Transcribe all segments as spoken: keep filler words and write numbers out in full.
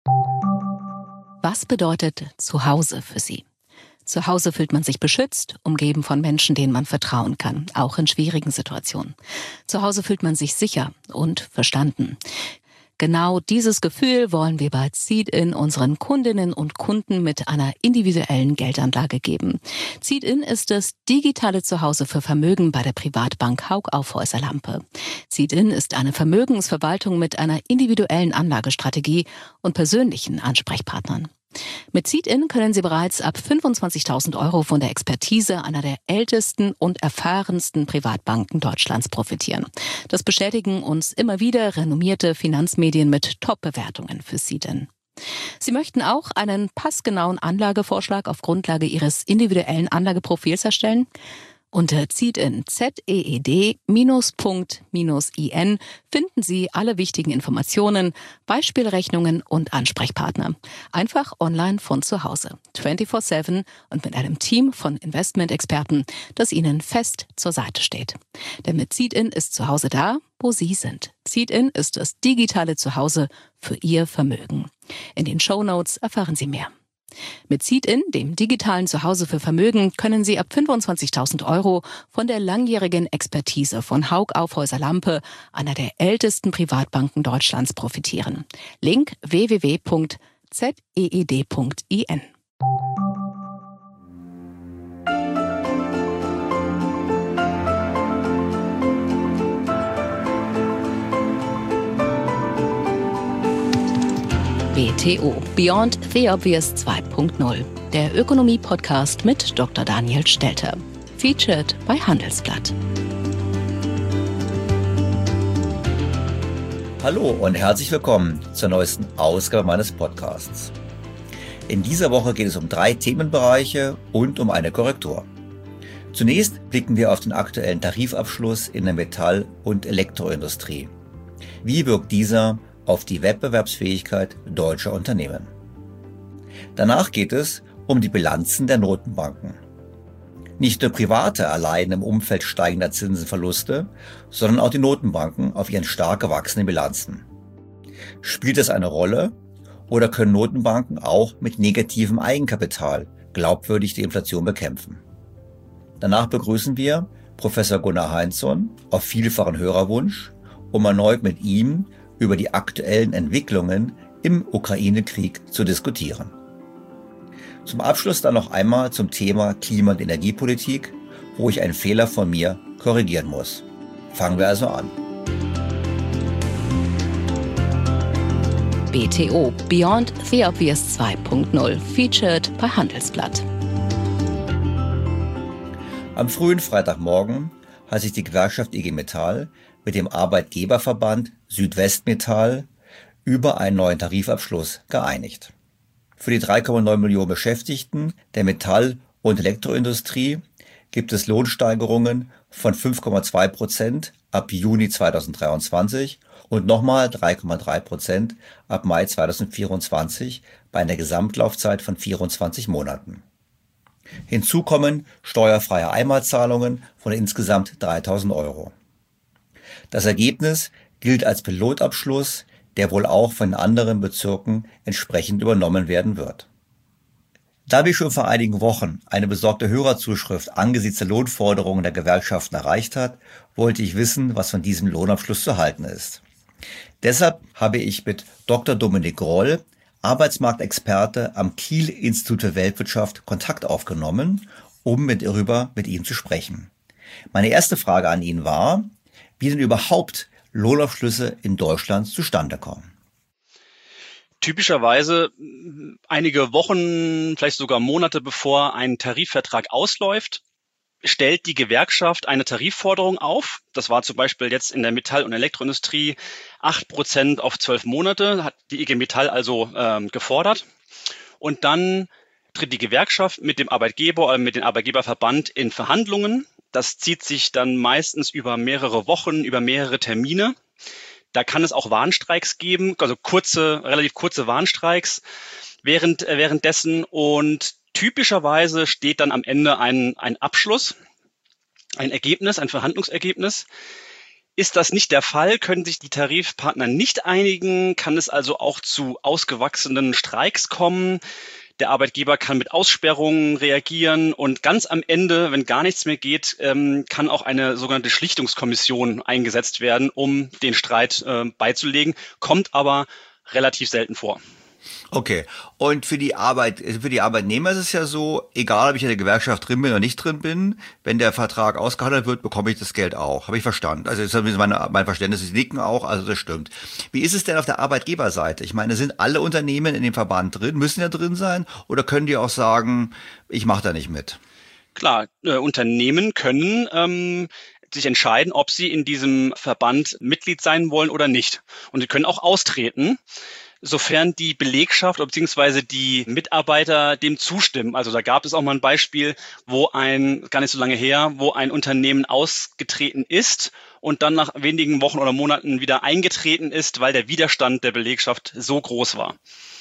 Was bedeutet Zuhause für Sie? Zu Hause fühlt man sich beschützt, umgeben von Menschen, denen man vertrauen kann, auch in schwierigen Situationen. Zu Hause fühlt man sich sicher und verstanden. Genau dieses Gefühl wollen wir bei Seed-In unseren Kundinnen und Kunden mit einer individuellen Geldanlage geben. Seed-In ist das digitale Zuhause für Vermögen bei der Privatbank Hauck Aufhäuser Lampe. Seed-In ist eine Vermögensverwaltung mit einer individuellen Anlagestrategie und persönlichen Ansprechpartnern. Mit Seed-In können Sie bereits ab fünfundzwanzigtausend Euro von der Expertise einer der ältesten und erfahrensten Privatbanken Deutschlands profitieren. Das bestätigen uns immer wieder renommierte Finanzmedien mit Top-Bewertungen für Seed-In. Sie möchten auch einen passgenauen Anlagevorschlag auf Grundlage Ihres individuellen Anlageprofils erstellen? Unter Seed-In, Z E E D Punkt I N finden Sie alle wichtigen Informationen, Beispielrechnungen und Ansprechpartner. Einfach online von zu Hause, vierundzwanzig sieben und mit einem Team von Investmentexperten, das Ihnen fest zur Seite steht. Denn mit Seed-In ist zu Hause da, wo Sie sind. Seed-In ist das digitale Zuhause für Ihr Vermögen. In den Shownotes erfahren Sie mehr. Mit Seed-In, dem digitalen Zuhause für Vermögen, können Sie ab fünfundzwanzigtausend Euro von der langjährigen Expertise von Hauck Aufhäuser Lampe, einer der ältesten Privatbanken Deutschlands, profitieren. Link w w w Punkt Z E E D Punkt I N. B T O, Beyond the Obvious zwei Punkt null, der Ökonomie-Podcast mit Doktor Daniel Stelter. Featured bei Handelsblatt. Hallo und herzlich willkommen zur neuesten Ausgabe meines Podcasts. In dieser Woche geht es um drei Themenbereiche und um eine Korrektur. Zunächst blicken wir auf den aktuellen Tarifabschluss in der Metall- und Elektroindustrie. Wie wirkt dieser auf die Wettbewerbsfähigkeit deutscher Unternehmen? Danach geht es um die Bilanzen der Notenbanken. Nicht nur Private erleiden im Umfeld steigender Zinsen Verluste, sondern auch die Notenbanken auf ihren stark gewachsenen Bilanzen. Spielt es eine Rolle oder können Notenbanken auch mit negativem Eigenkapital glaubwürdig die Inflation bekämpfen? Danach begrüßen wir Professor Gunnar Heinzson auf vielfachen Hörerwunsch, um erneut mit ihm über die aktuellen Entwicklungen im Ukraine-Krieg zu diskutieren. Zum Abschluss dann noch einmal zum Thema Klima- und Energiepolitik, wo ich einen Fehler von mir korrigieren muss. Fangen wir also an. B T O, Beyond the Obvious zwei Punkt null, featured bei Handelsblatt. Am frühen Freitagmorgen hat sich die Gewerkschaft I G Metall mit dem Arbeitgeberverband Südwestmetall über einen neuen Tarifabschluss geeinigt. Für die drei Komma neun Millionen Beschäftigten der Metall- und Elektroindustrie gibt es Lohnsteigerungen von fünf Komma zwei Prozent ab Juni zweitausenddreiundzwanzig und nochmal drei Komma drei Prozent ab Mai zweitausendvierundzwanzig bei einer Gesamtlaufzeit von vierundzwanzig Monaten. Hinzu kommen steuerfreie Einmalzahlungen von insgesamt dreitausend Euro. Das Ergebnis gilt als Pilotabschluss, der wohl auch von anderen Bezirken entsprechend übernommen werden wird. Da wir schon vor einigen Wochen eine besorgte Hörerzuschrift angesichts der Lohnforderungen der Gewerkschaften erreicht hat, wollte ich wissen, was von diesem Lohnabschluss zu halten ist. Deshalb habe ich mit Doktor Dominik Groll, Arbeitsmarktexperte am Kiel-Institut für Weltwirtschaft, Kontakt aufgenommen, um mit darüber mit ihm zu sprechen. Meine erste Frage an ihn war, wie denn überhaupt Lohnabschlüsse in Deutschland zustande kommen. Typischerweise einige Wochen, vielleicht sogar Monate bevor ein Tarifvertrag ausläuft, stellt die Gewerkschaft eine Tarifforderung auf. Das war zum Beispiel jetzt in der Metall- und Elektroindustrie acht Prozent auf zwölf Monate, hat die I G Metall also ähm, gefordert. Und dann tritt die Gewerkschaft mit dem Arbeitgeber, äh, mit dem Arbeitgeberverband in Verhandlungen. Das zieht sich dann meistens über mehrere Wochen, über mehrere Termine. Da kann es auch Warnstreiks geben, also kurze, relativ kurze Warnstreiks während, äh, währenddessen. Und typischerweise steht dann am Ende ein, ein Abschluss, ein Ergebnis, ein Verhandlungsergebnis. Ist das nicht der Fall, können sich die Tarifpartner nicht einigen, kann es also auch zu ausgewachsenen Streiks kommen. Der Arbeitgeber kann mit Aussperrungen reagieren und ganz am Ende, wenn gar nichts mehr geht, ähm, kann auch eine sogenannte Schlichtungskommission eingesetzt werden, um den Streit äh, beizulegen, kommt aber relativ selten vor. Okay. Und für die Arbeit, für die Arbeitnehmer ist es ja so, egal ob ich in der Gewerkschaft drin bin oder nicht drin bin, wenn der Vertrag ausgehandelt wird, bekomme ich das Geld auch. Habe ich verstanden. Also das ist meine, mein Verständnis, sie nicken auch, also das stimmt. Wie ist es denn auf der Arbeitgeberseite? Ich meine, sind alle Unternehmen in dem Verband drin, müssen ja drin sein, oder können die auch sagen, ich mache da nicht mit? Klar, äh, Unternehmen können ähm, sich entscheiden, ob sie in diesem Verband Mitglied sein wollen oder nicht. Und sie können auch austreten, sofern die Belegschaft bzw. die Mitarbeiter dem zustimmen. Also da gab es auch mal ein Beispiel, wo ein, gar nicht so lange her, wo ein Unternehmen ausgetreten ist und dann nach wenigen Wochen oder Monaten wieder eingetreten ist, weil der Widerstand der Belegschaft so groß war.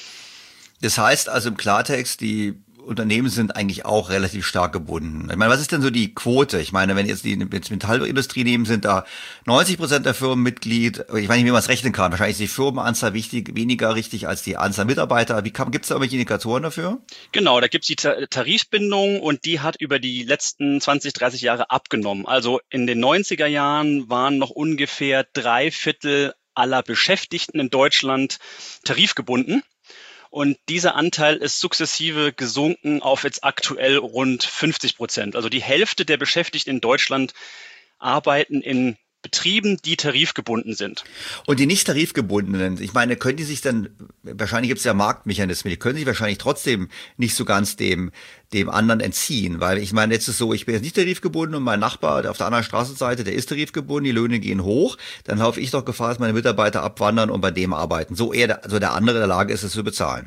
Das heißt also im Klartext, die Unternehmen sind eigentlich auch relativ stark gebunden. Ich meine, was ist denn so die Quote? Ich meine, wenn jetzt die jetzt Metallindustrie nehmen, sind da neunzig Prozent der Firmen Mitglied. Ich weiß nicht, wie man es rechnen kann. Wahrscheinlich ist die Firmenanzahl wichtig, weniger richtig als die Anzahl Mitarbeiter. Wie gibt es da irgendwelche Indikatoren dafür? Genau, da gibt es die Ta- Tarifbindung und die hat über die letzten zwanzig, dreißig Jahre abgenommen. Also in den neunziger Jahren waren noch ungefähr drei Viertel aller Beschäftigten in Deutschland tarifgebunden. Und dieser Anteil ist sukzessive gesunken auf jetzt aktuell rund fünfzig Prozent. Also die Hälfte der Beschäftigten in Deutschland arbeiten in Betrieben, die tarifgebunden sind. Und die nicht tarifgebundenen, ich meine, können die sich dann, wahrscheinlich gibt es ja Marktmechanismen, die können sich wahrscheinlich trotzdem nicht so ganz dem dem anderen entziehen, weil ich meine, jetzt ist so, ich bin jetzt nicht tarifgebunden und mein Nachbar der auf der anderen Straßenseite, der ist tarifgebunden, die Löhne gehen hoch, dann laufe ich doch Gefahr, dass meine Mitarbeiter abwandern und bei dem arbeiten, so eher der, also der andere in der Lage ist, es zu bezahlen.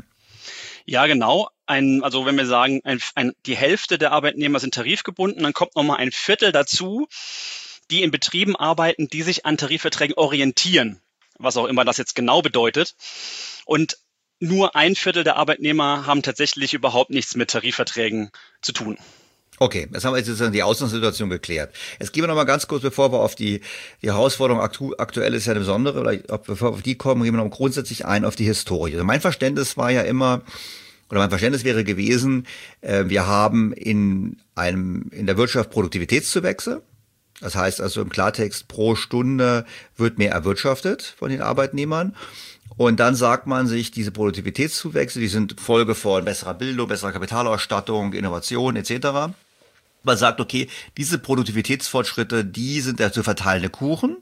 Ja, genau. Ein, also wenn wir sagen, ein, ein, die Hälfte der Arbeitnehmer sind tarifgebunden, dann kommt nochmal ein Viertel dazu, die in Betrieben arbeiten, die sich an Tarifverträgen orientieren, was auch immer das jetzt genau bedeutet. Und nur ein Viertel der Arbeitnehmer haben tatsächlich überhaupt nichts mit Tarifverträgen zu tun. Okay, jetzt haben wir jetzt sozusagen die Ausgangssituation geklärt. Jetzt gehen wir noch mal ganz kurz, bevor wir auf die, die Herausforderung aktu, aktuell ist ja eine besondere, oder bevor wir auf die kommen, gehen wir noch grundsätzlich ein auf die Historie. Also mein Verständnis war ja immer, oder mein Verständnis wäre gewesen, äh, wir haben in einem, in der Wirtschaft Produktivitätszuwächse. Das heißt also im Klartext, pro Stunde wird mehr erwirtschaftet von den Arbeitnehmern. Und dann sagt man sich, diese Produktivitätszuwächse, die sind Folge von besserer Bildung, besserer Kapitalausstattung, Innovation et cetera. Man sagt, okay, diese Produktivitätsfortschritte, die sind der zu verteilende Kuchen.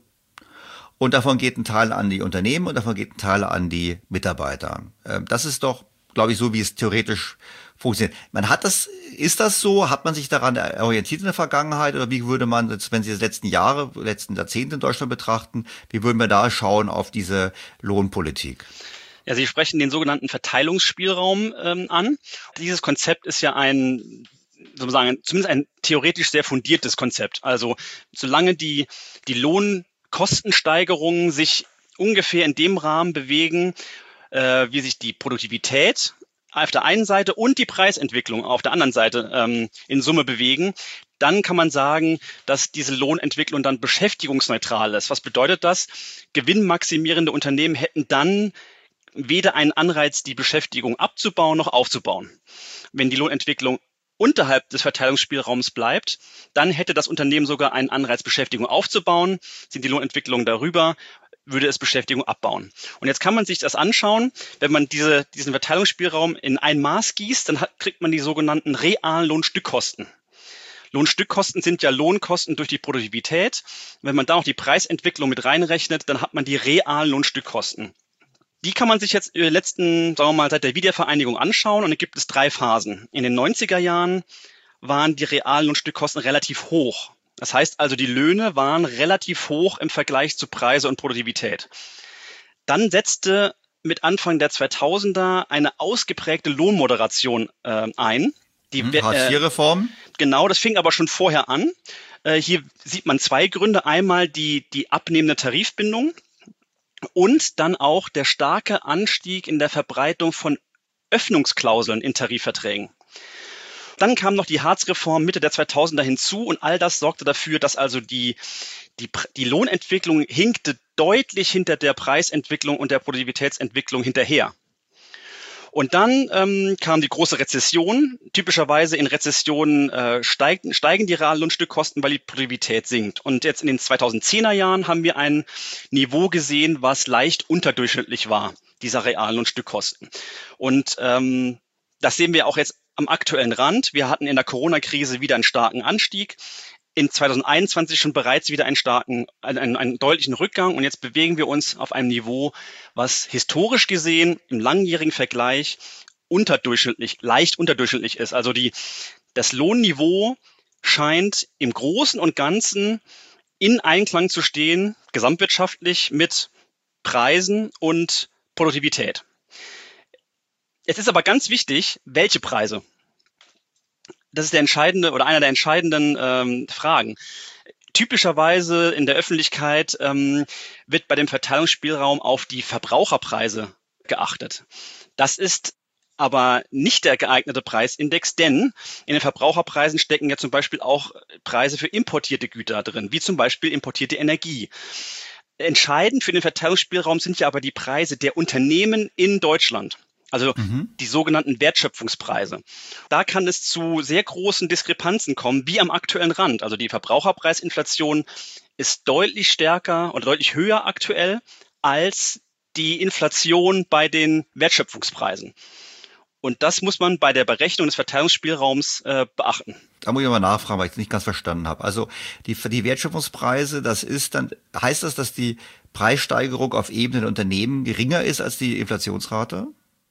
Und davon geht ein Teil an die Unternehmen und davon geht ein Teil an die Mitarbeiter. Das ist doch, glaube ich, so, wie es theoretisch funktioniert. Man hat das, ist das so? Hat man sich daran orientiert in der Vergangenheit? Oder wie würde man, wenn Sie das letzten Jahre, letzten Jahrzehnte in Deutschland betrachten, wie würden wir da schauen auf diese Lohnpolitik? Ja, Sie sprechen den sogenannten Verteilungsspielraum ähm, an. Dieses Konzept ist ja ein, sozusagen, zumindest ein theoretisch sehr fundiertes Konzept. Also, solange die, die Lohnkostensteigerungen sich ungefähr in dem Rahmen bewegen, äh, wie sich die Produktivität auf der einen Seite und die Preisentwicklung auf der anderen Seite ähm, in Summe bewegen, dann kann man sagen, dass diese Lohnentwicklung dann beschäftigungsneutral ist. Was bedeutet das? Gewinnmaximierende Unternehmen hätten dann weder einen Anreiz, die Beschäftigung abzubauen noch aufzubauen. Wenn die Lohnentwicklung unterhalb des Verteilungsspielraums bleibt, dann hätte das Unternehmen sogar einen Anreiz, Beschäftigung aufzubauen. Sind die Lohnentwicklungen darüber, würde es Beschäftigung abbauen. Und jetzt kann man sich das anschauen, wenn man diese, diesen Verteilungsspielraum in ein Maß gießt, dann hat, kriegt man die sogenannten realen Lohnstückkosten. Lohnstückkosten sind ja Lohnkosten durch die Produktivität. Wenn man da noch die Preisentwicklung mit reinrechnet, dann hat man die realen Lohnstückkosten. Die kann man sich jetzt in den letzten, sagen wir mal, seit der Wiedervereinigung anschauen und da gibt es drei Phasen. In den neunziger Jahren waren die realen Lohnstückkosten relativ hoch. Das heißt also, die Löhne waren relativ hoch im Vergleich zu Preise und Produktivität. Dann setzte mit Anfang der zweitausender eine ausgeprägte Lohnmoderation äh, ein. Die hm, Hartz vier Reform? Äh, genau, das fing aber schon vorher an. Äh, hier sieht man zwei Gründe. Einmal die, die abnehmende Tarifbindung und dann auch der starke Anstieg in der Verbreitung von Öffnungsklauseln in Tarifverträgen. Dann kam noch die Hartz-Reform Mitte der zweitausender hinzu und all das sorgte dafür, dass also die, die, die Lohnentwicklung hinkte deutlich hinter der Preisentwicklung und der Produktivitätsentwicklung hinterher. Und dann ähm, kam die große Rezession. Typischerweise in Rezessionen äh, steigen, steigen die Reallohnstückkosten, weil die Produktivität sinkt. Und jetzt in den zweitausendzehner Jahren haben wir ein Niveau gesehen, was leicht unterdurchschnittlich war, dieser Reallohnstückkosten. Und ähm, das sehen wir auch jetzt am aktuellen Rand. Wir hatten in der Corona-Krise wieder einen starken Anstieg. In zweitausendeinundzwanzig schon bereits wieder einen starken, einen, einen deutlichen Rückgang. Und jetzt bewegen wir uns auf einem Niveau, was historisch gesehen im langjährigen Vergleich unterdurchschnittlich, leicht unterdurchschnittlich ist. Also die, das Lohnniveau scheint im Großen und Ganzen in Einklang zu stehen, gesamtwirtschaftlich mit Preisen und Produktivität. Es ist aber ganz wichtig, welche Preise. Das ist der entscheidende oder einer der entscheidenden ähm, Fragen. Typischerweise in der Öffentlichkeit ähm, wird bei dem Verteilungsspielraum auf die Verbraucherpreise geachtet. Das ist aber nicht der geeignete Preisindex, denn in den Verbraucherpreisen stecken ja zum Beispiel auch Preise für importierte Güter drin, wie zum Beispiel importierte Energie. Entscheidend für den Verteilungsspielraum sind ja aber die Preise der Unternehmen in Deutschland. Also mhm. die sogenannten Wertschöpfungspreise. Da kann es zu sehr großen Diskrepanzen kommen, wie am aktuellen Rand. Also die Verbraucherpreisinflation ist deutlich stärker oder deutlich höher aktuell als die Inflation bei den Wertschöpfungspreisen. Und das muss man bei der Berechnung des Verteilungsspielraums äh, beachten. Da muss ich mal nachfragen, weil ich es nicht ganz verstanden habe. Also die, die Wertschöpfungspreise, das ist dann, heißt das, dass die Preissteigerung auf Ebene der Unternehmen geringer ist als die Inflationsrate?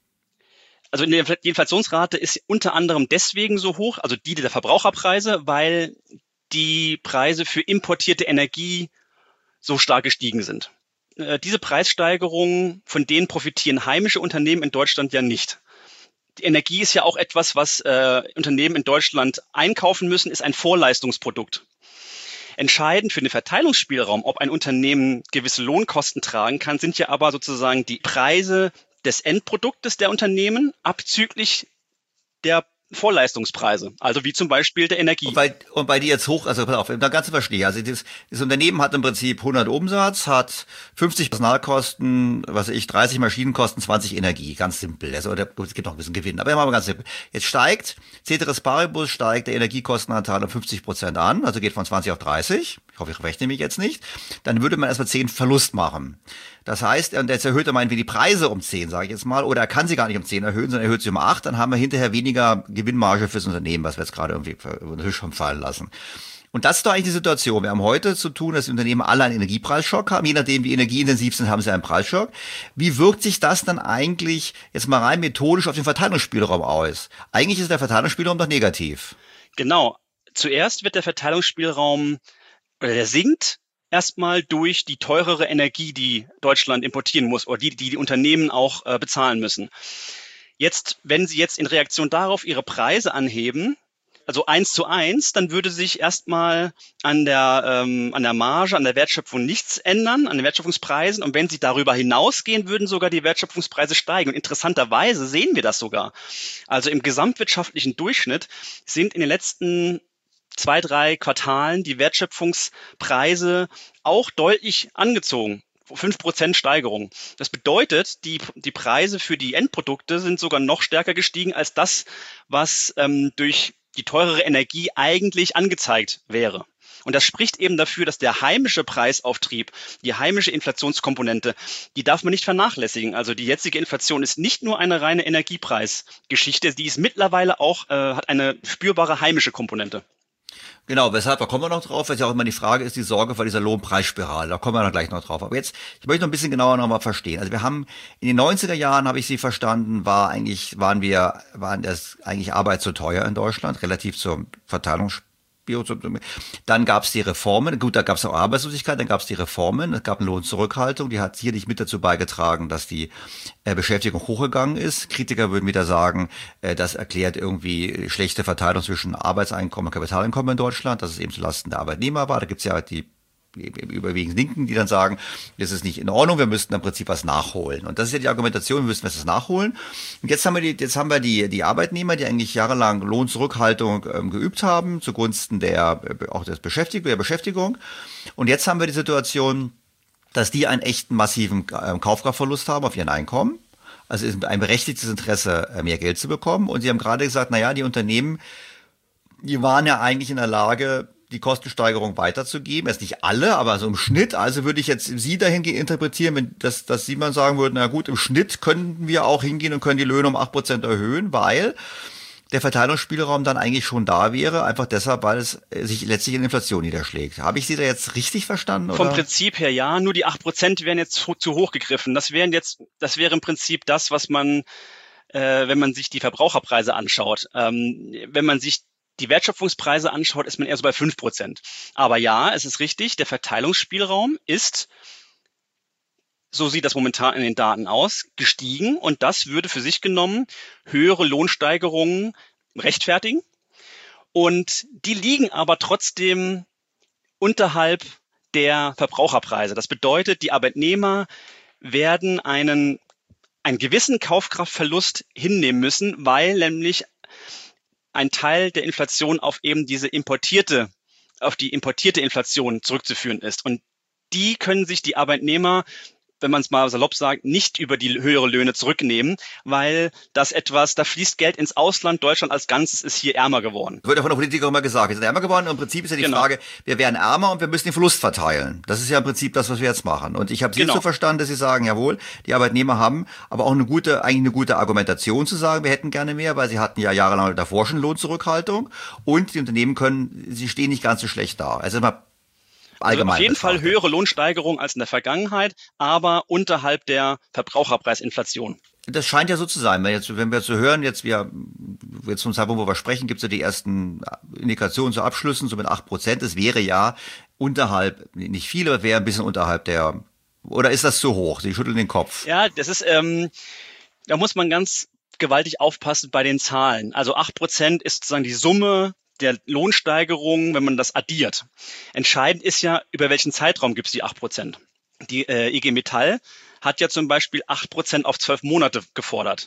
Also die Inflationsrate ist unter anderem deswegen so hoch, also die der Verbraucherpreise, weil die Preise für importierte Energie so stark gestiegen sind. Äh, diese Preissteigerungen, von denen profitieren heimische Unternehmen in Deutschland ja nicht. Die Energie ist ja auch etwas, was äh, Unternehmen in Deutschland einkaufen müssen, ist ein Vorleistungsprodukt. Entscheidend für den Verteilungsspielraum, ob ein Unternehmen gewisse Lohnkosten tragen kann, sind ja aber sozusagen die Preise des Endproduktes der Unternehmen abzüglich der Vorleistungspreise, also wie zum Beispiel der Energie. Und bei, und bei die jetzt hoch, also pass auf, da ganz verstehe. Also das, das Unternehmen hat im Prinzip hundert Umsatz, hat fünfzig Personalkosten, was weiß ich, dreißig Maschinenkosten, zwanzig Energie, ganz simpel. Also es gibt noch ein bisschen Gewinn, aber immer ganz simpel. Jetzt steigt, Ceteris Paribus steigt der Energiekostenanteil um fünfzig Prozent an, also geht von zwanzig auf dreißig. Ich hoffe, ich rechne mich jetzt nicht. Dann würde man erstmal zehn Verlust machen. Das heißt, und jetzt erhöht er meinetwegen die Preise um zehn, sage ich jetzt mal, oder er kann sie gar nicht um zehn erhöhen, sondern erhöht sie um acht, dann haben wir hinterher weniger Gewinnmarge fürs Unternehmen, was wir jetzt gerade irgendwie über den Tisch haben fallen lassen. Und das ist doch eigentlich die Situation. Wir haben heute zu tun, dass die Unternehmen alle einen Energiepreisschock haben. Je nachdem, wie energieintensiv sind, haben sie einen Preisschock. Wie wirkt sich das dann eigentlich jetzt mal rein methodisch auf den Verteilungsspielraum aus? Eigentlich ist der Verteilungsspielraum doch negativ. Genau. Zuerst wird der Verteilungsspielraum, oder der sinkt, erstmal durch die teurere Energie, die Deutschland importieren muss oder die die, die Unternehmen auch äh, bezahlen müssen. Jetzt, wenn Sie jetzt in Reaktion darauf Ihre Preise anheben, also eins zu eins, dann würde sich erstmal an der ähm, an der Marge, an der Wertschöpfung nichts ändern, an den Wertschöpfungspreisen. Und wenn Sie darüber hinausgehen, würden sogar die Wertschöpfungspreise steigen. Und interessanterweise sehen wir das sogar. Also im gesamtwirtschaftlichen Durchschnitt sind in den letzten zwei, drei Quartalen die Wertschöpfungspreise auch deutlich angezogen. fünf Prozent Steigerung. Das bedeutet, die, die Preise für die Endprodukte sind sogar noch stärker gestiegen als das, was ähm, durch die teurere Energie eigentlich angezeigt wäre. Und das spricht eben dafür, dass der heimische Preisauftrieb, die heimische Inflationskomponente, die darf man nicht vernachlässigen. Also die jetzige Inflation ist nicht nur eine reine Energiepreisgeschichte, die ist mittlerweile auch, äh, hat eine spürbare heimische Komponente. Genau, weshalb, da kommen wir noch drauf, weil ja auch immer die Frage ist, die Sorge vor dieser Lohnpreisspirale, da kommen wir dann gleich noch drauf. Aber jetzt, ich möchte noch ein bisschen genauer nochmal verstehen. Also wir haben, in den neunziger Jahren, habe ich Sie verstanden, war eigentlich, waren wir, waren das eigentlich Arbeit zu teuer in Deutschland, relativ zur Verteilungsspirale. Dann gab es die Reformen, gut, da gab es auch Arbeitslosigkeit, dann gab es die Reformen, es gab eine Lohnzurückhaltung, die hat sicherlich mit dazu beigetragen, dass die äh, Beschäftigung hochgegangen ist. Kritiker würden wieder sagen, äh, das erklärt irgendwie schlechte Verteilung zwischen Arbeitseinkommen und Kapitaleinkommen in Deutschland, dass es eben zulasten der Arbeitnehmer war. Da gibt es ja die überwiegend Linken, die dann sagen, das ist nicht in Ordnung, wir müssten im Prinzip was nachholen. Und das ist ja die Argumentation, wir müssen was nachholen. Und jetzt haben wir die, jetzt haben wir die, die Arbeitnehmer, die eigentlich jahrelang Lohnzurückhaltung ähm, geübt haben, zugunsten der, auch des Beschäftigung, der Beschäftigung. Und jetzt haben wir die Situation, dass die einen echten massiven äh, Kaufkraftverlust haben auf ihren Einkommen. Also es ist ein berechtigtes Interesse, mehr Geld zu bekommen. Und Sie haben gerade gesagt, na ja, die Unternehmen, die waren ja eigentlich in der Lage, die Kostensteigerung weiterzugeben. Erst nicht alle, aber so im Schnitt. Also würde ich jetzt Sie dahingehend interpretieren, wenn das, dass Sie mal sagen würden, na gut, im Schnitt könnten wir auch hingehen und können die Löhne um acht Prozent erhöhen, weil der Verteilungsspielraum dann eigentlich schon da wäre, einfach deshalb, weil es sich letztlich in Inflation niederschlägt. Habe ich Sie da jetzt richtig verstanden? Oder? Vom Prinzip her ja, nur die acht Prozent wären jetzt zu hoch gegriffen. Das wären jetzt, das wäre im Prinzip das, was man, äh, wenn man sich die Verbraucherpreise anschaut. Ähm, wenn man sich die Wertschöpfungspreise anschaut, ist man eher so bei fünf Prozent. Aber ja, es ist richtig, der Verteilungsspielraum ist, so sieht das momentan in den Daten aus, gestiegen, und das würde für sich genommen höhere Lohnsteigerungen rechtfertigen. Und die liegen aber trotzdem unterhalb der Verbraucherpreise. Das bedeutet, die Arbeitnehmer werden einen, einen gewissen Kaufkraftverlust hinnehmen müssen, weil nämlich ein Teil der Inflation auf eben diese importierte, auf die importierte Inflation zurückzuführen ist. Und die können sich die Arbeitnehmer, wenn man es mal salopp sagt, nicht über die höhere Löhne zurücknehmen, weil das etwas, da fließt Geld ins Ausland, Deutschland als Ganzes ist hier ärmer geworden. Das wird ja von der Politik auch immer gesagt, wir sind ärmer geworden, und im Prinzip ist ja die genau. Frage, wir werden ärmer und wir müssen den Verlust verteilen. Das ist ja im Prinzip das, was wir jetzt machen. Und ich habe Sie genau. so verstanden, dass Sie sagen, jawohl, die Arbeitnehmer haben aber auch eine gute, eigentlich eine gute Argumentation zu sagen, wir hätten gerne mehr, weil sie hatten ja jahrelang davor schon Lohnzurückhaltung, und die Unternehmen können, sie stehen nicht ganz so schlecht da. Also mal Also auf jeden Fall höhere Lohnsteigerung als in der Vergangenheit, aber unterhalb der Verbraucherpreisinflation. Das scheint ja so zu sein. Wenn, jetzt, wenn wir so hören, jetzt wir jetzt zum Zeitpunkt, wo wir sprechen, gibt es ja die ersten Indikationen zu Abschlüssen, so mit acht Prozent. Es wäre ja unterhalb, nicht viel, aber wäre ein bisschen unterhalb der, oder ist das zu hoch? Sie schütteln den Kopf. Ja, das ist, ähm, da muss man ganz gewaltig aufpassen bei den Zahlen. Also acht Prozent ist sozusagen die Summe der Lohnsteigerung, wenn man das addiert. Entscheidend ist ja, über welchen Zeitraum gibt es die acht Prozent. Die äh, I G Metall hat ja zum Beispiel acht Prozent auf zwölf Monate gefordert.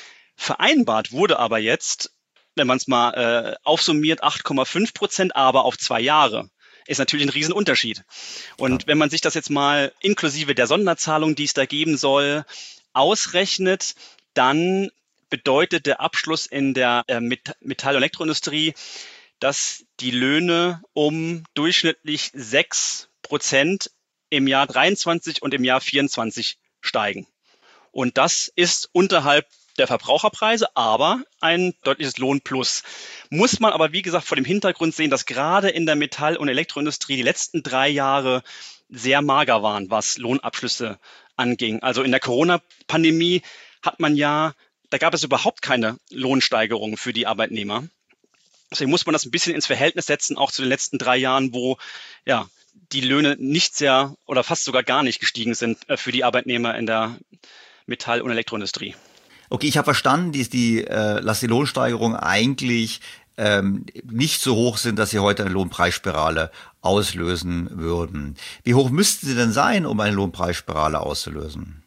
Vereinbart wurde aber jetzt, wenn man es mal äh, aufsummiert, acht Komma fünf Prozent, aber auf zwei Jahre. Ist natürlich ein Riesenunterschied. Und ja. wenn man sich das jetzt mal inklusive der Sonderzahlung, die es da geben soll, ausrechnet, dann bedeutet der Abschluss in der äh, Metall- und Elektroindustrie, dass die Löhne um durchschnittlich sechs Prozent im Jahr dreiundzwanzig und im Jahr vierundzwanzig steigen. Und das ist unterhalb der Verbraucherpreise, aber ein deutliches Lohnplus. Muss man aber, wie gesagt, vor dem Hintergrund sehen, dass gerade in der Metall- und Elektroindustrie die letzten drei Jahre sehr mager waren, was Lohnabschlüsse anging. Also in der Corona-Pandemie hat man ja, da gab es überhaupt keine Lohnsteigerung für die Arbeitnehmer. Deswegen muss man das ein bisschen ins Verhältnis setzen, auch zu den letzten drei Jahren, wo ja die Löhne nicht sehr oder fast sogar gar nicht gestiegen sind für die Arbeitnehmer in der Metall- und Elektroindustrie. Okay, ich habe verstanden, die, die, äh, dass die Lohnsteigerungen eigentlich ähm, nicht so hoch sind, dass sie heute eine Lohnpreisspirale auslösen würden. Wie hoch müssten sie denn sein, um eine Lohnpreisspirale auszulösen?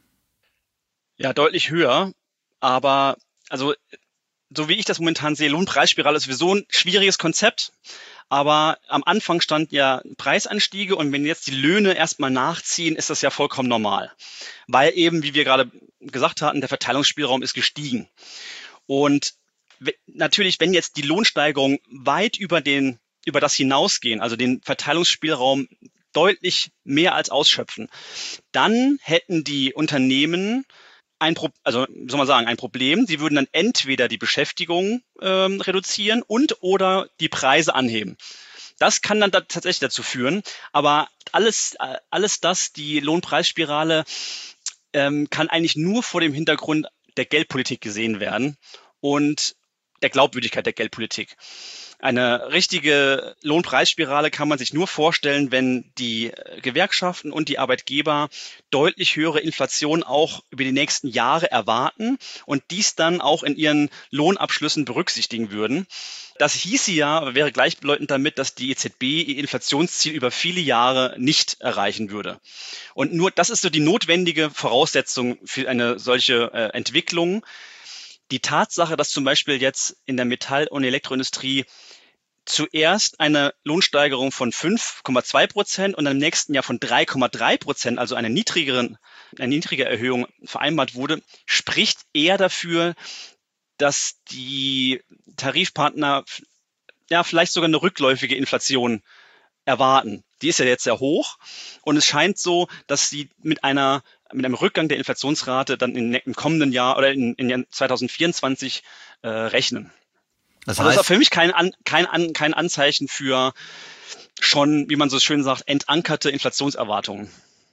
Ja, deutlich höher. Aber also so wie ich das momentan sehe, Lohnpreisspirale ist sowieso ein schwieriges Konzept. Aber am Anfang stand ja Preisanstiege, und wenn jetzt die Löhne erstmal nachziehen, ist das ja vollkommen normal. Weil eben, wie wir gerade gesagt hatten, der Verteilungsspielraum ist gestiegen. Und natürlich, wenn jetzt die Lohnsteigerungen weit über den, über das hinausgehen, also den Verteilungsspielraum deutlich mehr als ausschöpfen, dann hätten die Unternehmen ein Pro- also soll man sagen, ein Problem. Sie würden dann entweder die Beschäftigung ähm, reduzieren und oder die Preise anheben. Das kann dann da tatsächlich dazu führen. Aber alles, äh, alles das, die Lohnpreisspirale, ähm, kann eigentlich nur vor dem Hintergrund der Geldpolitik gesehen werden und der Glaubwürdigkeit der Geldpolitik. Eine richtige Lohnpreisspirale kann man sich nur vorstellen, wenn die Gewerkschaften und die Arbeitgeber deutlich höhere Inflation auch über die nächsten Jahre erwarten und dies dann auch in ihren Lohnabschlüssen berücksichtigen würden. Das hieße ja, wäre gleichbedeutend damit, dass die E Z B ihr Inflationsziel über viele Jahre nicht erreichen würde. Und nur das ist so die notwendige Voraussetzung für eine solche äh, Entwicklung. Die Tatsache, dass zum Beispiel jetzt in der Metall- und Elektroindustrie zuerst eine Lohnsteigerung von fünf Komma zwei Prozent und im nächsten Jahr von drei Komma drei Prozent, also eine niedrigere, eine niedrige Erhöhung vereinbart wurde, spricht eher dafür, dass die Tarifpartner ja vielleicht sogar eine rückläufige Inflation erwarten. Die ist ja jetzt sehr hoch und es scheint so, dass sie mit einer mit einem Rückgang der Inflationsrate dann in, im kommenden Jahr oder in, in zwanzig vierundzwanzig äh, rechnen. Das heißt, das ist für mich kein, An, kein, An, kein Anzeichen für schon, wie man so schön sagt, entankerte Inflationserwartungen.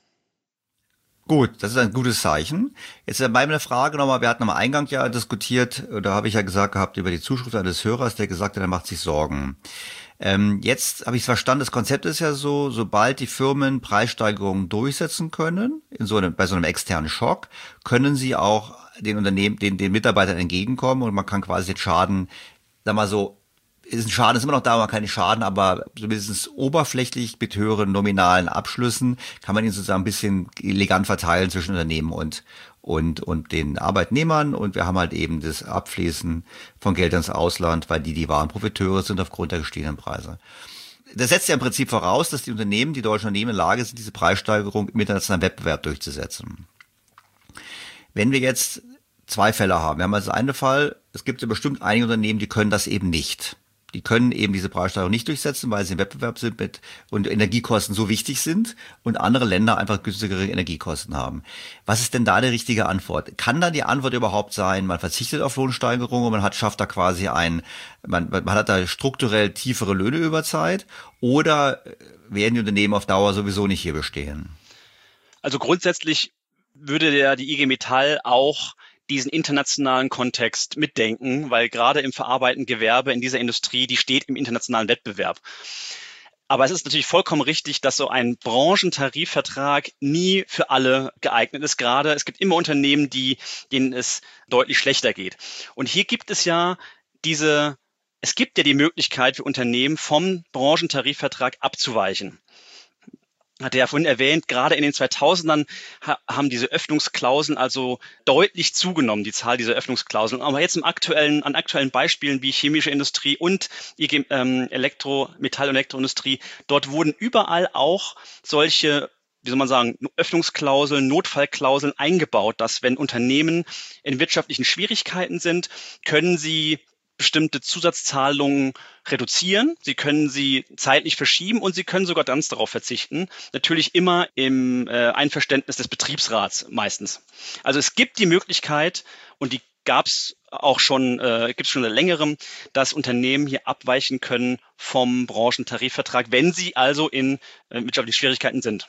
Gut, das ist ein gutes Zeichen. Jetzt ist meine Frage nochmal, wir hatten am Eingang ja diskutiert, da habe ich ja gesagt gehabt über die Zuschrift eines Hörers, der gesagt hat, er macht sich Sorgen. Ähm, jetzt habe ich verstanden, das Konzept ist ja so, sobald die Firmen Preissteigerungen durchsetzen können, in so einem, bei so einem externen Schock, können sie auch den Unternehmen, den, den Mitarbeitern entgegenkommen und man kann quasi den Schaden, sag mal so, ist ein Schaden, ist immer noch da, man kann nicht schaden, aber zumindest oberflächlich mit höheren nominalen Abschlüssen kann man ihn sozusagen ein bisschen elegant verteilen zwischen Unternehmen und und und den Arbeitnehmern und wir haben halt eben das Abfließen von Geldern ins Ausland, weil die die wahren Profiteure sind aufgrund der gestiegenen Preise. Das setzt ja im Prinzip voraus, dass die Unternehmen, die deutschen Unternehmen in der Lage sind, diese Preissteigerung im internationalen Wettbewerb durchzusetzen. Wenn wir jetzt zwei Fälle haben, wir haben also einen Fall, es gibt ja bestimmt einige Unternehmen, die können das eben nicht. Die können eben diese Preissteigerung nicht durchsetzen, weil sie im Wettbewerb sind mit und Energiekosten so wichtig sind und andere Länder einfach günstigere Energiekosten haben. Was ist denn da die richtige Antwort? Kann da die Antwort überhaupt sein, man verzichtet auf Lohnsteigerung und man hat, schafft da quasi ein, man, man hat da strukturell tiefere Löhne über Zeit oder werden die Unternehmen auf Dauer sowieso nicht hier bestehen? Also grundsätzlich würde der, die I G Metall auch diesen internationalen Kontext mitdenken, weil gerade im verarbeitenden Gewerbe in dieser Industrie, die steht im internationalen Wettbewerb. Aber es ist natürlich vollkommen richtig, dass so ein Branchentarifvertrag nie für alle geeignet ist. Gerade es gibt immer Unternehmen, die, denen es deutlich schlechter geht. Und hier gibt es ja diese, es gibt ja die Möglichkeit für Unternehmen vom Branchentarifvertrag abzuweichen. Hatte ja vorhin erwähnt, gerade in den zweitausendern ha- haben diese Öffnungsklauseln also deutlich zugenommen, die Zahl dieser Öffnungsklauseln. Aber jetzt im aktuellen, an aktuellen Beispielen wie chemische Industrie und I G, ähm, Elektro, Metall- und Elektroindustrie, dort wurden überall auch solche, wie soll man sagen, Öffnungsklauseln, Notfallklauseln eingebaut, dass wenn Unternehmen in wirtschaftlichen Schwierigkeiten sind, können sie bestimmte Zusatzzahlungen reduzieren, sie können sie zeitlich verschieben und sie können sogar ganz darauf verzichten. Natürlich immer im äh, Einverständnis des Betriebsrats meistens. Also es gibt die Möglichkeit und die gab es auch schon, äh, gibt es schon seit längerem, dass Unternehmen hier abweichen können vom Branchentarifvertrag, wenn sie also in äh, wirtschaftlichen Schwierigkeiten sind.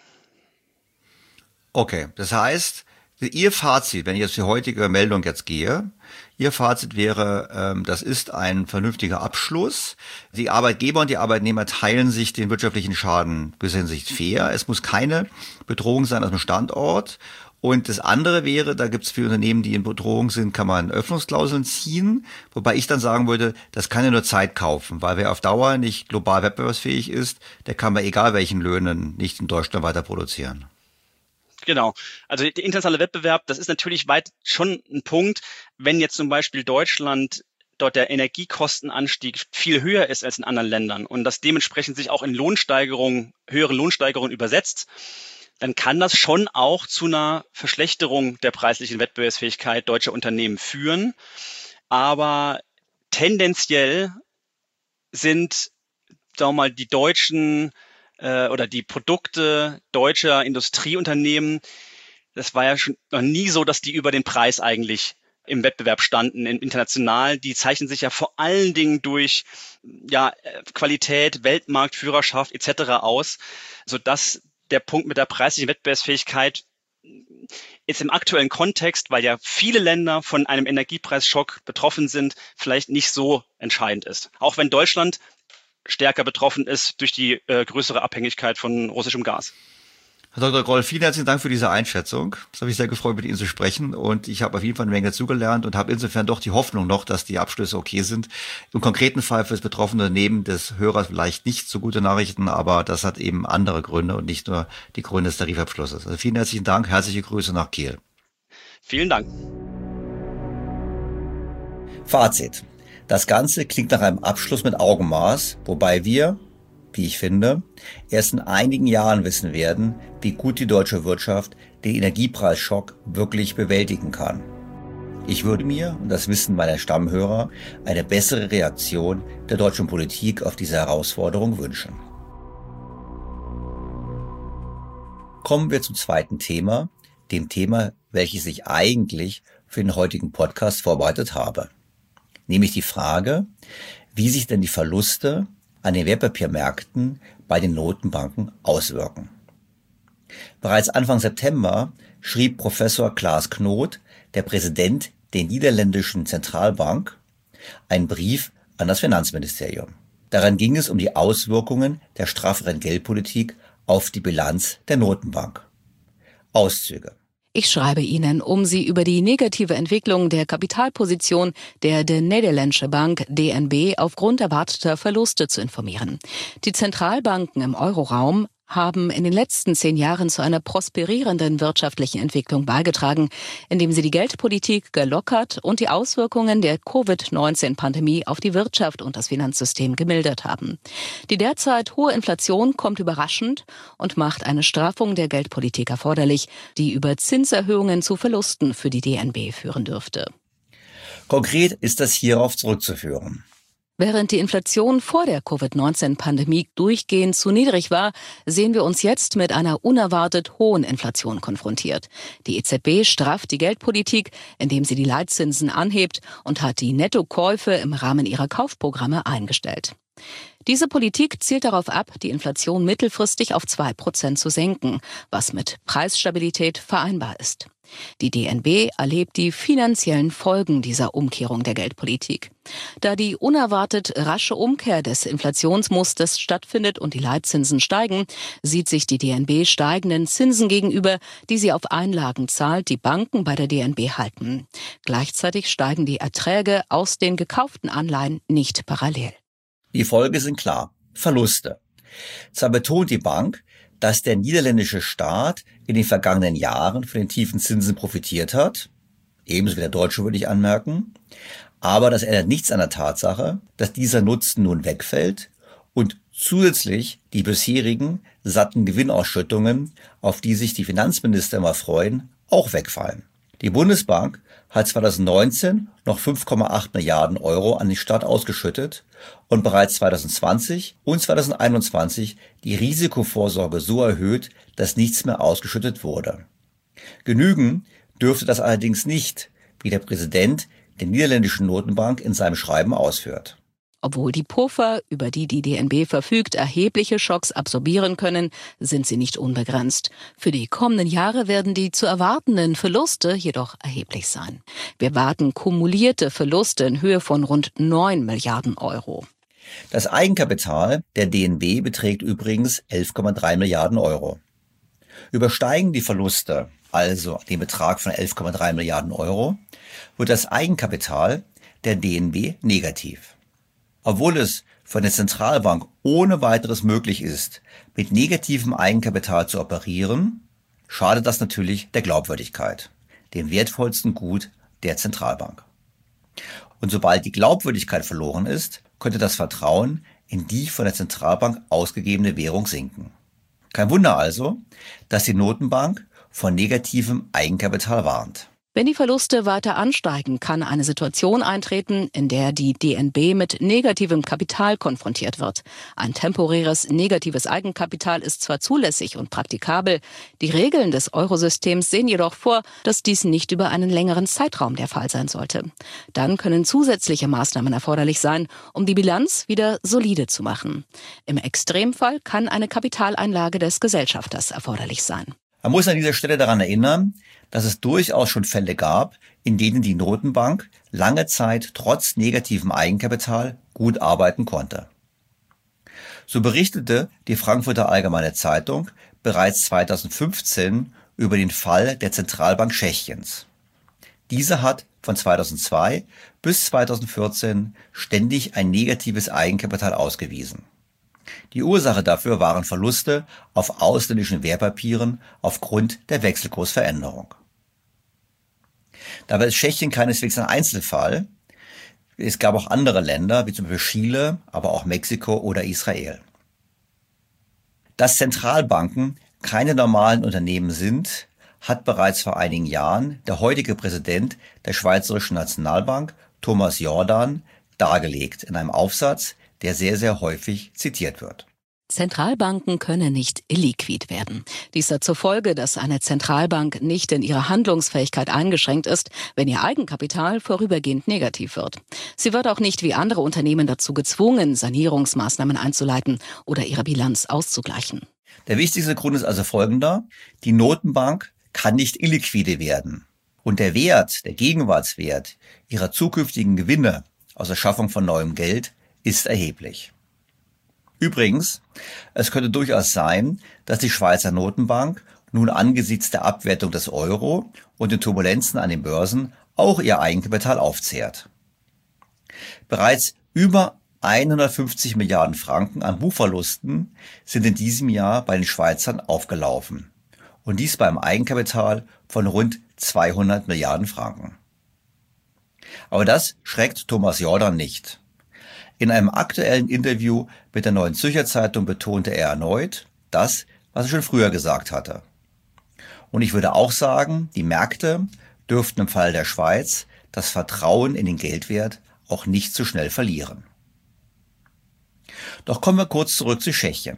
Okay, das heißt, Ihr Fazit, wenn ich jetzt die heutige Meldung jetzt gehe, Ihr Fazit wäre, ähm, das ist ein vernünftiger Abschluss. Die Arbeitgeber und die Arbeitnehmer teilen sich den wirtschaftlichen Schaden gewisser Hinsicht fair. Es muss keine Bedrohung sein aus dem Standort. Und das andere wäre, da gibt es viele Unternehmen, die in Bedrohung sind, kann man Öffnungsklauseln ziehen. Wobei ich dann sagen würde, das kann ja nur Zeit kaufen, weil wer auf Dauer nicht global wettbewerbsfähig ist, der kann bei egal welchen Löhnen nicht in Deutschland weiter produzieren. Genau. Also der internationale Wettbewerb, das ist natürlich weit schon ein Punkt, wenn jetzt zum Beispiel Deutschland dort der Energiekostenanstieg viel höher ist als in anderen Ländern und das dementsprechend sich auch in Lohnsteigerungen, höheren Lohnsteigerungen übersetzt, dann kann das schon auch zu einer Verschlechterung der preislichen Wettbewerbsfähigkeit deutscher Unternehmen führen. Aber tendenziell sind, sagen wir mal, die deutschen oder die Produkte deutscher Industrieunternehmen, das war ja schon noch nie so, dass die über den Preis eigentlich im Wettbewerb standen, international. Die zeichnen sich ja vor allen Dingen durch ja, Qualität, Weltmarktführerschaft et cetera aus, sodass der Punkt mit der preislichen Wettbewerbsfähigkeit jetzt im aktuellen Kontext, weil ja viele Länder von einem Energiepreisschock betroffen sind, vielleicht nicht so entscheidend ist. Auch wenn Deutschland stärker betroffen ist durch die äh, größere Abhängigkeit von russischem Gas. Herr Doktor Groll, vielen herzlichen Dank für diese Einschätzung. Es hat mich sehr gefreut, mit Ihnen zu sprechen, und ich habe auf jeden Fall eine Menge zugelernt und habe insofern doch die Hoffnung noch, dass die Abschlüsse okay sind. Im konkreten Fall für das betroffene Unternehmen des Hörers vielleicht nicht so gute Nachrichten, aber das hat eben andere Gründe und nicht nur die Gründe des Tarifabschlusses. Also vielen herzlichen Dank, herzliche Grüße nach Kiel. Vielen Dank. Fazit. Das Ganze klingt nach einem Abschluss mit Augenmaß, wobei wir, wie ich finde, erst in einigen Jahren wissen werden, wie gut die deutsche Wirtschaft den Energiepreisschock wirklich bewältigen kann. Ich würde mir, und das wissen meine Stammhörer, eine bessere Reaktion der deutschen Politik auf diese Herausforderung wünschen. Kommen wir zum zweiten Thema, dem Thema, welches ich eigentlich für den heutigen Podcast vorbereitet habe. Nämlich die Frage, wie sich denn die Verluste an den Wertpapiermärkten bei den Notenbanken auswirken. Bereits Anfang September schrieb Professor Klaas Knot, der Präsident der niederländischen Zentralbank, einen Brief an das Finanzministerium. Darin ging es um die Auswirkungen der strafferen Geldpolitik auf die Bilanz der Notenbank. Auszüge. Ich schreibe Ihnen, um Sie über die negative Entwicklung der Kapitalposition der De Nederlandsche Bank D N B aufgrund erwarteter Verluste zu informieren. Die Zentralbanken im Euroraum haben in den letzten zehn Jahren zu einer prosperierenden wirtschaftlichen Entwicklung beigetragen, indem sie die Geldpolitik gelockert und die Auswirkungen der Covid neunzehn Pandemie auf die Wirtschaft und das Finanzsystem gemildert haben. Die derzeit hohe Inflation kommt überraschend und macht eine Straffung der Geldpolitik erforderlich, die über Zinserhöhungen zu Verlusten für die D N B führen dürfte. Konkret ist das hierauf zurückzuführen. Während die Inflation vor der Covid neunzehn Pandemie durchgehend zu niedrig war, sehen wir uns jetzt mit einer unerwartet hohen Inflation konfrontiert. Die E Z B strafft die Geldpolitik, indem sie die Leitzinsen anhebt, und hat die Nettokäufe im Rahmen ihrer Kaufprogramme eingestellt. Diese Politik zielt darauf ab, die Inflation mittelfristig auf zwei Prozent zu senken, was mit Preisstabilität vereinbar ist. Die D N B erlebt die finanziellen Folgen dieser Umkehrung der Geldpolitik. Da die unerwartet rasche Umkehr des Inflationsmusters stattfindet und die Leitzinsen steigen, sieht sich die D N B steigenden Zinsen gegenüber, die sie auf Einlagen zahlt, die Banken bei der D N B halten. Gleichzeitig steigen die Erträge aus den gekauften Anleihen nicht parallel. Die Folge sind klar: Verluste. Zwar betont die Bank, dass der niederländische Staat in den vergangenen Jahren von den tiefen Zinsen profitiert hat, ebenso wie der deutsche, würde ich anmerken, aber das ändert nichts an der Tatsache, dass dieser Nutzen nun wegfällt und zusätzlich die bisherigen satten Gewinnausschüttungen, auf die sich die Finanzminister immer freuen, auch wegfallen. Die Bundesbank hat zweitausendneunzehn noch fünf Komma acht Milliarden Euro an den Staat ausgeschüttet und bereits zweitausendzwanzig und zweitausendeinundzwanzig die Risikovorsorge so erhöht, dass nichts mehr ausgeschüttet wurde. Genügen dürfte das allerdings nicht, wie der Präsident der niederländischen Notenbank in seinem Schreiben ausführt. Obwohl die Puffer, über die die D N B verfügt, erhebliche Schocks absorbieren können, sind sie nicht unbegrenzt. Für die kommenden Jahre werden die zu erwartenden Verluste jedoch erheblich sein. Wir warten kumulierte Verluste in Höhe von rund neun Milliarden Euro. Das Eigenkapital der D N B beträgt übrigens elf Komma drei Milliarden Euro. Übersteigen die Verluste also den Betrag von elf Komma drei Milliarden Euro, wird das Eigenkapital der D N B negativ. Obwohl es von der Zentralbank ohne weiteres möglich ist, mit negativem Eigenkapital zu operieren, schadet das natürlich der Glaubwürdigkeit, dem wertvollsten Gut der Zentralbank. Und sobald die Glaubwürdigkeit verloren ist, könnte das Vertrauen in die von der Zentralbank ausgegebene Währung sinken. Kein Wunder also, dass die Notenbank von negativem Eigenkapital warnt. Wenn die Verluste weiter ansteigen, kann eine Situation eintreten, in der die D N B mit negativem Kapital konfrontiert wird. Ein temporäres negatives Eigenkapital ist zwar zulässig und praktikabel, die Regeln des Eurosystems sehen jedoch vor, dass dies nicht über einen längeren Zeitraum der Fall sein sollte. Dann können zusätzliche Maßnahmen erforderlich sein, um die Bilanz wieder solide zu machen. Im Extremfall kann eine Kapitalanlage des Gesellschafters erforderlich sein. Man muss an dieser Stelle daran erinnern, dass es durchaus schon Fälle gab, in denen die Notenbank lange Zeit trotz negativem Eigenkapital gut arbeiten konnte. So berichtete die Frankfurter Allgemeine Zeitung bereits zweitausendfünfzehn über den Fall der Zentralbank Tschechiens. Diese hat von zweitausendzwei bis zweitausendvierzehn ständig ein negatives Eigenkapital ausgewiesen. Die Ursache dafür waren Verluste auf ausländischen Wertpapieren aufgrund der Wechselkursveränderung. Dabei ist Tschechien keineswegs ein Einzelfall. Es gab auch andere Länder, wie zum Beispiel Chile, aber auch Mexiko oder Israel. Dass Zentralbanken keine normalen Unternehmen sind, hat bereits vor einigen Jahren der heutige Präsident der Schweizerischen Nationalbank, Thomas Jordan, dargelegt in einem Aufsatz, der sehr, sehr häufig zitiert wird. Zentralbanken können nicht illiquid werden. Dies hat zur Folge, dass eine Zentralbank nicht in ihrer Handlungsfähigkeit eingeschränkt ist, wenn ihr Eigenkapital vorübergehend negativ wird. Sie wird auch nicht wie andere Unternehmen dazu gezwungen, Sanierungsmaßnahmen einzuleiten oder ihre Bilanz auszugleichen. Der wichtigste Grund ist also folgender: Die Notenbank kann nicht illiquide werden. Und der Wert, der Gegenwartswert ihrer zukünftigen Gewinne aus der Schaffung von neuem Geld ist erheblich. Übrigens, es könnte durchaus sein, dass die Schweizer Notenbank nun angesichts der Abwertung des Euro und den Turbulenzen an den Börsen auch ihr Eigenkapital aufzehrt. Bereits über hundertfünfzig Milliarden Franken an Buchverlusten sind in diesem Jahr bei den Schweizern aufgelaufen. Und dies beim Eigenkapital von rund zweihundert Milliarden Franken. Aber das schreckt Thomas Jordan nicht. In einem aktuellen Interview mit der Neuen Zürcher Zeitung betonte er erneut das, was er schon früher gesagt hatte. Und ich würde auch sagen, die Märkte dürften im Fall der Schweiz das Vertrauen in den Geldwert auch nicht so schnell verlieren. Doch kommen wir kurz zurück zu Tschechien.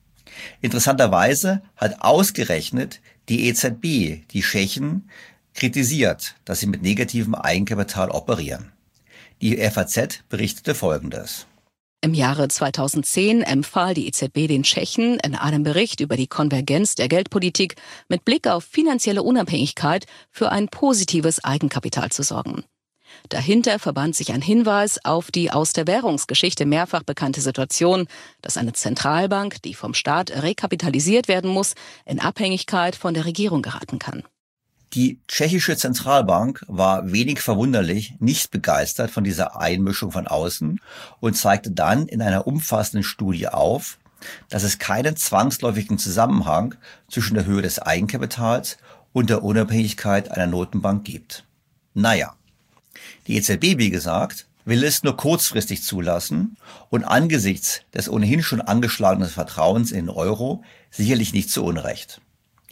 Interessanterweise hat ausgerechnet die E Z B die Tschechen kritisiert, dass sie mit negativem Eigenkapital operieren. Die F A Z berichtete Folgendes. Im Jahre zweitausendzehn empfahl die E Z B den Tschechen in einem Bericht über die Konvergenz der Geldpolitik mit Blick auf finanzielle Unabhängigkeit für ein positives Eigenkapital zu sorgen. Dahinter verband sich ein Hinweis auf die aus der Währungsgeschichte mehrfach bekannte Situation, dass eine Zentralbank, die vom Staat rekapitalisiert werden muss, in Abhängigkeit von der Regierung geraten kann. Die tschechische Zentralbank war wenig verwunderlich nicht begeistert von dieser Einmischung von außen und zeigte dann in einer umfassenden Studie auf, dass es keinen zwangsläufigen Zusammenhang zwischen der Höhe des Eigenkapitals und der Unabhängigkeit einer Notenbank gibt. Naja, die E Z B, wie gesagt, will es nur kurzfristig zulassen und angesichts des ohnehin schon angeschlagenen Vertrauens in den Euro sicherlich nicht zu Unrecht.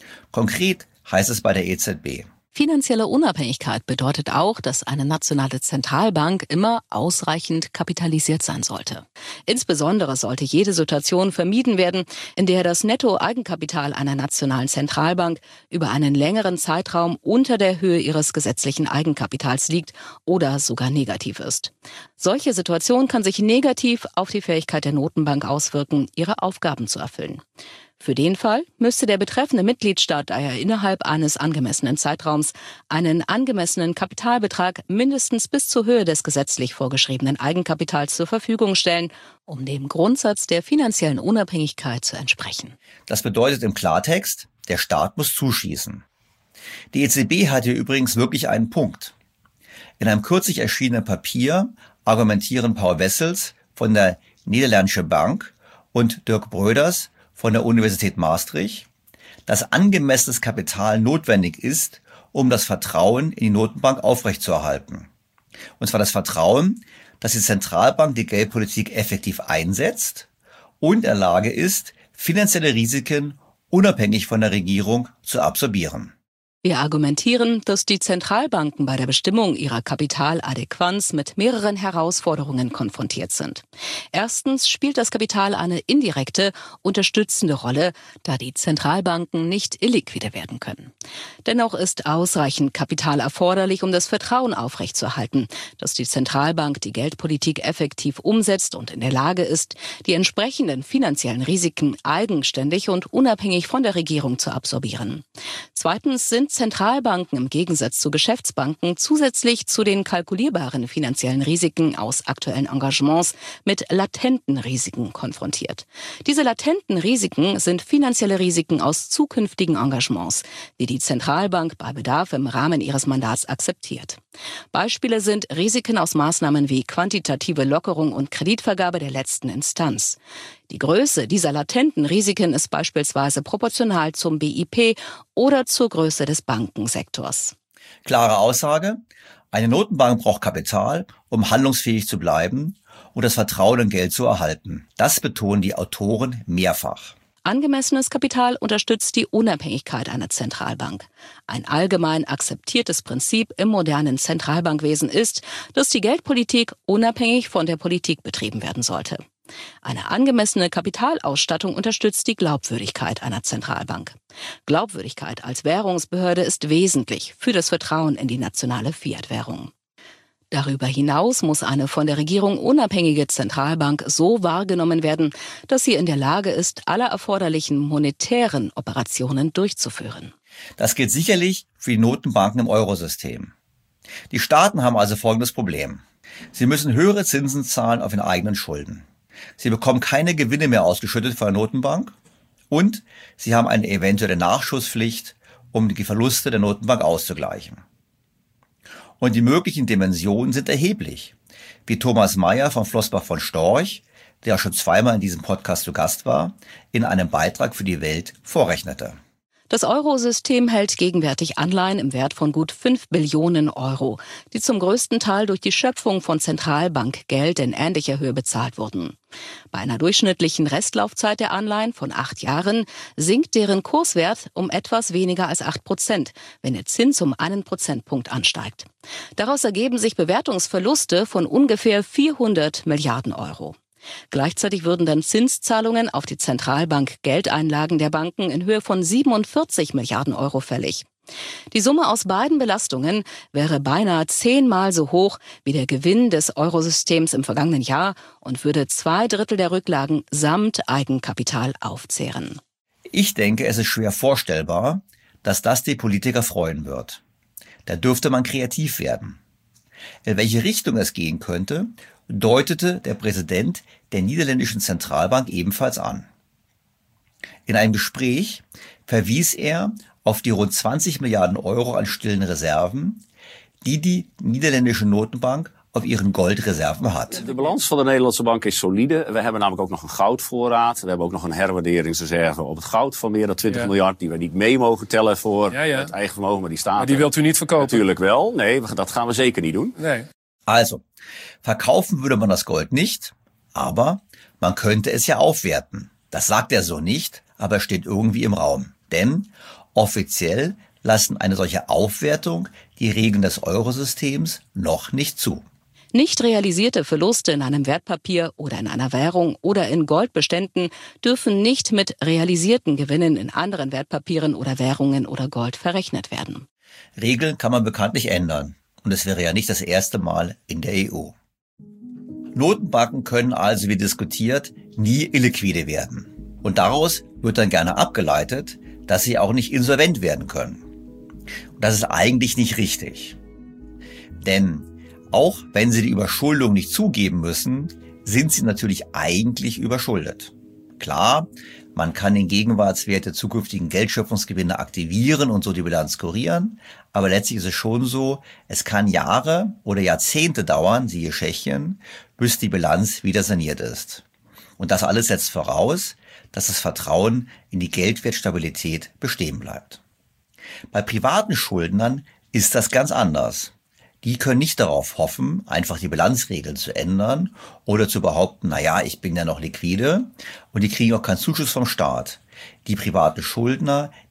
Konkret heißt es bei der E Z B: Finanzielle Unabhängigkeit bedeutet auch, dass eine nationale Zentralbank immer ausreichend kapitalisiert sein sollte. Insbesondere sollte jede Situation vermieden werden, in der das Netto-Eigenkapital einer nationalen Zentralbank über einen längeren Zeitraum unter der Höhe ihres gesetzlichen Eigenkapitals liegt oder sogar negativ ist. Solche Situation kann sich negativ auf die Fähigkeit der Notenbank auswirken, ihre Aufgaben zu erfüllen. Für den Fall müsste der betreffende Mitgliedstaat daher innerhalb eines angemessenen Zeitraums einen angemessenen Kapitalbetrag mindestens bis zur Höhe des gesetzlich vorgeschriebenen Eigenkapitals zur Verfügung stellen, um dem Grundsatz der finanziellen Unabhängigkeit zu entsprechen. Das bedeutet im Klartext, der Staat muss zuschießen. Die E Z B hat hier übrigens wirklich einen Punkt. In einem kürzlich erschienenen Papier argumentieren Paul Wessels von der Niederländischen Bank und Dirk Bröders von der Universität Maastricht, dass angemessenes Kapital notwendig ist, um das Vertrauen in die Notenbank aufrechtzuerhalten. Und zwar das Vertrauen, dass die Zentralbank die Geldpolitik effektiv einsetzt und in der Lage ist, finanzielle Risiken unabhängig von der Regierung zu absorbieren. Wir argumentieren, dass die Zentralbanken bei der Bestimmung ihrer Kapitaladäquanz mit mehreren Herausforderungen konfrontiert sind. Erstens spielt das Kapital eine indirekte, unterstützende Rolle, da die Zentralbanken nicht illiquide werden können. Dennoch ist ausreichend Kapital erforderlich, um das Vertrauen aufrechtzuerhalten, dass die Zentralbank die Geldpolitik effektiv umsetzt und in der Lage ist, die entsprechenden finanziellen Risiken eigenständig und unabhängig von der Regierung zu absorbieren. Zweitens sind Zentralbanken im Gegensatz zu Geschäftsbanken zusätzlich zu den kalkulierbaren finanziellen Risiken aus aktuellen Engagements mit latenten Risiken konfrontiert. Diese latenten Risiken sind finanzielle Risiken aus zukünftigen Engagements, die die Zentralbank bei Bedarf im Rahmen ihres Mandats akzeptiert. Beispiele sind Risiken aus Maßnahmen wie quantitative Lockerung und Kreditvergabe der letzten Instanz. Die Größe dieser latenten Risiken ist beispielsweise proportional zum B I P oder zur Größe des Bankensektors. Klare Aussage: Eine Notenbank braucht Kapital, um handlungsfähig zu bleiben und das Vertrauen in Geld zu erhalten. Das betonen die Autoren mehrfach. Angemessenes Kapital unterstützt die Unabhängigkeit einer Zentralbank. Ein allgemein akzeptiertes Prinzip im modernen Zentralbankwesen ist, dass die Geldpolitik unabhängig von der Politik betrieben werden sollte. Eine angemessene Kapitalausstattung unterstützt die Glaubwürdigkeit einer Zentralbank. Glaubwürdigkeit als Währungsbehörde ist wesentlich für das Vertrauen in die nationale Fiat-Währung. Darüber hinaus muss eine von der Regierung unabhängige Zentralbank so wahrgenommen werden, dass sie in der Lage ist, alle erforderlichen monetären Operationen durchzuführen. Das gilt sicherlich für die Notenbanken im Eurosystem. Die Staaten haben also folgendes Problem. Sie müssen höhere Zinsen zahlen auf ihren eigenen Schulden. Sie bekommen keine Gewinne mehr ausgeschüttet von der Notenbank und sie haben eine eventuelle Nachschusspflicht, um die Verluste der Notenbank auszugleichen. Und die möglichen Dimensionen sind erheblich, wie Thomas Mayer von Flossbach von Storch, der schon zweimal in diesem Podcast zu Gast war, in einem Beitrag für die Welt vorrechnete. Das Eurosystem hält gegenwärtig Anleihen im Wert von gut fünf Billionen Euro, die zum größten Teil durch die Schöpfung von Zentralbankgeld in ähnlicher Höhe bezahlt wurden. Bei einer durchschnittlichen Restlaufzeit der Anleihen von acht Jahren sinkt deren Kurswert um etwas weniger als acht Prozent, wenn der Zins um einen Prozentpunkt ansteigt. Daraus ergeben sich Bewertungsverluste von ungefähr vierhundert Milliarden Euro. Gleichzeitig würden dann Zinszahlungen auf die Zentralbank-Geldeinlagen der Banken in Höhe von siebenundvierzig Milliarden Euro fällig. Die Summe aus beiden Belastungen wäre beinahe zehnmal so hoch wie der Gewinn des Eurosystems im vergangenen Jahr und würde zwei Drittel der Rücklagen samt Eigenkapital aufzehren. Ich denke, es ist schwer vorstellbar, dass das die Politiker freuen wird. Da dürfte man kreativ werden. In welche Richtung es gehen könnte, deutete der Präsident der niederländischen Zentralbank ebenfalls an. In einem Gespräch verwies er auf die rund zwanzig Milliarden Euro an stillen Reserven, die die niederländische Notenbank auf ihren Goldreserven hat. De balans van de Nederlandse bank is solide. We hebben namelijk ook nog een goudvoorraad. We hebben ook nog een herwaarderingsreserve op het goud van meer dan twintig ja. miljard... die we niet mee mogen tellen voor ja, ja. het eigen vermogen, maar die staat. Maar die wilt u niet verkopen? Natuurlijk wel. Nee, dat gaan we zeker niet doen. Nee. Also, verkaufen würde man das Gold nicht, aber man könnte es ja aufwerten. Das sagt er so nicht, aber steht irgendwie im Raum. Denn offiziell lassen eine solche Aufwertung die Regeln des Eurosystems noch nicht zu. Nicht realisierte Verluste in einem Wertpapier oder in einer Währung oder in Goldbeständen dürfen nicht mit realisierten Gewinnen in anderen Wertpapieren oder Währungen oder Gold verrechnet werden. Regeln kann man bekanntlich ändern. Und es wäre ja nicht das erste Mal in der E U. Notenbanken können also, wie diskutiert, nie illiquide werden. Und daraus wird dann gerne abgeleitet, dass sie auch nicht insolvent werden können. Und das ist eigentlich nicht richtig. Denn auch wenn sie die Überschuldung nicht zugeben müssen, sind sie natürlich eigentlich überschuldet. Klar, man kann den Gegenwartswert der zukünftigen Geldschöpfungsgewinne aktivieren und so die Bilanz kurieren, aber letztlich ist es schon so, es kann Jahre oder Jahrzehnte dauern, siehe Tschechien, bis die Bilanz wieder saniert ist. Und das alles setzt voraus, dass das Vertrauen in die Geldwertstabilität bestehen bleibt. Bei privaten Schuldnern ist das ganz anders. Die können nicht darauf hoffen, einfach die Bilanzregeln zu ändern oder zu behaupten, na ja, ich bin ja noch liquide, und die kriegen auch keinen Zuschuss vom Staat. Die privaten Schuldner,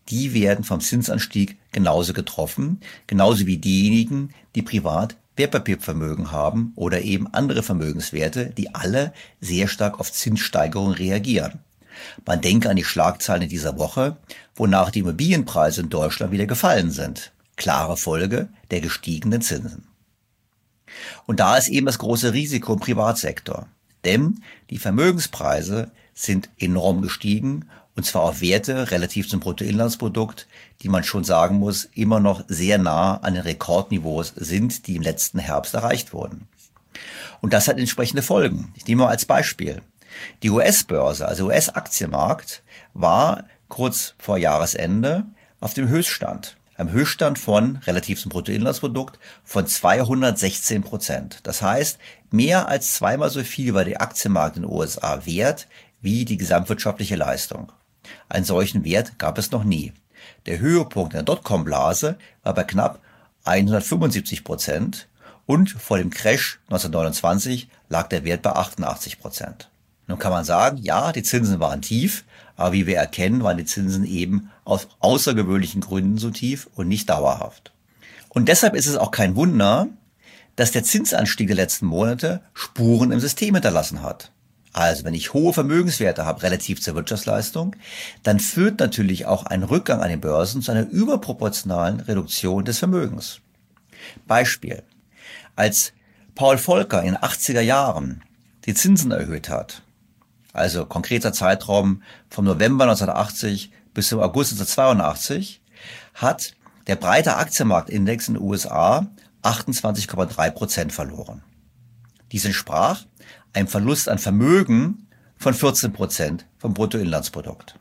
die werden vom Zinsanstieg genauso getroffen, genauso wie diejenigen, die privat Wertpapiervermögen haben oder eben andere Vermögenswerte, die alle sehr stark auf Zinssteigerungen reagieren. Man denke an die Schlagzeilen in dieser Woche, wonach die Immobilienpreise in Deutschland wieder gefallen sind. Klare Folge der gestiegenen Zinsen. Und da ist eben das große Risiko im Privatsektor. Denn die Vermögenspreise sind enorm gestiegen, und zwar auf Werte relativ zum Bruttoinlandsprodukt, die man schon sagen muss, immer noch sehr nah an den Rekordniveaus sind, die im letzten Herbst erreicht wurden. Und das hat entsprechende Folgen. Ich nehme mal als Beispiel. Die U S-Börse, also U S-Aktienmarkt, war kurz vor Jahresende auf dem Höchststand. Einem Höchststand von, relativ zum Bruttoinlandsprodukt, von zweihundertsechzehn Prozent. Das heißt, mehr als zweimal so viel war der Aktienmarkt in den U S A wert, wie die gesamtwirtschaftliche Leistung. Einen solchen Wert gab es noch nie. Der Höhepunkt der Dotcom-Blase war bei knapp hundertfünfundsiebzig Prozent und vor dem Crash neunzehnhundertneunundzwanzig lag der Wert bei achtundachtzig Prozent. Nun kann man sagen, ja, die Zinsen waren tief, aber wie wir erkennen, waren die Zinsen eben aus außergewöhnlichen Gründen so tief und nicht dauerhaft. Und deshalb ist es auch kein Wunder, dass der Zinsanstieg der letzten Monate Spuren im System hinterlassen hat. Also wenn ich hohe Vermögenswerte habe relativ zur Wirtschaftsleistung, dann führt natürlich auch ein Rückgang an den Börsen zu einer überproportionalen Reduktion des Vermögens. Beispiel: Als Paul Volcker in den achtziger Jahren die Zinsen erhöht hat, also konkreter Zeitraum vom November neunzehnhundertachtzig bis zum August neunzehnhundertzweiundachtzig, hat der breite Aktienmarktindex in den U S A achtundzwanzig Komma drei Prozent verloren. Dies entsprach einem Verlust an Vermögen von vierzehn Prozent vom Bruttoinlandsprodukt.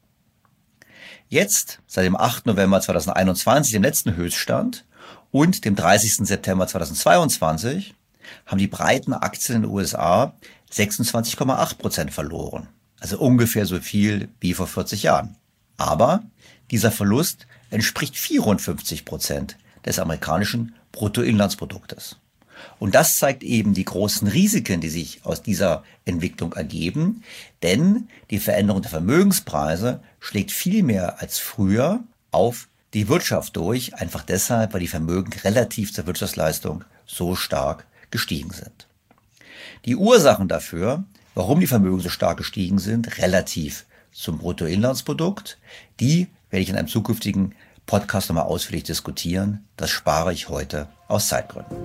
Jetzt, seit dem achten November zweitausendeinundzwanzig, dem letzten Höchststand, und dem dreißigsten September zweitausendzweiundzwanzig, haben die breiten Aktien in den U S A sechsundzwanzig Komma acht Prozent verloren. Also ungefähr so viel wie vor vierzig Jahren. Aber dieser Verlust entspricht vierundfünfzig Prozent des amerikanischen Bruttoinlandsproduktes. Und das zeigt eben die großen Risiken, die sich aus dieser Entwicklung ergeben, denn die Veränderung der Vermögenspreise schlägt viel mehr als früher auf die Wirtschaft durch, einfach deshalb, weil die Vermögen relativ zur Wirtschaftsleistung so stark gestiegen sind. Die Ursachen dafür, warum die Vermögen so stark gestiegen sind, relativ zum Bruttoinlandsprodukt, die werde ich in einem zukünftigen Podcast nochmal ausführlich diskutieren. Das spare ich heute aus Zeitgründen.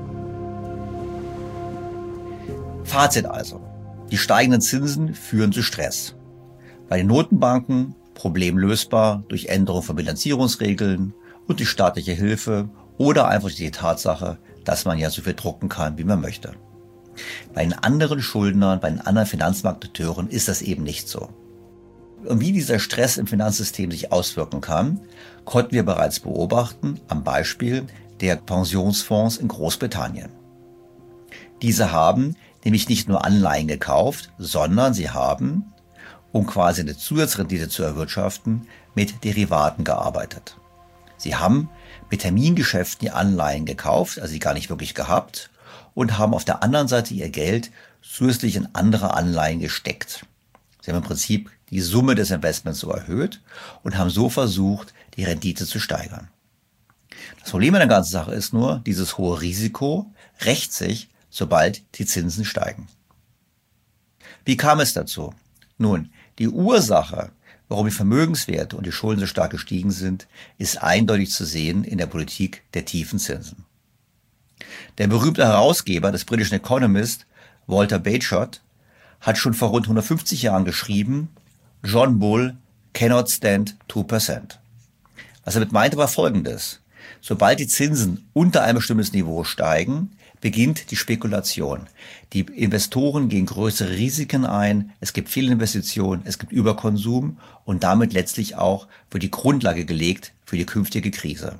Fazit also: Die steigenden Zinsen führen zu Stress. Bei den Notenbanken problemlösbar durch Änderung von Bilanzierungsregeln und die staatliche Hilfe oder einfach die Tatsache, dass man ja so viel drucken kann, wie man möchte. Bei den anderen Schuldnern, bei den anderen Finanzmarktakteuren ist das eben nicht so. Und wie dieser Stress im Finanzsystem sich auswirken kann, konnten wir bereits beobachten am Beispiel der Pensionsfonds in Großbritannien. Diese haben nämlich nicht nur Anleihen gekauft, sondern sie haben, um quasi eine Zusatzrendite zu erwirtschaften, mit Derivaten gearbeitet. Sie haben mit Termingeschäften die Anleihen gekauft, also sie gar nicht wirklich gehabt, und haben auf der anderen Seite ihr Geld zusätzlich in andere Anleihen gesteckt. Sie haben im Prinzip die Summe des Investments so erhöht und haben so versucht, die Rendite zu steigern. Das Problem an der ganzen Sache ist nur, dieses hohe Risiko rächt sich, sobald die Zinsen steigen. Wie kam es dazu? Nun, die Ursache, warum die Vermögenswerte und die Schulden so stark gestiegen sind, ist eindeutig zu sehen in der Politik der tiefen Zinsen. Der berühmte Herausgeber des britischen Economist, Walter Bagehot, hat schon vor rund hundertfünfzig Jahren geschrieben, John Bull cannot stand two percent. Was er damit meinte, war Folgendes: Sobald die Zinsen unter ein bestimmtes Niveau steigen, beginnt die Spekulation. Die Investoren gehen größere Risiken ein, es gibt viele Investitionen, es gibt Überkonsum und damit letztlich auch wird die Grundlage gelegt für die künftige Krise.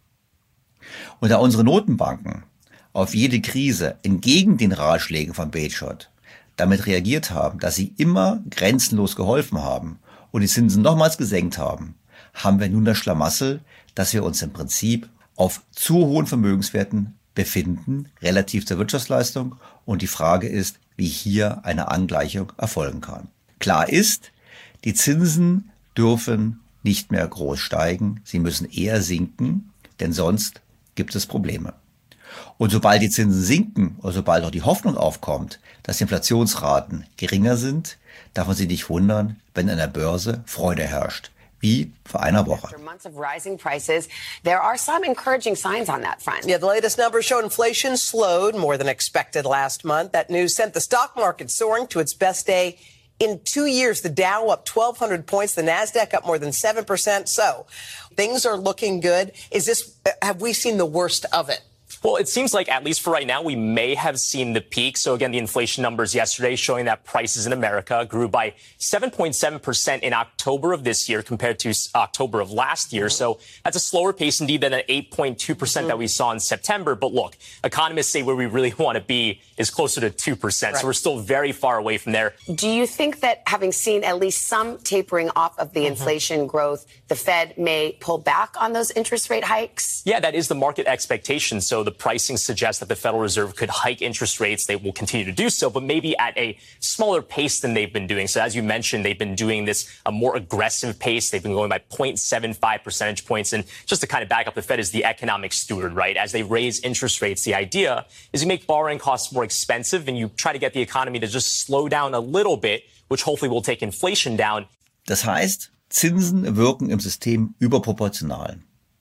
Und da unsere Notenbanken auf jede Krise entgegen den Ratschlägen von Bagehot damit reagiert haben, dass sie immer grenzenlos geholfen haben und die Zinsen nochmals gesenkt haben, haben wir nun das Schlamassel, dass wir uns im Prinzip auf zu hohen Vermögenswerten befinden, relativ zur Wirtschaftsleistung, und die Frage ist, wie hier eine Angleichung erfolgen kann. Klar ist, die Zinsen dürfen nicht mehr groß steigen, sie müssen eher sinken, denn sonst gibt es Probleme. Und sobald die Zinsen sinken oder sobald auch die Hoffnung aufkommt, dass die Inflationsraten geringer sind, darf man sich nicht wundern, wenn an der Börse Freude herrscht. Wie vor einer Woche. After months of rising prices, there are some encouraging signs on that front. Yeah, the latest numbers show inflation slowed more than expected last month. That news sent the stock market soaring to its best day in two years. The Dow up twelve hundred points, the Nasdaq up more than seven percent. So things are looking good. Is this, have we seen the worst of it? Well, it seems like, at least for right now, we may have seen the peak. So again, the inflation numbers yesterday showing that prices in America grew by seven point seven percent in October of this year compared to October of last year. So that's a slower pace indeed than an eight point two percent that we saw in September. But look, economists say where we really want to be is closer to two percent. Right. So we're still very far away from there. Do you think that having seen at least some tapering off of the mm-hmm. inflation growth, the Fed may pull back on those interest rate hikes? Yeah, that is the market expectation. So the pricing suggests that the Federal Reserve could hike interest rates. They will continue to do so, but maybe at a smaller pace than they've been doing. So as you mentioned, they've been doing this a more aggressive pace. They've been going by zero point seven five percentage points. And just to kind of back up, the Fed is the economic steward, right? As they raise interest rates, the idea is you make borrowing costs more expensive and you try to get the economy to just slow down a little bit, which hopefully will take inflation down. Das heißt, Zinsen wirken im System überproportional.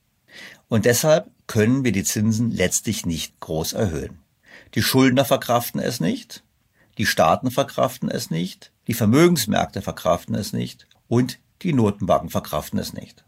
Und deshalb können wir die Zinsen letztlich nicht groß erhöhen. Die Schuldner verkraften es nicht, die Staaten verkraften es nicht, die Vermögensmärkte verkraften es nicht und die Notenbanken verkraften es nicht.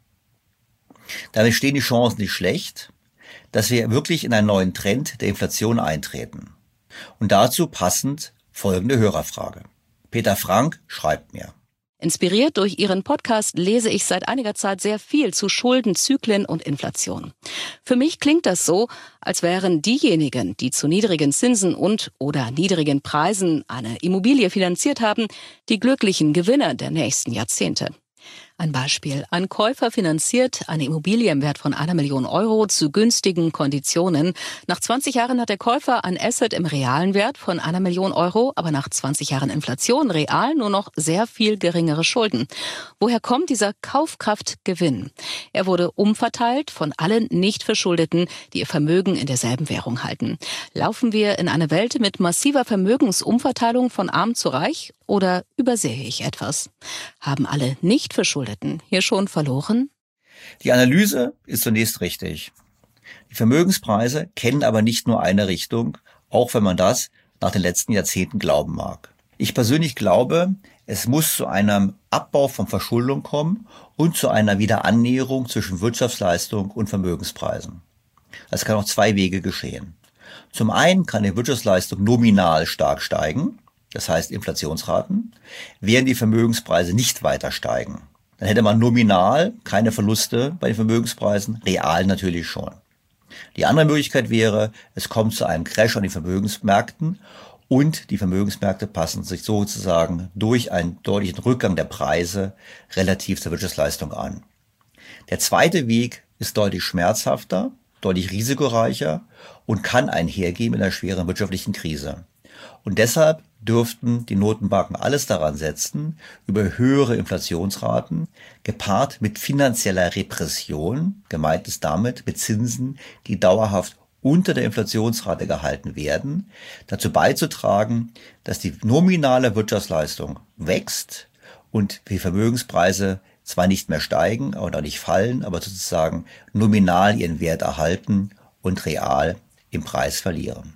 Damit stehen die Chancen nicht schlecht, dass wir wirklich in einen neuen Trend der Inflation eintreten. Und dazu passend folgende Hörerfrage. Peter Frank schreibt mir: Inspiriert durch Ihren Podcast lese ich seit einiger Zeit sehr viel zu Schulden, Zyklen und Inflation. Für mich klingt das so, als wären diejenigen, die zu niedrigen Zinsen und oder niedrigen Preisen eine Immobilie finanziert haben, die glücklichen Gewinner der nächsten Jahrzehnte. Ein Beispiel. Ein Käufer finanziert eine Immobilie im Wert von einer Million Euro zu günstigen Konditionen. Nach zwanzig Jahren hat der Käufer ein Asset im realen Wert von einer Million Euro, aber nach zwanzig Jahren Inflation real nur noch sehr viel geringere Schulden. Woher kommt dieser Kaufkraftgewinn? Er wurde umverteilt von allen Nicht-Verschuldeten, die ihr Vermögen in derselben Währung halten. Laufen wir in eine Welt mit massiver Vermögensumverteilung von arm zu reich? Oder übersehe ich etwas? Haben alle Nicht-Verschuldeten hier schon verloren? Die Analyse ist zunächst richtig. Die Vermögenspreise kennen aber nicht nur eine Richtung, auch wenn man das nach den letzten Jahrzehnten glauben mag. Ich persönlich glaube, es muss zu einem Abbau von Verschuldung kommen und zu einer Wiederannäherung zwischen Wirtschaftsleistung und Vermögenspreisen. Das kann auf zwei Wege geschehen. Zum einen kann die Wirtschaftsleistung nominal stark steigen, das heißt Inflationsraten, während die Vermögenspreise nicht weiter steigen. Dann hätte man nominal keine Verluste bei den Vermögenspreisen, real natürlich schon. Die andere Möglichkeit wäre, es kommt zu einem Crash an den Vermögensmärkten und die Vermögensmärkte passen sich sozusagen durch einen deutlichen Rückgang der Preise relativ zur Wirtschaftsleistung an. Der zweite Weg ist deutlich schmerzhafter, deutlich risikoreicher und kann einhergehen mit einer schweren wirtschaftlichen Krise. Und deshalb dürften die Notenbanken alles daran setzen, über höhere Inflationsraten, gepaart mit finanzieller Repression, gemeint ist damit mit Zinsen, die dauerhaft unter der Inflationsrate gehalten werden, dazu beizutragen, dass die nominale Wirtschaftsleistung wächst und die Vermögenspreise zwar nicht mehr steigen oder nicht fallen, aber sozusagen nominal ihren Wert erhalten und real im Preis verlieren.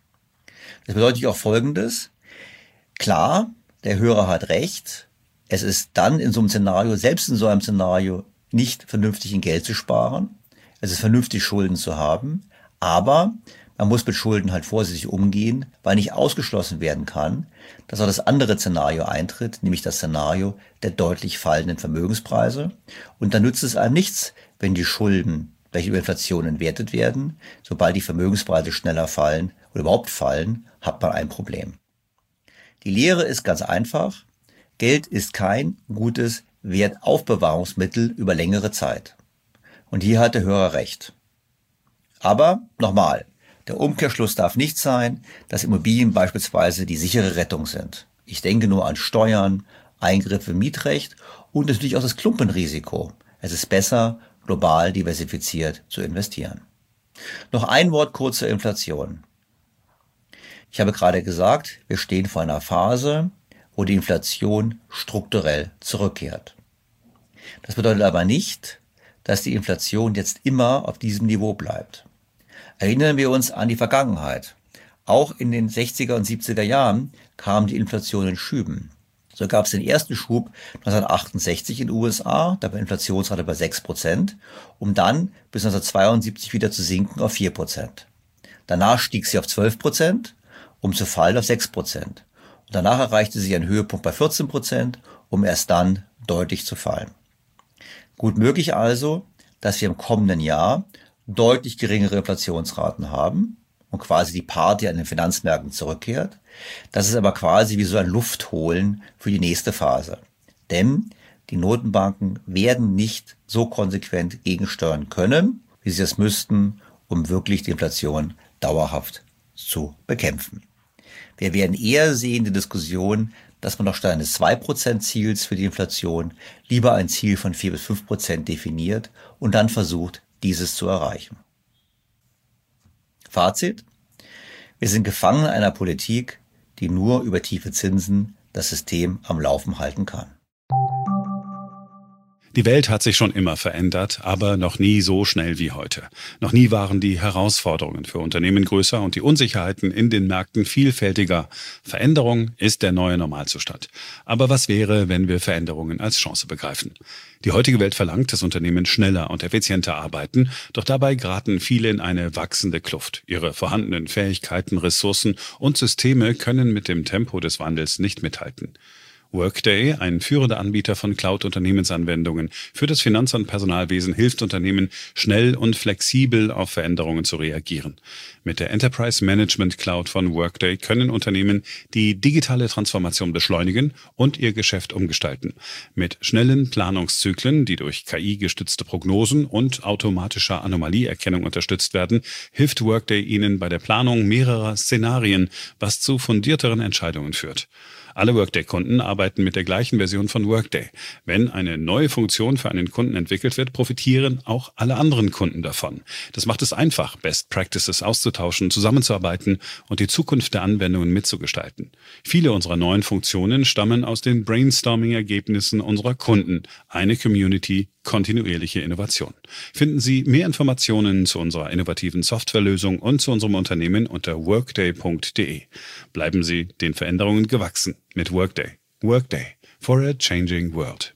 Das bedeutet auch Folgendes. Klar, der Hörer hat recht. Es ist dann in so einem Szenario, selbst in so einem Szenario, nicht vernünftig in Geld zu sparen. Es ist vernünftig, Schulden zu haben. Aber man muss mit Schulden halt vorsichtig umgehen, weil nicht ausgeschlossen werden kann, dass auch das andere Szenario eintritt, nämlich das Szenario der deutlich fallenden Vermögenspreise. Und dann nützt es einem nichts, wenn die Schulden, welche über Inflation entwertet werden. Sobald die Vermögenspreise schneller fallen oder überhaupt fallen, hat man ein Problem. Die Lehre ist ganz einfach. Geld ist kein gutes Wertaufbewahrungsmittel über längere Zeit. Und hier hat der Hörer recht. Aber nochmal, der Umkehrschluss darf nicht sein, dass Immobilien beispielsweise die sichere Rettung sind. Ich denke nur an Steuern, Eingriffe im Mietrecht und natürlich auch das Klumpenrisiko. Es ist besser, global diversifiziert zu investieren. Noch ein Wort kurz zur Inflation. Ich habe gerade gesagt, wir stehen vor einer Phase, wo die Inflation strukturell zurückkehrt. Das bedeutet aber nicht, dass die Inflation jetzt immer auf diesem Niveau bleibt. Erinnern wir uns an die Vergangenheit. Auch in den sechziger und siebziger Jahren kam die Inflation in Schüben. So gab es den ersten Schub neunzehnhundertachtundsechzig in den U S A, da war die Inflationsrate bei sechs Prozent, um dann bis neunzehnhundertzweiundsiebzig wieder zu sinken auf vier Prozent. Danach stieg sie auf zwölf Prozent, um zu fallen auf sechs Prozent. Und danach erreichte sie einen Höhepunkt bei vierzehn Prozent, um erst dann deutlich zu fallen. Gut möglich also, dass wir im kommenden Jahr deutlich geringere Inflationsraten haben und quasi die Party an den Finanzmärkten zurückkehrt. Das ist aber quasi wie so ein Luftholen für die nächste Phase. Denn die Notenbanken werden nicht so konsequent gegensteuern können, wie sie es müssten, um wirklich die Inflation dauerhaft zu bekämpfen. Wir werden eher sehen die Diskussion, dass man noch statt eines zwei Prozent Ziels für die Inflation lieber ein Ziel von vier bis fünf Prozent definiert und dann versucht, dieses zu erreichen. Fazit: Wir sind gefangen in einer Politik, die nur über tiefe Zinsen das System am Laufen halten kann. Die Welt hat sich schon immer verändert, aber noch nie so schnell wie heute. Noch nie waren die Herausforderungen für Unternehmen größer und die Unsicherheiten in den Märkten vielfältiger. Veränderung ist der neue Normalzustand. Aber was wäre, wenn wir Veränderungen als Chance begreifen? Die heutige Welt verlangt, dass Unternehmen schneller und effizienter arbeiten, doch dabei geraten viele in eine wachsende Kluft. Ihre vorhandenen Fähigkeiten, Ressourcen und Systeme können mit dem Tempo des Wandels nicht mithalten. Workday, ein führender Anbieter von Cloud-Unternehmensanwendungen für das Finanz- und Personalwesen, hilft Unternehmen, schnell und flexibel auf Veränderungen zu reagieren. Mit der Enterprise Management Cloud von Workday können Unternehmen die digitale Transformation beschleunigen und ihr Geschäft umgestalten. Mit schnellen Planungszyklen, die durch K I-gestützte Prognosen und automatischer Anomalieerkennung unterstützt werden, hilft Workday Ihnen bei der Planung mehrerer Szenarien, was zu fundierteren Entscheidungen führt. Alle Workday-Kunden arbeiten mit der gleichen Version von Workday. Wenn eine neue Funktion für einen Kunden entwickelt wird, profitieren auch alle anderen Kunden davon. Das macht es einfach, Best Practices auszutauschen, zusammenzuarbeiten und die Zukunft der Anwendungen mitzugestalten. Viele unserer neuen Funktionen stammen aus den Brainstorming-Ergebnissen unserer Kunden. Eine Community, kontinuierliche Innovation. Finden Sie mehr Informationen zu unserer innovativen Softwarelösung und zu unserem Unternehmen unter workday punkt de. Bleiben Sie den Veränderungen gewachsen mit Workday. Workday for a changing world.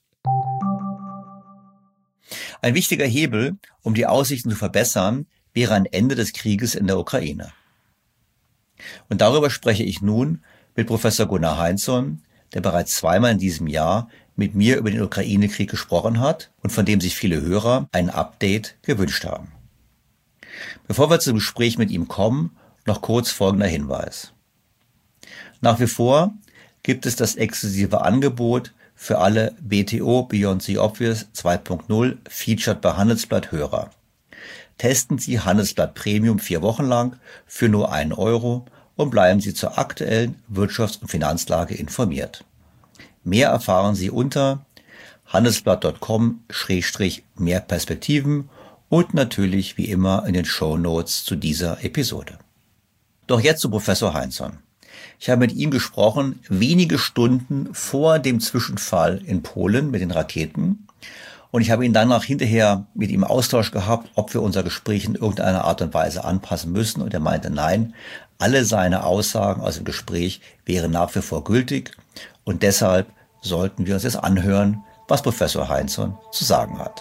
Ein wichtiger Hebel, um die Aussichten zu verbessern, wäre ein Ende des Krieges in der Ukraine. Und darüber spreche ich nun mit Professor Gunnar Heinzson, der bereits zweimal in diesem Jahr mit mir über den Ukraine-Krieg gesprochen hat und von dem sich viele Hörer ein Update gewünscht haben. Bevor wir zum Gespräch mit ihm kommen, noch kurz folgender Hinweis. Nach wie vor gibt es das exklusive Angebot für alle B T O Beyond the Obvious zwei Punkt null Featured bei Handelsblatt Hörer. Testen Sie Handelsblatt Premium vier Wochen lang für nur einen Euro und bleiben Sie zur aktuellen Wirtschafts- und Finanzlage informiert. Mehr erfahren Sie unter handelsblatt punkt com Schrägstrich mehr Perspektiven und natürlich wie immer in den Shownotes zu dieser Episode. Doch jetzt zu Professor Heinzson. Ich habe mit ihm gesprochen, wenige Stunden vor dem Zwischenfall in Polen mit den Raketen. Und ich habe ihn danach hinterher mit ihm Austausch gehabt, ob wir unser Gespräch in irgendeiner Art und Weise anpassen müssen. Und er meinte, nein, alle seine Aussagen aus dem Gespräch wären nach wie vor gültig. Und deshalb sollten wir uns jetzt anhören, was Professor Heinzson zu sagen hat.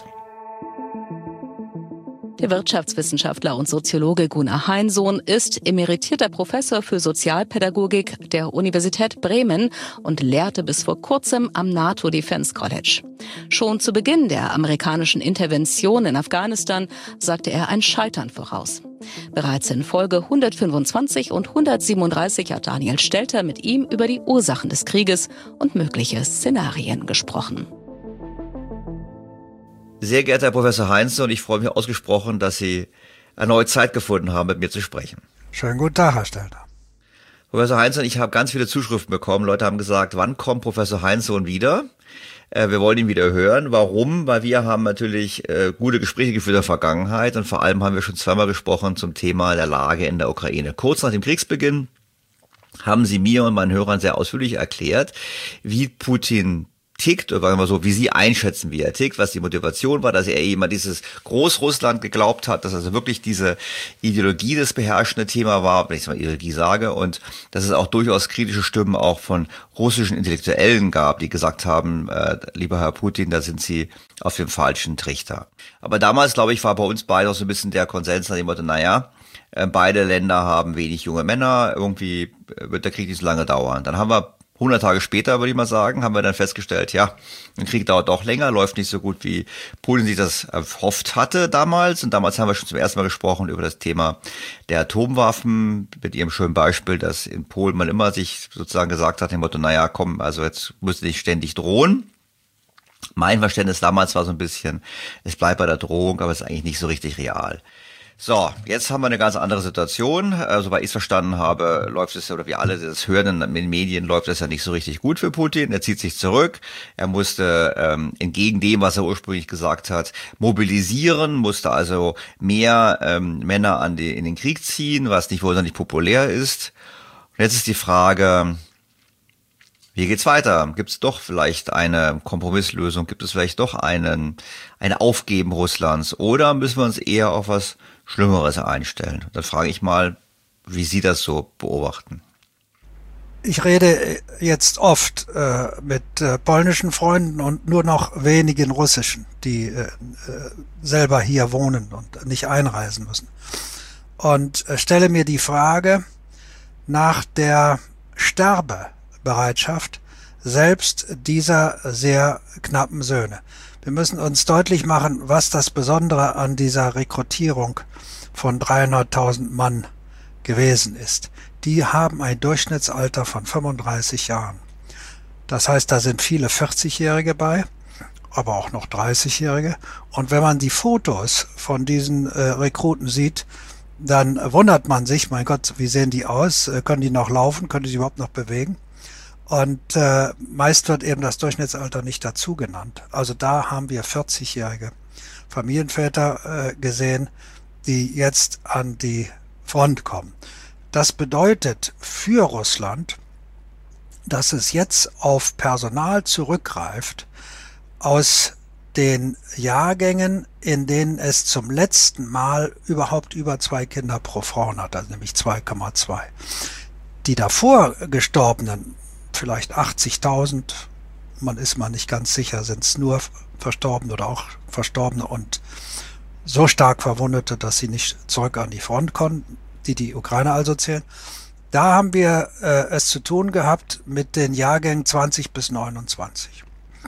Der Wirtschaftswissenschaftler und Soziologe Gunnar Heinzson ist emeritierter Professor für Sozialpädagogik der Universität Bremen und lehrte bis vor kurzem am NATO Defense College. Schon zu Beginn der amerikanischen Intervention in Afghanistan sagte er ein Scheitern voraus. Bereits in Folge hundertfünfundzwanzig und hundertsiebenunddreißig hat Daniel Stelter mit ihm über die Ursachen des Krieges und mögliche Szenarien gesprochen. Sehr geehrter Herr Professor Heinzson, ich freue mich ausgesprochen, dass Sie erneut Zeit gefunden haben, mit mir zu sprechen. Schönen guten Tag, Herr Stelter. Professor Heinsohn, ich habe ganz viele Zuschriften bekommen. Leute haben gesagt, wann kommt Professor Heinsohn wieder? Äh, wir wollen ihn wieder hören. Warum? Weil wir haben natürlich äh, gute Gespräche geführt in der Vergangenheit und vor allem haben wir schon zweimal gesprochen zum Thema der Lage in der Ukraine. Kurz nach dem Kriegsbeginn haben Sie mir und meinen Hörern sehr ausführlich erklärt, wie Putin tickt, oder sagen wir so, wie Sie einschätzen, wie er tickt, was die Motivation war, dass er eben an dieses Großrussland geglaubt hat, dass also wirklich diese Ideologie das beherrschende Thema war, wenn ich es mal Ideologie sage, und dass es auch durchaus kritische Stimmen auch von russischen Intellektuellen gab, die gesagt haben, äh, lieber Herr Putin, da sind Sie auf dem falschen Trichter. Aber damals, glaube ich, war bei uns beide auch so ein bisschen der Konsens nach dem Motto, naja, beide Länder haben wenig junge Männer, irgendwie wird der Krieg nicht so lange dauern. Dann haben wir hundert Tage später, würde ich mal sagen, haben wir dann festgestellt, ja, der Krieg dauert doch länger, läuft nicht so gut, wie Putin sich das erhofft hatte damals. Und damals haben wir schon zum ersten Mal gesprochen über das Thema der Atomwaffen, mit ihrem schönen Beispiel, dass in Polen man immer sich sozusagen gesagt hat, dem Motto, naja, komm, also jetzt müsst ihr nicht ständig drohen. Mein Verständnis damals war so ein bisschen, es bleibt bei der Drohung, aber es ist eigentlich nicht so richtig real. So, jetzt haben wir eine ganz andere Situation. Äh, soweit ich es verstanden habe, läuft es ja, oder wir alle das hören in den Medien, läuft es ja nicht so richtig gut für Putin. Er zieht sich zurück. Er musste ähm, entgegen dem, was er ursprünglich gesagt hat, mobilisieren, musste also mehr ähm, Männer an die, in den Krieg ziehen, was nicht wohl nicht populär ist. Und jetzt ist die Frage, wie geht's weiter? Gibt es doch vielleicht eine Kompromisslösung? Gibt es vielleicht doch einen, ein Aufgeben Russlands? Oder müssen wir uns eher auf was Schlimmeres einstellen? Dann frage ich mal, wie Sie das so beobachten. Ich rede jetzt oft äh, mit äh, polnischen Freunden und nur noch wenigen russischen, die äh, selber hier wohnen und nicht einreisen müssen. Und äh, stelle mir die Frage nach der Sterbebereitschaft selbst dieser sehr knappen Söhne. Wir müssen uns deutlich machen, was das Besondere an dieser Rekrutierung von dreihunderttausend Mann gewesen ist. Die haben ein Durchschnittsalter von fünfunddreißig Jahren. Das heißt, da sind viele vierzigjährige bei, aber auch noch dreißigjährige. Und wenn man die Fotos von diesen äh, Rekruten sieht, dann wundert man sich, mein Gott, wie sehen die aus? Können die noch laufen? Können die sich überhaupt noch bewegen? Und äh, meist wird eben das Durchschnittsalter nicht dazu genannt. Also da haben wir vierzigjährige Familienväter äh, gesehen, die jetzt an die Front kommen. Das bedeutet für Russland, dass es jetzt auf Personal zurückgreift aus den Jahrgängen, in denen es zum letzten Mal überhaupt über zwei Kinder pro Frau hat, also nämlich zwei Komma zwei. Die davor gestorbenen, vielleicht achtzigtausend, man ist mal nicht ganz sicher, sind es nur Verstorbene oder auch Verstorbene und so stark Verwundete, dass sie nicht zurück an die Front konnten, die die Ukraine also zählen. Da haben wir äh, es zu tun gehabt mit den Jahrgängen zwanzig bis neunundzwanzig.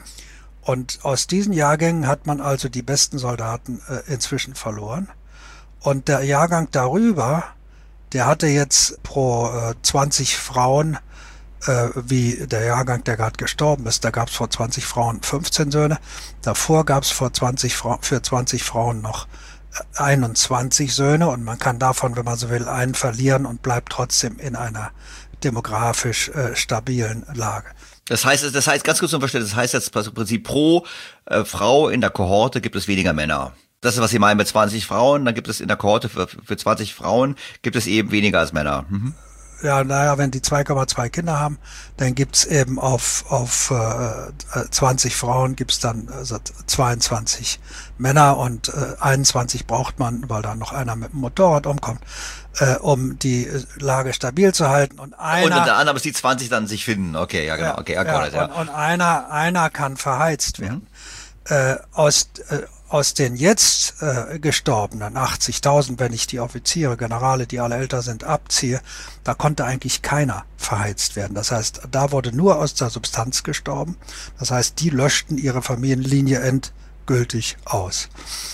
Und aus diesen Jahrgängen hat man also die besten Soldaten äh, inzwischen verloren. Und der Jahrgang darüber, der hatte jetzt pro äh, zwanzig Frauen, äh, wie der Jahrgang, der gerade gestorben ist, da gab es vor zwanzig Frauen fünfzehn Söhne. Davor gab es vor zwanzig Fra- für zwanzig Frauen noch äh, einundzwanzig Söhne. Und man kann davon, wenn man so will, einen verlieren und bleibt trotzdem in einer demografisch äh, stabilen Lage. Das heißt, das heißt, ganz kurz zum Verständnis, das heißt jetzt im Prinzip pro äh, Frau in der Kohorte gibt es weniger Männer. Das ist, was Sie meinen mit zwanzig Frauen, dann gibt es in der Kohorte für, für zwanzig Frauen gibt es eben weniger als Männer. Mhm. Ja, naja, wenn die zwei Komma zwei Kinder haben, dann gibt's eben auf auf äh, zwanzig Frauen gibt's dann also zweiundzwanzig Männer und äh, einundzwanzig braucht man, weil da noch einer mit dem Motorrad umkommt, äh, um die Lage stabil zu halten. Und einer und unter anderem, dass die zwanzig dann sich finden. Okay, ja genau. Okay, ja, ja, ja. Und, und einer einer kann verheizt werden. Mhm. Äh, aus äh, Aus den jetzt äh, gestorbenen achtzigtausend, wenn ich die Offiziere, Generale, die alle älter sind, abziehe, da konnte eigentlich keiner verheizt werden. Das heißt, da wurde nur aus der Substanz gestorben. Das heißt, die löschten ihre Familienlinie endgültig aus.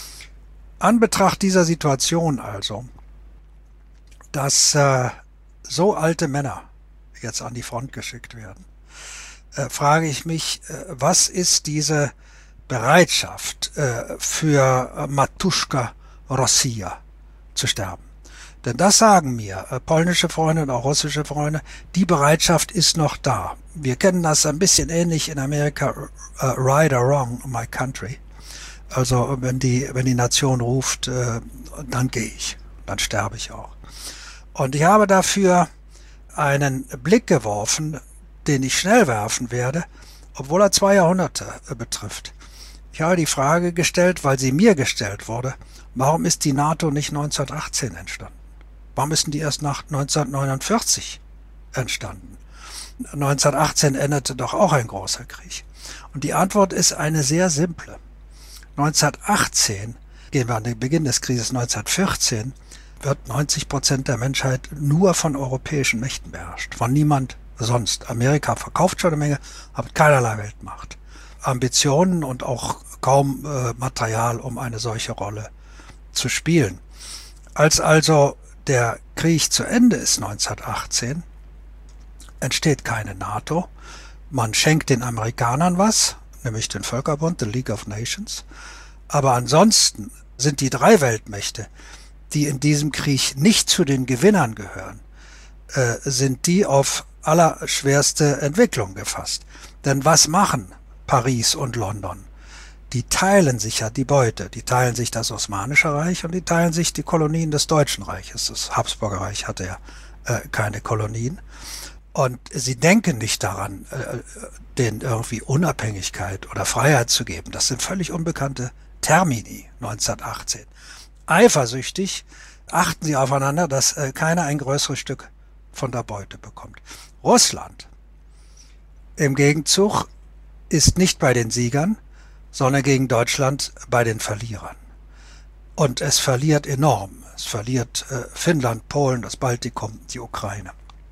An Betracht dieser Situation also, dass äh, so alte Männer jetzt an die Front geschickt werden, äh, frage ich mich, äh, was ist diese Bereitschaft äh, für Matuschka Rossia zu sterben. Denn das sagen mir äh, polnische Freunde und auch russische Freunde, die Bereitschaft ist noch da. Wir kennen das ein bisschen ähnlich in Amerika, uh, right or wrong, my country. Also wenn die, wenn die Nation ruft, äh, dann gehe ich, dann sterbe ich auch. Und ich habe dafür einen Blick geworfen, den ich schnell werfen werde, obwohl er zwei Jahrhunderte äh, betrifft. Ich habe die Frage gestellt, weil sie mir gestellt wurde, warum ist die NATO nicht neunzehnhundertachtzehn entstanden? Warum ist denn die erst nach neunzehnhundertneunundvierzig entstanden? neunzehnhundertachtzehn endete doch auch ein großer Krieg. Und die Antwort ist eine sehr simple. neunzehnhundertachtzehn, gehen wir an den Beginn des Krieges neunzehnhundertvierzehn, wird neunzig Prozent der Menschheit nur von europäischen Mächten beherrscht, von niemand sonst. Amerika verkauft schon eine Menge, hat keinerlei Weltmacht, Ambitionen und auch kaum äh, Material, um eine solche Rolle zu spielen. Als also der Krieg zu Ende ist neunzehnhundertachtzehn, entsteht keine NATO. Man schenkt den Amerikanern was, nämlich den Völkerbund, the League of Nations. Aber ansonsten sind die drei Weltmächte, die in diesem Krieg nicht zu den Gewinnern gehören, äh, sind die auf allerschwerste Entwicklung gefasst. Denn was machen Paris und London? Die teilen sich ja die Beute. Die teilen sich das Osmanische Reich und die teilen sich die Kolonien des Deutschen Reiches. Das Habsburger Reich hatte ja äh, keine Kolonien. Und sie denken nicht daran, äh, denen irgendwie Unabhängigkeit oder Freiheit zu geben. Das sind völlig unbekannte Termini neunzehnhundertachtzehn. Eifersüchtig achten sie aufeinander, dass äh, keiner ein größeres Stück von der Beute bekommt. Russland im Gegenzug ist nicht bei den Siegern, sondern gegen Deutschland bei den Verlierern. Und es verliert enorm. Es verliert äh, Finnland, Polen, das Baltikum, die Ukraine.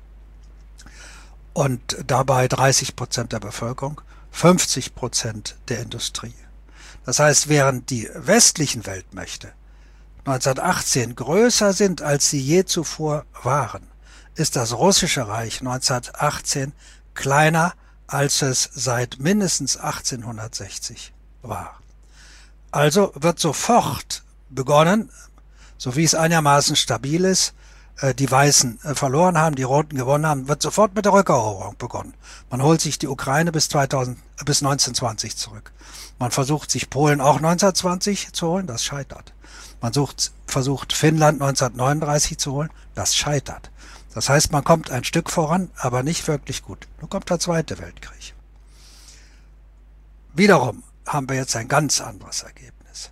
Und dabei dreißig Prozent der Bevölkerung, fünfzig Prozent der Industrie. Das heißt, während die westlichen Weltmächte neunzehnhundertachtzehn größer sind, als sie je zuvor waren, ist das Russische Reich neunzehnhundertachtzehn kleiner, als es seit mindestens achtzehnhundertsechzig war. Also wird sofort begonnen, so wie es einigermaßen stabil ist, die Weißen verloren haben, die Roten gewonnen haben, wird sofort mit der Rückeroberung begonnen. Man holt sich die Ukraine bis zweitausend, bis neunzehnhundertzwanzig zurück. Man versucht sich Polen auch neunzehnhundertzwanzig zu holen, das scheitert. Man sucht, versucht Finnland neunzehnhundertneununddreißig zu holen, das scheitert. Das heißt, man kommt ein Stück voran, aber nicht wirklich gut. Nun kommt der Zweite Weltkrieg. Wiederum haben wir jetzt ein ganz anderes Ergebnis.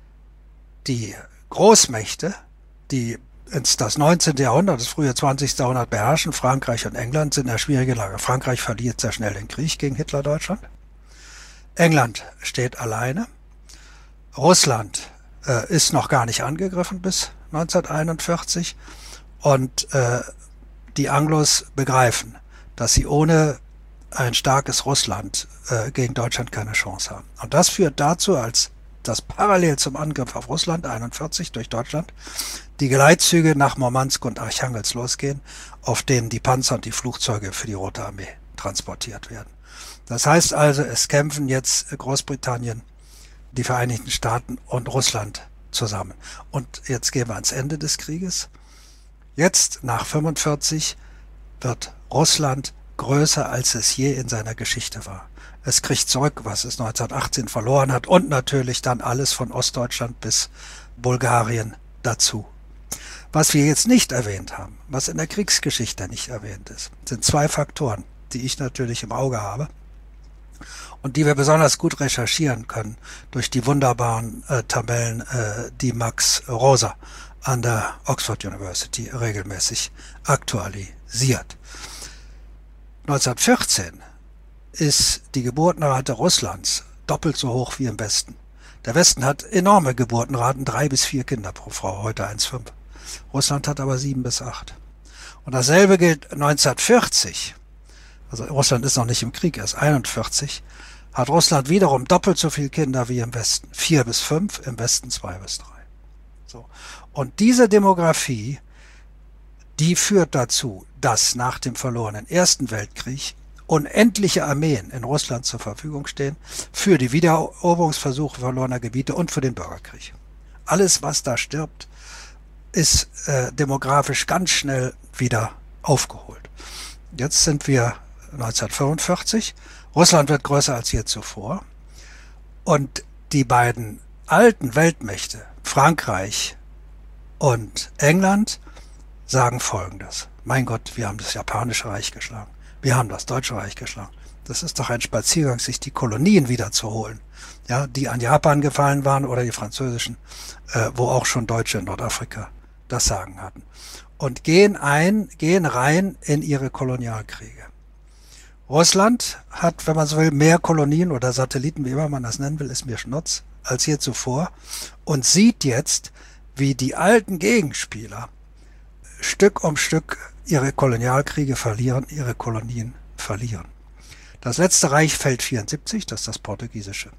Die Großmächte, die ins das neunzehnte Jahrhundert, das frühe zwanzigste Jahrhundert beherrschen, Frankreich und England, sind in einer schwierigen Lage. Frankreich verliert sehr schnell den Krieg gegen Hitler-Deutschland. England steht alleine. Russland äh, ist noch gar nicht angegriffen bis neunzehnhunderteinundvierzig. Und äh, die Anglos begreifen, dass sie ohne ein starkes Russland äh, gegen Deutschland keine Chance haben. Und das führt dazu, als das parallel zum Angriff auf Russland einundvierzig durch Deutschland die Geleitzüge nach Murmansk und Archangelsk losgehen, auf denen die Panzer und die Flugzeuge für die Rote Armee transportiert werden. Das heißt also, es kämpfen jetzt Großbritannien, die Vereinigten Staaten und Russland zusammen. Und jetzt gehen wir ans Ende des Krieges. Jetzt, nach fünfundvierzig, wird Russland größer, als es je in seiner Geschichte war. Es kriegt zurück, was es neunzehnhundertachtzehn verloren hat und natürlich dann alles von Ostdeutschland bis Bulgarien dazu. Was wir jetzt nicht erwähnt haben, was in der Kriegsgeschichte nicht erwähnt ist, sind zwei Faktoren, die ich natürlich im Auge habe und die wir besonders gut recherchieren können durch die wunderbaren äh, Tabellen, äh, die Max Rosa an der Oxford University regelmäßig aktualisiert. neunzehnhundertvierzehn ist die Geburtenrate Russlands doppelt so hoch wie im Westen. Der Westen hat enorme Geburtenraten, drei bis vier Kinder pro Frau, heute eins Komma fünf. Russland hat aber sieben bis acht. Und dasselbe gilt neunzehnhundertvierzig. Also Russland ist noch nicht im Krieg, erst einundvierzig. Hat Russland wiederum doppelt so viele Kinder wie im Westen. Vier bis fünf, im Westen zwei bis drei. So. Und diese Demografie, die führt dazu, dass nach dem verlorenen Ersten Weltkrieg unendliche Armeen in Russland zur Verfügung stehen für die Wiedereroberungsversuche verlorener Gebiete und für den Bürgerkrieg. Alles, was da stirbt, ist äh, demografisch ganz schnell wieder aufgeholt. Jetzt sind wir neunzehnhundertfünfundvierzig. Russland wird größer als je zuvor. Und die beiden alten Weltmächte, Frankreich und England, sagen Folgendes. Mein Gott, wir haben das Japanische Reich geschlagen. Wir haben das Deutsche Reich geschlagen. Das ist doch ein Spaziergang, sich die Kolonien wiederzuholen, ja, die an Japan gefallen waren oder die französischen, äh, wo auch schon Deutsche in Nordafrika das Sagen hatten. Und gehen ein, gehen rein in ihre Kolonialkriege. Russland hat, wenn man so will, mehr Kolonien oder Satelliten, wie immer man das nennen will, ist mir Schnurz, als je zuvor und sieht jetzt, wie die alten Gegenspieler Stück um Stück ihre Kolonialkriege verlieren, ihre Kolonien verlieren. Das letzte Reich fällt vierundsiebzig, das ist das portugiesische.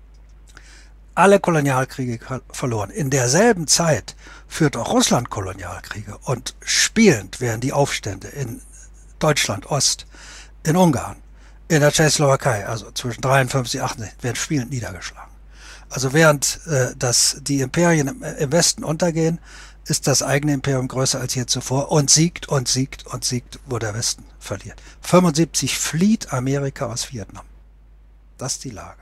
Alle Kolonialkriege verloren. In derselben Zeit führt auch Russland Kolonialkriege und spielend werden die Aufstände in Deutschland Ost, in Ungarn, in der Tschechoslowakei, also zwischen dreiundfünfzig und achtundsiebzig, werden spielend niedergeschlagen. Also während äh, das, die Imperien im, im Westen untergehen, ist das eigene Imperium größer als je zuvor und siegt und siegt und siegt, wo der Westen verliert. fünfundsiebzig flieht Amerika aus Vietnam. Das ist die Lage.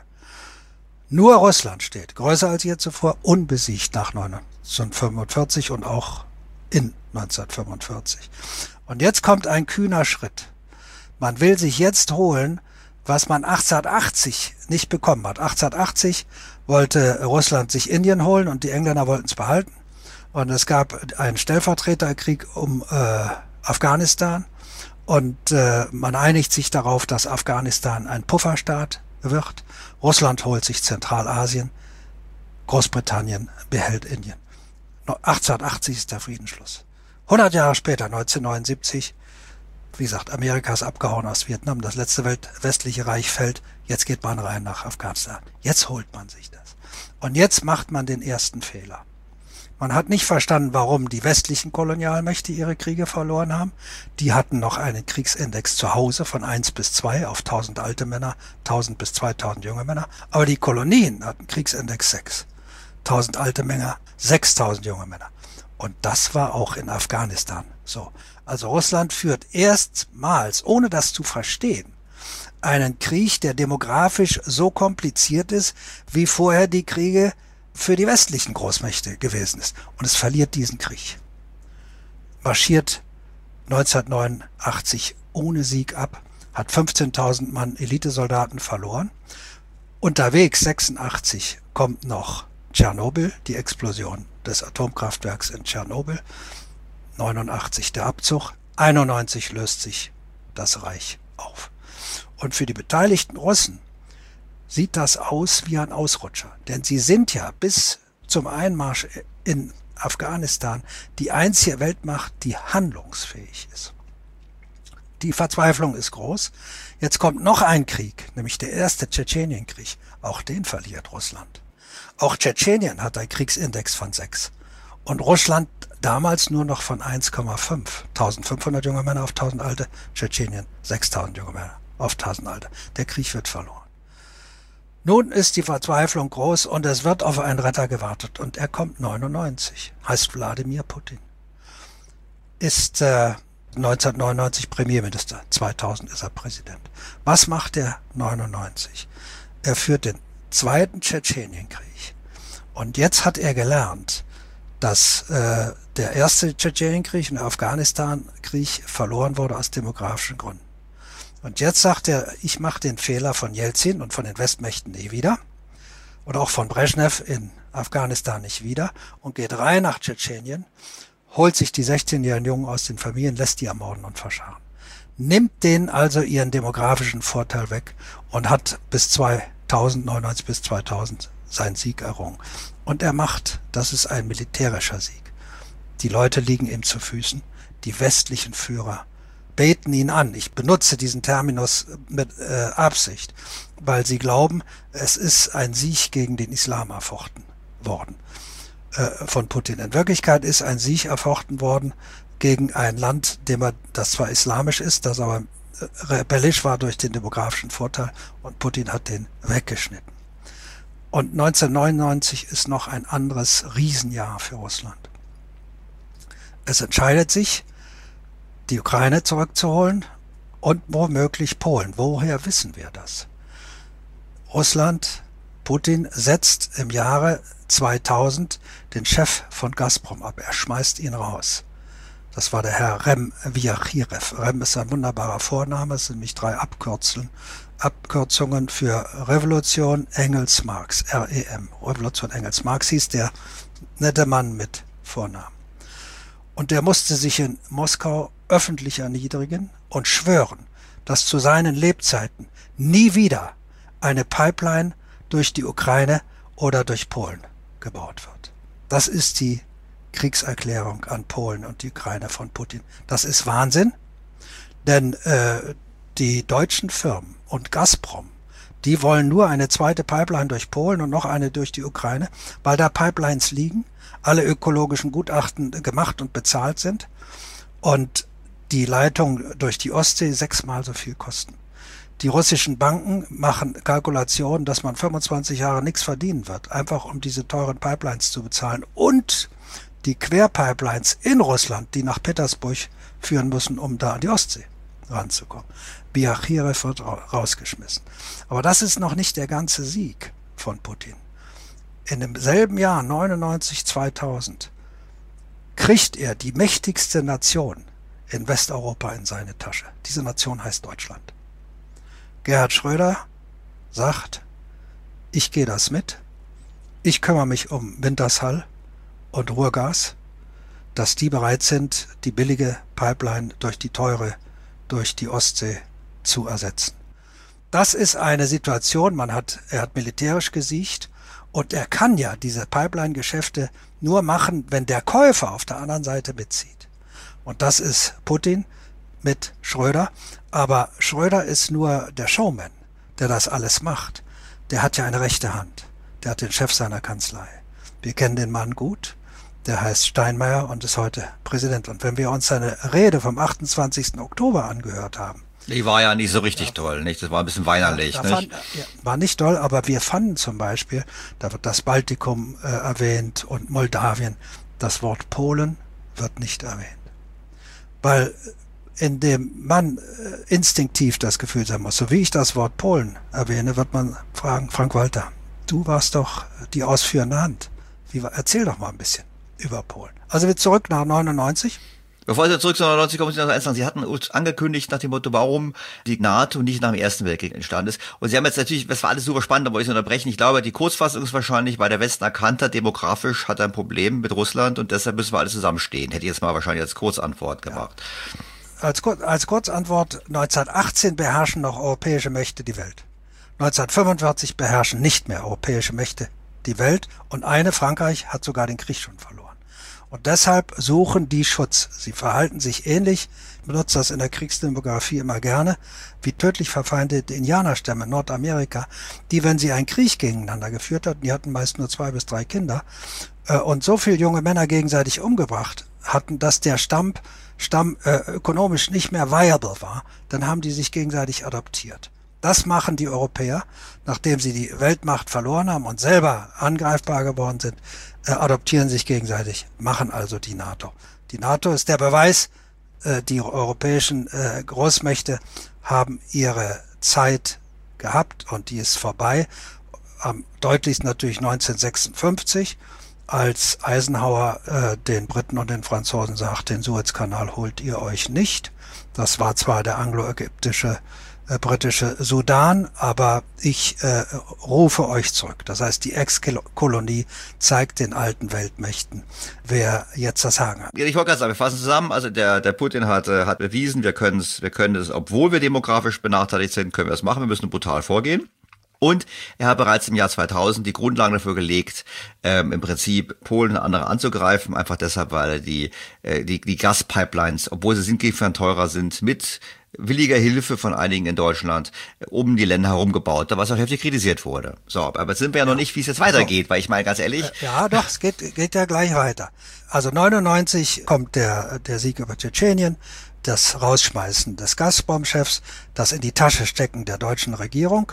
Nur Russland steht größer als je zuvor, unbesiegt nach neunzehnhundertfünfundvierzig und auch in neunzehnhundertfünfundvierzig. Und jetzt kommt ein kühner Schritt. Man will sich jetzt holen, was man achtzehnhundertachtzig nicht bekommen hat. achtzehnhundertachtzig wollte Russland sich Indien holen und die Engländer wollten es behalten. Und es gab einen Stellvertreterkrieg um äh, Afghanistan und äh, man einigt sich darauf, dass Afghanistan ein Pufferstaat wird. Russland holt sich Zentralasien, Großbritannien behält Indien. achtzehnhundertachtzig ist der Friedensschluss. hundert Jahre später, neunzehnhundertneunundsiebzig, wie gesagt, Amerika ist abgehauen aus Vietnam, das letzte Welt, westliche Reich fällt, jetzt geht man rein nach Afghanistan. Jetzt holt man sich das. Und jetzt macht man den ersten Fehler. Man hat nicht verstanden, warum die westlichen Kolonialmächte ihre Kriege verloren haben. Die hatten noch einen Kriegsindex zu Hause von eins bis zwei auf tausend alte Männer, tausend bis zweitausend junge Männer. Aber die Kolonien hatten Kriegsindex sechs. tausend alte Männer, sechstausend junge Männer. Und das war auch in Afghanistan so. Also Russland führt erstmals, ohne das zu verstehen, einen Krieg, der demografisch so kompliziert ist, wie vorher die Kriege für die westlichen Großmächte gewesen ist. Und es verliert diesen Krieg. Marschiert neunzehnhundertneunundachtzig ohne Sieg ab, hat fünfzehntausend Mann Elitesoldaten verloren. Unterwegs sechsundachtzig kommt noch Tschernobyl, die Explosion des Atomkraftwerks in Tschernobyl. neunundachtzig der Abzug, einundneunzig löst sich das Reich auf. Und für die beteiligten Russen sieht das aus wie ein Ausrutscher. Denn sie sind ja bis zum Einmarsch in Afghanistan die einzige Weltmacht, die handlungsfähig ist. Die Verzweiflung ist groß. Jetzt kommt noch ein Krieg, nämlich der erste Tschetschenienkrieg. Auch den verliert Russland. Auch Tschetschenien hat einen Kriegsindex von sechs. Und Russland damals nur noch von eins Komma fünf. eintausendfünfhundert junge Männer auf tausend alte. Tschetschenien sechstausend junge Männer auf tausend alte. Der Krieg wird verloren. Nun ist die Verzweiflung groß und es wird auf einen Retter gewartet. Und er kommt neunundneunzig, heißt Wladimir Putin. Ist äh, neunzehnhundertneunundneunzig Premierminister, zweitausend ist er Präsident. Was macht er neunundneunzig? Er führt den zweiten Tschetschenienkrieg. Und jetzt hat er gelernt, dass äh, der erste Tschetschenienkrieg und der Afghanistan-Krieg verloren wurde aus demografischen Gründen. Und jetzt sagt er, ich mache den Fehler von Jelzin und von den Westmächten nicht wieder oder auch von Brezhnev in Afghanistan nicht wieder und geht rein nach Tschetschenien, holt sich die sechzehnjährigen Jungen aus den Familien, lässt die ermorden und verscharren. Nimmt denen also ihren demografischen Vorteil weg und hat bis zweitausend, neunundneunzig bis zweitausend seinen Sieg errungen. Und er macht, das ist ein militärischer Sieg. Die Leute liegen ihm zu Füßen, die westlichen Führer beten ihn an. Ich benutze diesen Terminus mit äh, Absicht, weil sie glauben, es ist ein Sieg gegen den Islam erfochten worden äh, von Putin. In Wirklichkeit ist ein Sieg erfochten worden gegen ein Land, dem er, das zwar islamisch ist, das aber äh, rebellisch war durch den demografischen Vorteil und Putin hat den weggeschnitten. Und neunzehnhundertneunundneunzig ist noch ein anderes Riesenjahr für Russland. Es entscheidet sich, die Ukraine zurückzuholen und womöglich Polen. Woher wissen wir das? Russland, Putin setzt im Jahre zweitausend den Chef von Gazprom ab. Er schmeißt ihn raus. Das war der Herr Rem Viachirev. Rem ist ein wunderbarer Vorname, es sind nämlich drei Abkürzeln, Abkürzungen für Revolution Engels Marx, R E M. Revolution Engels Marx hieß der nette Mann mit Vornamen. Und der musste sich in Moskau öffentlich erniedrigen und schwören, dass zu seinen Lebzeiten nie wieder eine Pipeline durch die Ukraine oder durch Polen gebaut wird. Das ist die Kriegserklärung an Polen und die Ukraine von Putin. Das ist Wahnsinn, denn äh, die deutschen Firmen und Gazprom, die wollen nur eine zweite Pipeline durch Polen und noch eine durch die Ukraine, weil da Pipelines liegen, alle ökologischen Gutachten gemacht und bezahlt sind und die Leitung durch die Ostsee sechsmal so viel kosten. Die russischen Banken machen Kalkulationen, dass man fünfundzwanzig Jahre nichts verdienen wird, einfach um diese teuren Pipelines zu bezahlen. Und die Querpipelines in Russland, die nach Petersburg führen müssen, um da an die Ostsee ranzukommen. Biachirev wird rausgeschmissen. Aber das ist noch nicht der ganze Sieg von Putin. In demselben Jahr, neunundneunzig, zweitausend, kriegt er die mächtigste Nation in Westeuropa in seine Tasche. Diese Nation heißt Deutschland. Gerhard Schröder sagt, ich gehe das mit, ich kümmere mich um Wintershall und Ruhrgas, dass die bereit sind, die billige Pipeline durch die teure, durch die Ostsee zu ersetzen. Das ist eine Situation, man hat, er hat militärisch gesiegt und er kann ja diese Pipeline-Geschäfte nur machen, wenn der Käufer auf der anderen Seite mitzieht. Und das ist Putin mit Schröder. Aber Schröder ist nur der Showman, der das alles macht. Der hat ja eine rechte Hand. Der hat den Chef seiner Kanzlei. Wir kennen den Mann gut. Der heißt Steinmeier und ist heute Präsident. Und wenn wir uns seine Rede vom achtundzwanzigsten Oktober angehört haben. Die war ja nicht so richtig ja. toll, nicht? Das war ein bisschen weinerlich, ja, nicht? Fand, ja, war nicht toll, aber wir fanden zum Beispiel, da wird das Baltikum äh, erwähnt und Moldawien. Das Wort Polen wird nicht erwähnt. Weil in dem man äh, instinktiv das Gefühl sein muss, so wie ich das Wort Polen erwähne, wird man fragen, Frank Walter, du warst doch die ausführende Hand. Wie, erzähl doch mal ein bisschen über Polen. Also wir zurück nach neunundneunzig. Bevor Sie zurück zu neunundneunzig kommen, muss ich noch eins sagen. Sie hatten uns angekündigt nach dem Motto, warum die NATO nicht nach dem Ersten Weltkrieg entstanden ist. Und Sie haben jetzt natürlich, das war alles super spannend, da wollte ich unterbrechen. Ich glaube, die Kurzfassung ist wahrscheinlich, weil der Westen erkannt hat, demografisch hat er ein Problem mit Russland und deshalb müssen wir alle zusammenstehen. Hätte ich jetzt mal wahrscheinlich als Kurzantwort gemacht. Ja. Als, Kur als Kurzantwort, neunzehnhundertachtzehn beherrschen noch europäische Mächte die Welt. neunzehnhundertfünfundvierzig beherrschen nicht mehr europäische Mächte die Welt und eine, Frankreich, hat sogar den Krieg schon verloren. Und deshalb suchen die Schutz. Sie verhalten sich ähnlich, ich benutze das in der Kriegsdemografie immer gerne, wie tödlich verfeindete Indianerstämme in Nordamerika, die, wenn sie einen Krieg gegeneinander geführt hatten, die hatten meist nur zwei bis drei Kinder, äh, und so viele junge Männer gegenseitig umgebracht hatten, dass der Stamm, Stamm äh, ökonomisch nicht mehr viable war, dann haben die sich gegenseitig adoptiert. Das machen die Europäer, nachdem sie die Weltmacht verloren haben und selber angreifbar geworden sind, äh, adoptieren sich gegenseitig, machen also die NATO. Die NATO ist der Beweis, äh, die europäischen äh, Großmächte haben ihre Zeit gehabt und die ist vorbei. Am deutlichsten natürlich neunzehnhundertsechsundfünfzig, als Eisenhower äh, den Briten und den Franzosen sagt, den Suezkanal holt ihr euch nicht. Das war zwar der anglo-ägyptische Äh, britische Sudan, aber ich äh, rufe euch zurück. Das heißt, die Ex-Kolonie zeigt den alten Weltmächten, wer jetzt das Sagen hat. Ich wollte gerade sagen, wir fassen zusammen. Also der der Putin hat äh, hat bewiesen, wir können es, wir können es, obwohl wir demografisch benachteiligt sind, können wir es machen. Wir müssen brutal vorgehen. Und er hat bereits im Jahr zweitausend die Grundlagen dafür gelegt, ähm, im Prinzip Polen und andere anzugreifen, einfach deshalb, weil er die äh, die die Gaspipelines, obwohl sie signifikant teurer sind, mit williger Hilfe von einigen in Deutschland um die Länder herum gebaut, was auch heftig kritisiert wurde. So, aber jetzt sind wir ja noch nicht, wie es jetzt weitergeht, weil ich meine, ganz ehrlich. Ja, doch, es geht, geht ja gleich weiter. Also neunundneunzig kommt der, der Sieg über Tschetschenien, das Rausschmeißen des Gazprom-Chefs, das in die Tasche stecken der deutschen Regierung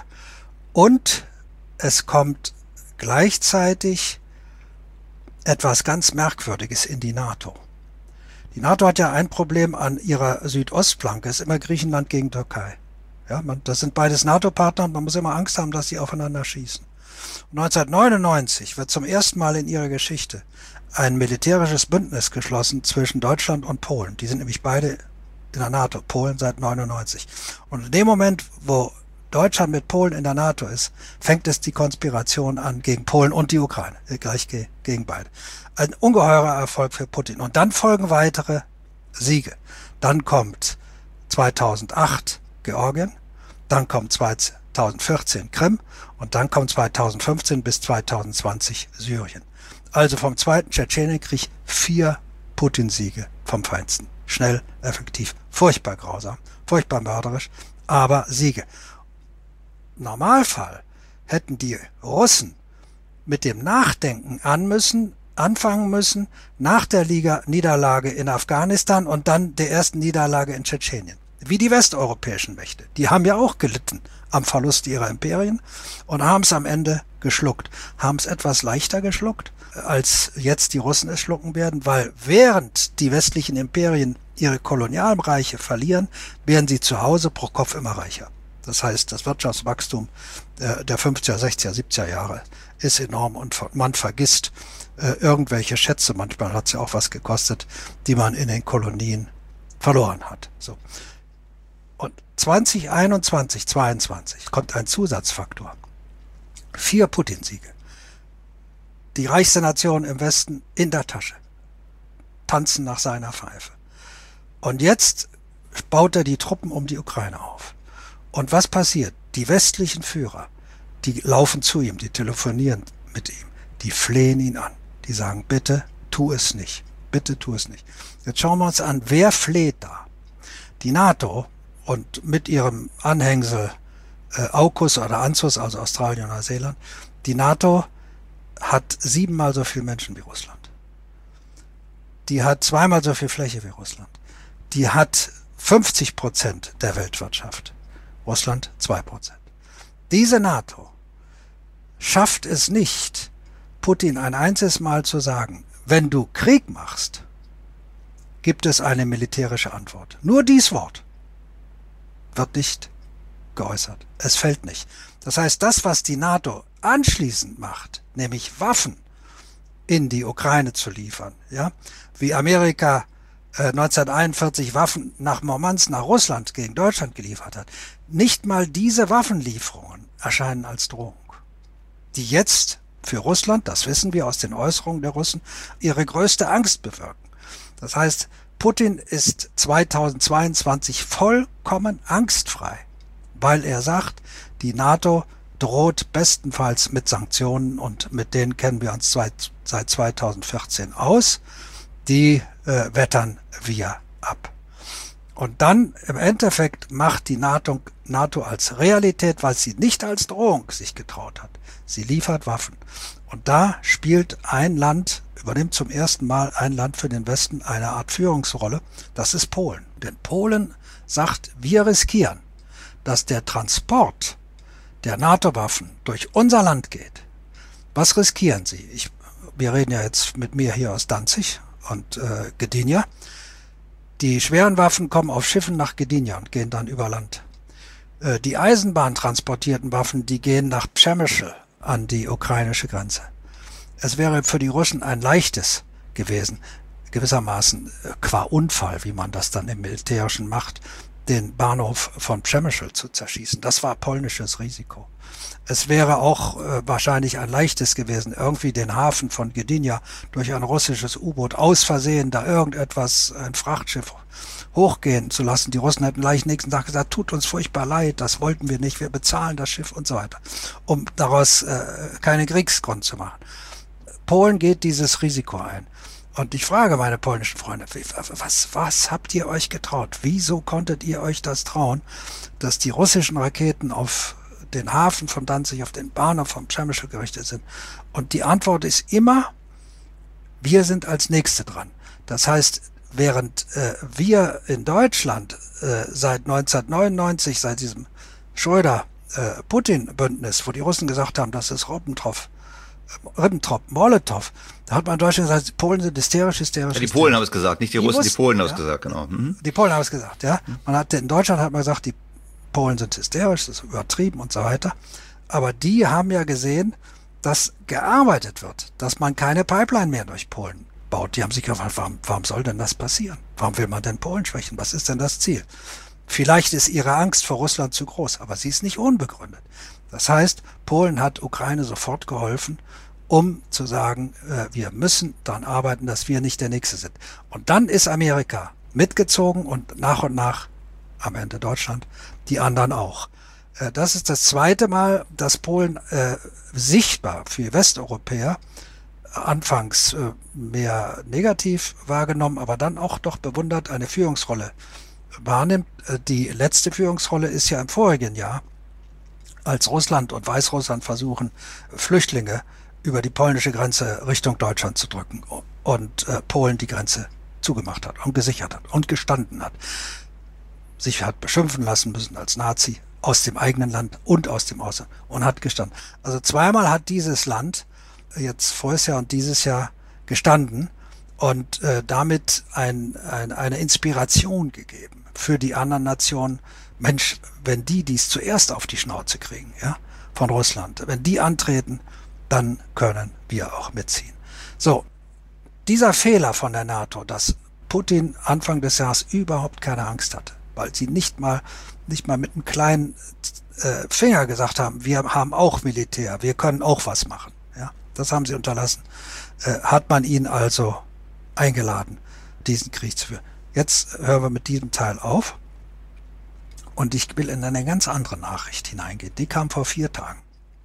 und es kommt gleichzeitig etwas ganz Merkwürdiges in die NATO. Die NATO hat ja ein Problem an ihrer Südostflanke, ist immer Griechenland gegen Türkei. Ja, man, das sind beides NATO-Partner und man muss immer Angst haben, dass sie aufeinander schießen. Und neunzehnhundertneunundneunzig wird zum ersten Mal in ihrer Geschichte ein militärisches Bündnis geschlossen zwischen Deutschland und Polen. Die sind nämlich beide in der NATO, Polen seit neunundneunzig. Und in dem Moment, wo Deutschland mit Polen in der NATO ist, fängt es die Konspiration an gegen Polen und die Ukraine, gleich gegen beide. Ein ungeheurer Erfolg für Putin. Und dann folgen weitere Siege. Dann kommt zweitausendacht Georgien, dann kommt zweitausendvierzehn Krim und dann kommt zweitausendfünfzehn bis zweitausendzwanzig Syrien. Also vom Zweiten Tschetschenienkrieg vier Putin-Siege vom Feinsten. Schnell, effektiv, furchtbar grausam, furchtbar mörderisch, aber Siege. Im Normalfall hätten die Russen mit dem Nachdenken an müssen, anfangen müssen nach der Liga Niederlage in Afghanistan und dann der ersten Niederlage in Tschetschenien. Wie die westeuropäischen Mächte. Die haben ja auch gelitten am Verlust ihrer Imperien und haben es am Ende geschluckt. Haben es etwas leichter geschluckt, als jetzt die Russen es schlucken werden, weil während die westlichen Imperien ihre Kolonialreiche verlieren, werden sie zu Hause pro Kopf immer reicher. Das heißt, das Wirtschaftswachstum der fünfziger, sechziger, siebziger Jahre ist enorm und man vergisst äh, irgendwelche Schätze, manchmal hat es ja auch was gekostet, die man in den Kolonien verloren hat. So. Und zwanzig einundzwanzig, zweiundzwanzig kommt ein Zusatzfaktor. Vier Putin-Siege. Die reichste Nation im Westen in der Tasche. Tanzen nach seiner Pfeife. Und jetzt baut er die Truppen um die Ukraine auf. Und was passiert? Die westlichen Führer, die laufen zu ihm, die telefonieren mit ihm, die flehen ihn an. Die sagen, bitte tu es nicht, bitte tu es nicht. Jetzt schauen wir uns an, wer fleht da? Die NATO und mit ihrem Anhängsel äh, AUKUS oder ANZUS, also Australien und Neuseeland, die NATO hat siebenmal so viele Menschen wie Russland. Die hat zweimal so viel Fläche wie Russland. Die hat fünfzig Prozent der Weltwirtschaft. Russland zwei Prozent. Diese NATO schafft es nicht, Putin ein einziges Mal zu sagen, wenn du Krieg machst, gibt es eine militärische Antwort. Nur dies Wort wird nicht geäußert. Es fällt nicht. Das heißt, das, was die NATO anschließend macht, nämlich Waffen in die Ukraine zu liefern, ja, wie Amerika äh, neunzehnhunderteinundvierzig Waffen nach Murmansk, nach Russland gegen Deutschland geliefert hat, nicht mal diese Waffenlieferungen erscheinen als Drohung, die jetzt für Russland, das wissen wir aus den Äußerungen der Russen, ihre größte Angst bewirken. Das heißt, Putin ist zweitausendzweiundzwanzig vollkommen angstfrei, weil er sagt, die NATO droht bestenfalls mit Sanktionen und mit denen kennen wir uns seit zweitausendvierzehn aus. Die äh, wettern wir ab. Und dann im Endeffekt macht die NATO, NATO als Realität, weil sie nicht als Drohung sich getraut hat. Sie liefert Waffen. Und da spielt ein Land, übernimmt zum ersten Mal ein Land für den Westen eine Art Führungsrolle. Das ist Polen. Denn Polen sagt, wir riskieren, dass der Transport der NATO-Waffen durch unser Land geht. Was riskieren sie? Ich, wir reden ja jetzt mit mir hier aus Danzig und äh, Gdynia. Die schweren Waffen kommen auf Schiffen nach Gdynia und gehen dann über Land. Äh, die eisenbahntransportierten Waffen, die gehen nach Przemyśl an die ukrainische Grenze. Es wäre für die Russen ein leichtes gewesen, gewissermaßen äh, qua Unfall, wie man das dann im Militärischen macht, den Bahnhof von Przemyśl zu zerschießen. Das war polnisches Risiko. Es wäre auch äh, wahrscheinlich ein leichtes gewesen, irgendwie den Hafen von Gdynia durch ein russisches U-Boot aus Versehen da irgendetwas, ein Frachtschiff, hochgehen zu lassen. Die Russen hätten gleich nächsten Tag gesagt, tut uns furchtbar leid, das wollten wir nicht, wir bezahlen das Schiff und so weiter, um daraus äh, keinen Kriegsgrund zu machen. Polen geht dieses Risiko ein. Und ich frage meine polnischen Freunde, was, was habt ihr euch getraut? Wieso konntet ihr euch das trauen, dass die russischen Raketen auf den Hafen von Danzig, auf den Bahnhof von Przemyśl gerichtet sind? Und die Antwort ist immer, wir sind als Nächste dran. Das heißt, während äh, wir in Deutschland äh, seit neunzehnhundertneunundneunzig, seit diesem Schröder-Putin-Bündnis, wo die Russen gesagt haben, das ist Ribbentrop, Ribbentrop, Molotow, da hat man in Deutschland gesagt, die Polen sind hysterisch, hysterisch. Ja, die hysterisch. Polen haben es gesagt, nicht die, die Russen, wussten, die Polen haben ja? es gesagt, genau. Mhm. Die Polen haben es gesagt, ja. Man hat, in Deutschland hat man gesagt, die Polen sind hysterisch, das ist übertrieben und so weiter. Aber die haben ja gesehen, dass gearbeitet wird, dass man keine Pipeline mehr durch Polen baut. Die haben sich gefragt, warum, warum soll denn das passieren? Warum will man denn Polen schwächen? Was ist denn das Ziel? Vielleicht ist ihre Angst vor Russland zu groß, aber sie ist nicht unbegründet. Das heißt, Polen hat Ukraine sofort geholfen, um zu sagen, äh, wir müssen daran arbeiten, dass wir nicht der Nächste sind. Und dann ist Amerika mitgezogen und nach und nach, am Ende Deutschland, die anderen auch. Äh, das ist das zweite Mal, dass Polen äh, sichtbar für Westeuropäer anfangs äh, mehr negativ wahrgenommen, aber dann auch doch bewundert eine Führungsrolle wahrnimmt. Äh, die letzte Führungsrolle ist ja im vorigen Jahr, als Russland und Weißrussland versuchen, Flüchtlinge über die polnische Grenze Richtung Deutschland zu drücken und äh, Polen die Grenze zugemacht hat und gesichert hat und gestanden hat. Sich hat beschimpfen lassen müssen als Nazi aus dem eigenen Land und aus dem Ausland und hat gestanden. Also zweimal hat dieses Land jetzt voriges Jahr und dieses Jahr gestanden und äh, damit ein, ein, eine Inspiration gegeben für die anderen Nationen. Mensch, wenn die dies zuerst auf die Schnauze kriegen, ja, von Russland, wenn die antreten, dann können wir auch mitziehen. So, dieser Fehler von der NATO, dass Putin Anfang des Jahres überhaupt keine Angst hatte, weil sie nicht mal, nicht mal mit einem kleinen äh, Finger gesagt haben, wir haben auch Militär, wir können auch was machen. Ja, das haben sie unterlassen. Äh, hat man ihn also eingeladen, diesen Krieg zu führen. Jetzt hören wir mit diesem Teil auf. Und ich will in eine ganz andere Nachricht hineingehen. Die kam vor vier Tagen.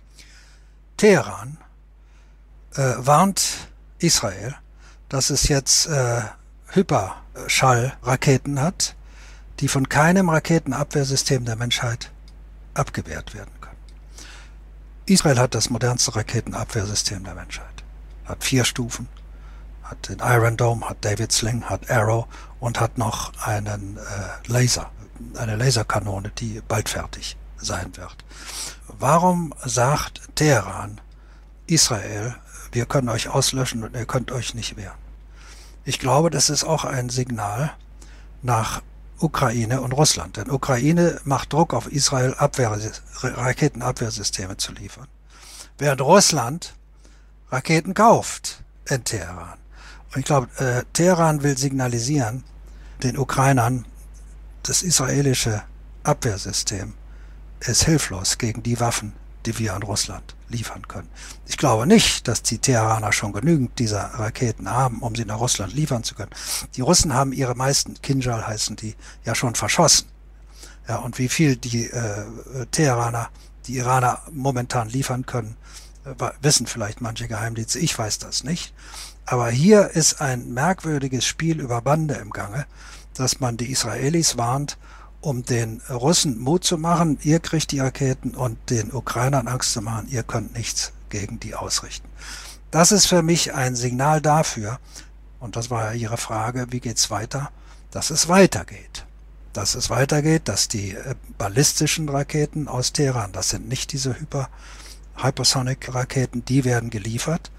Teheran äh, warnt Israel, dass es jetzt äh, Hyperschallraketen hat, die von keinem Raketenabwehrsystem der Menschheit abgewehrt werden können. Israel hat das modernste Raketenabwehrsystem der Menschheit. Hat vier Stufen, hat den Iron Dome, hat David Sling, hat Arrow und hat noch einen äh, Laser. Eine Laserkanone, die bald fertig sein wird. Warum sagt Teheran, Israel, wir können euch auslöschen und ihr könnt euch nicht wehren? Ich glaube, das ist auch ein Signal nach Ukraine und Russland. Denn Ukraine macht Druck auf Israel, Abwehr, Raketenabwehrsysteme zu liefern. Während Russland Raketen kauft in Teheran. Und ich glaube, äh, Teheran will signalisieren den Ukrainern, das israelische Abwehrsystem ist hilflos gegen die Waffen, die wir an Russland liefern können. Ich glaube nicht, dass die Teheraner schon genügend dieser Raketen haben, um sie nach Russland liefern zu können. Die Russen haben ihre meisten, Kinjal heißen die, ja schon verschossen. Ja, und wie viel die äh, Teheraner, die Iraner momentan liefern können, äh, wissen vielleicht manche Geheimdienste. Ich weiß das nicht. Aber hier ist ein merkwürdiges Spiel über Bande im Gange, dass man die Israelis warnt, um den Russen Mut zu machen, ihr kriegt die Raketen, und den Ukrainern Angst zu machen, ihr könnt nichts gegen die ausrichten. Das ist für mich ein Signal dafür, und das war ja Ihre Frage, wie geht's weiter, dass es weitergeht. Dass es weitergeht, dass die äh, ballistischen Raketen aus Teheran, das sind nicht diese Hyper, Hypersonic-Raketen, die werden geliefert.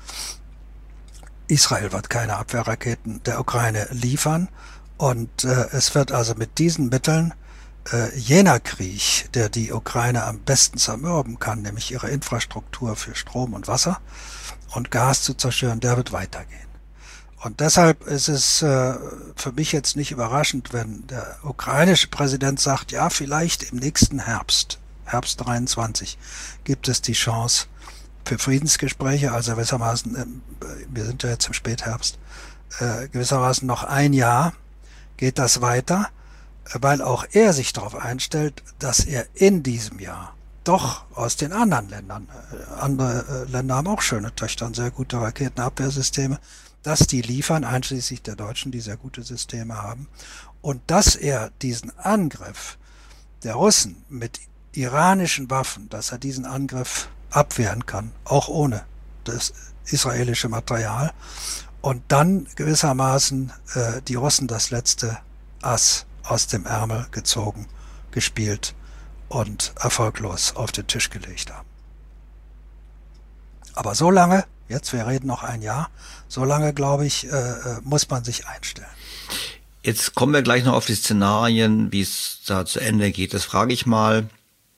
Israel wird keine Abwehrraketen der Ukraine liefern. Und äh, es wird also mit diesen Mitteln äh, jener Krieg, der die Ukraine am besten zermürben kann, nämlich ihre Infrastruktur für Strom und Wasser und Gas zu zerstören, der wird weitergehen. Und deshalb ist es äh, für mich jetzt nicht überraschend, wenn der ukrainische Präsident sagt, ja, vielleicht im nächsten Herbst, Herbst dreiundzwanzig, gibt es die Chance für Friedensgespräche, also gewissermaßen, äh, wir sind ja jetzt im Spätherbst, äh, gewissermaßen noch ein Jahr, geht das weiter, weil auch er sich darauf einstellt, dass er in diesem Jahr doch aus den anderen Ländern, äh, andere äh, Länder haben auch schöne Töchter und sehr gute Raketenabwehrsysteme, dass die liefern, einschließlich der Deutschen, die sehr gute Systeme haben, und dass er diesen Angriff der Russen mit iranischen Waffen, dass er diesen Angriff abwehren kann, auch ohne das israelische Material, und dann gewissermaßen äh, die Russen das letzte Ass aus dem Ärmel gezogen, gespielt und erfolglos auf den Tisch gelegt haben. Aber so lange, jetzt wir reden noch ein Jahr, so lange, glaube ich, äh, muss man sich einstellen. Jetzt kommen wir gleich noch auf die Szenarien, wie es da zu Ende geht. Das frage ich mal.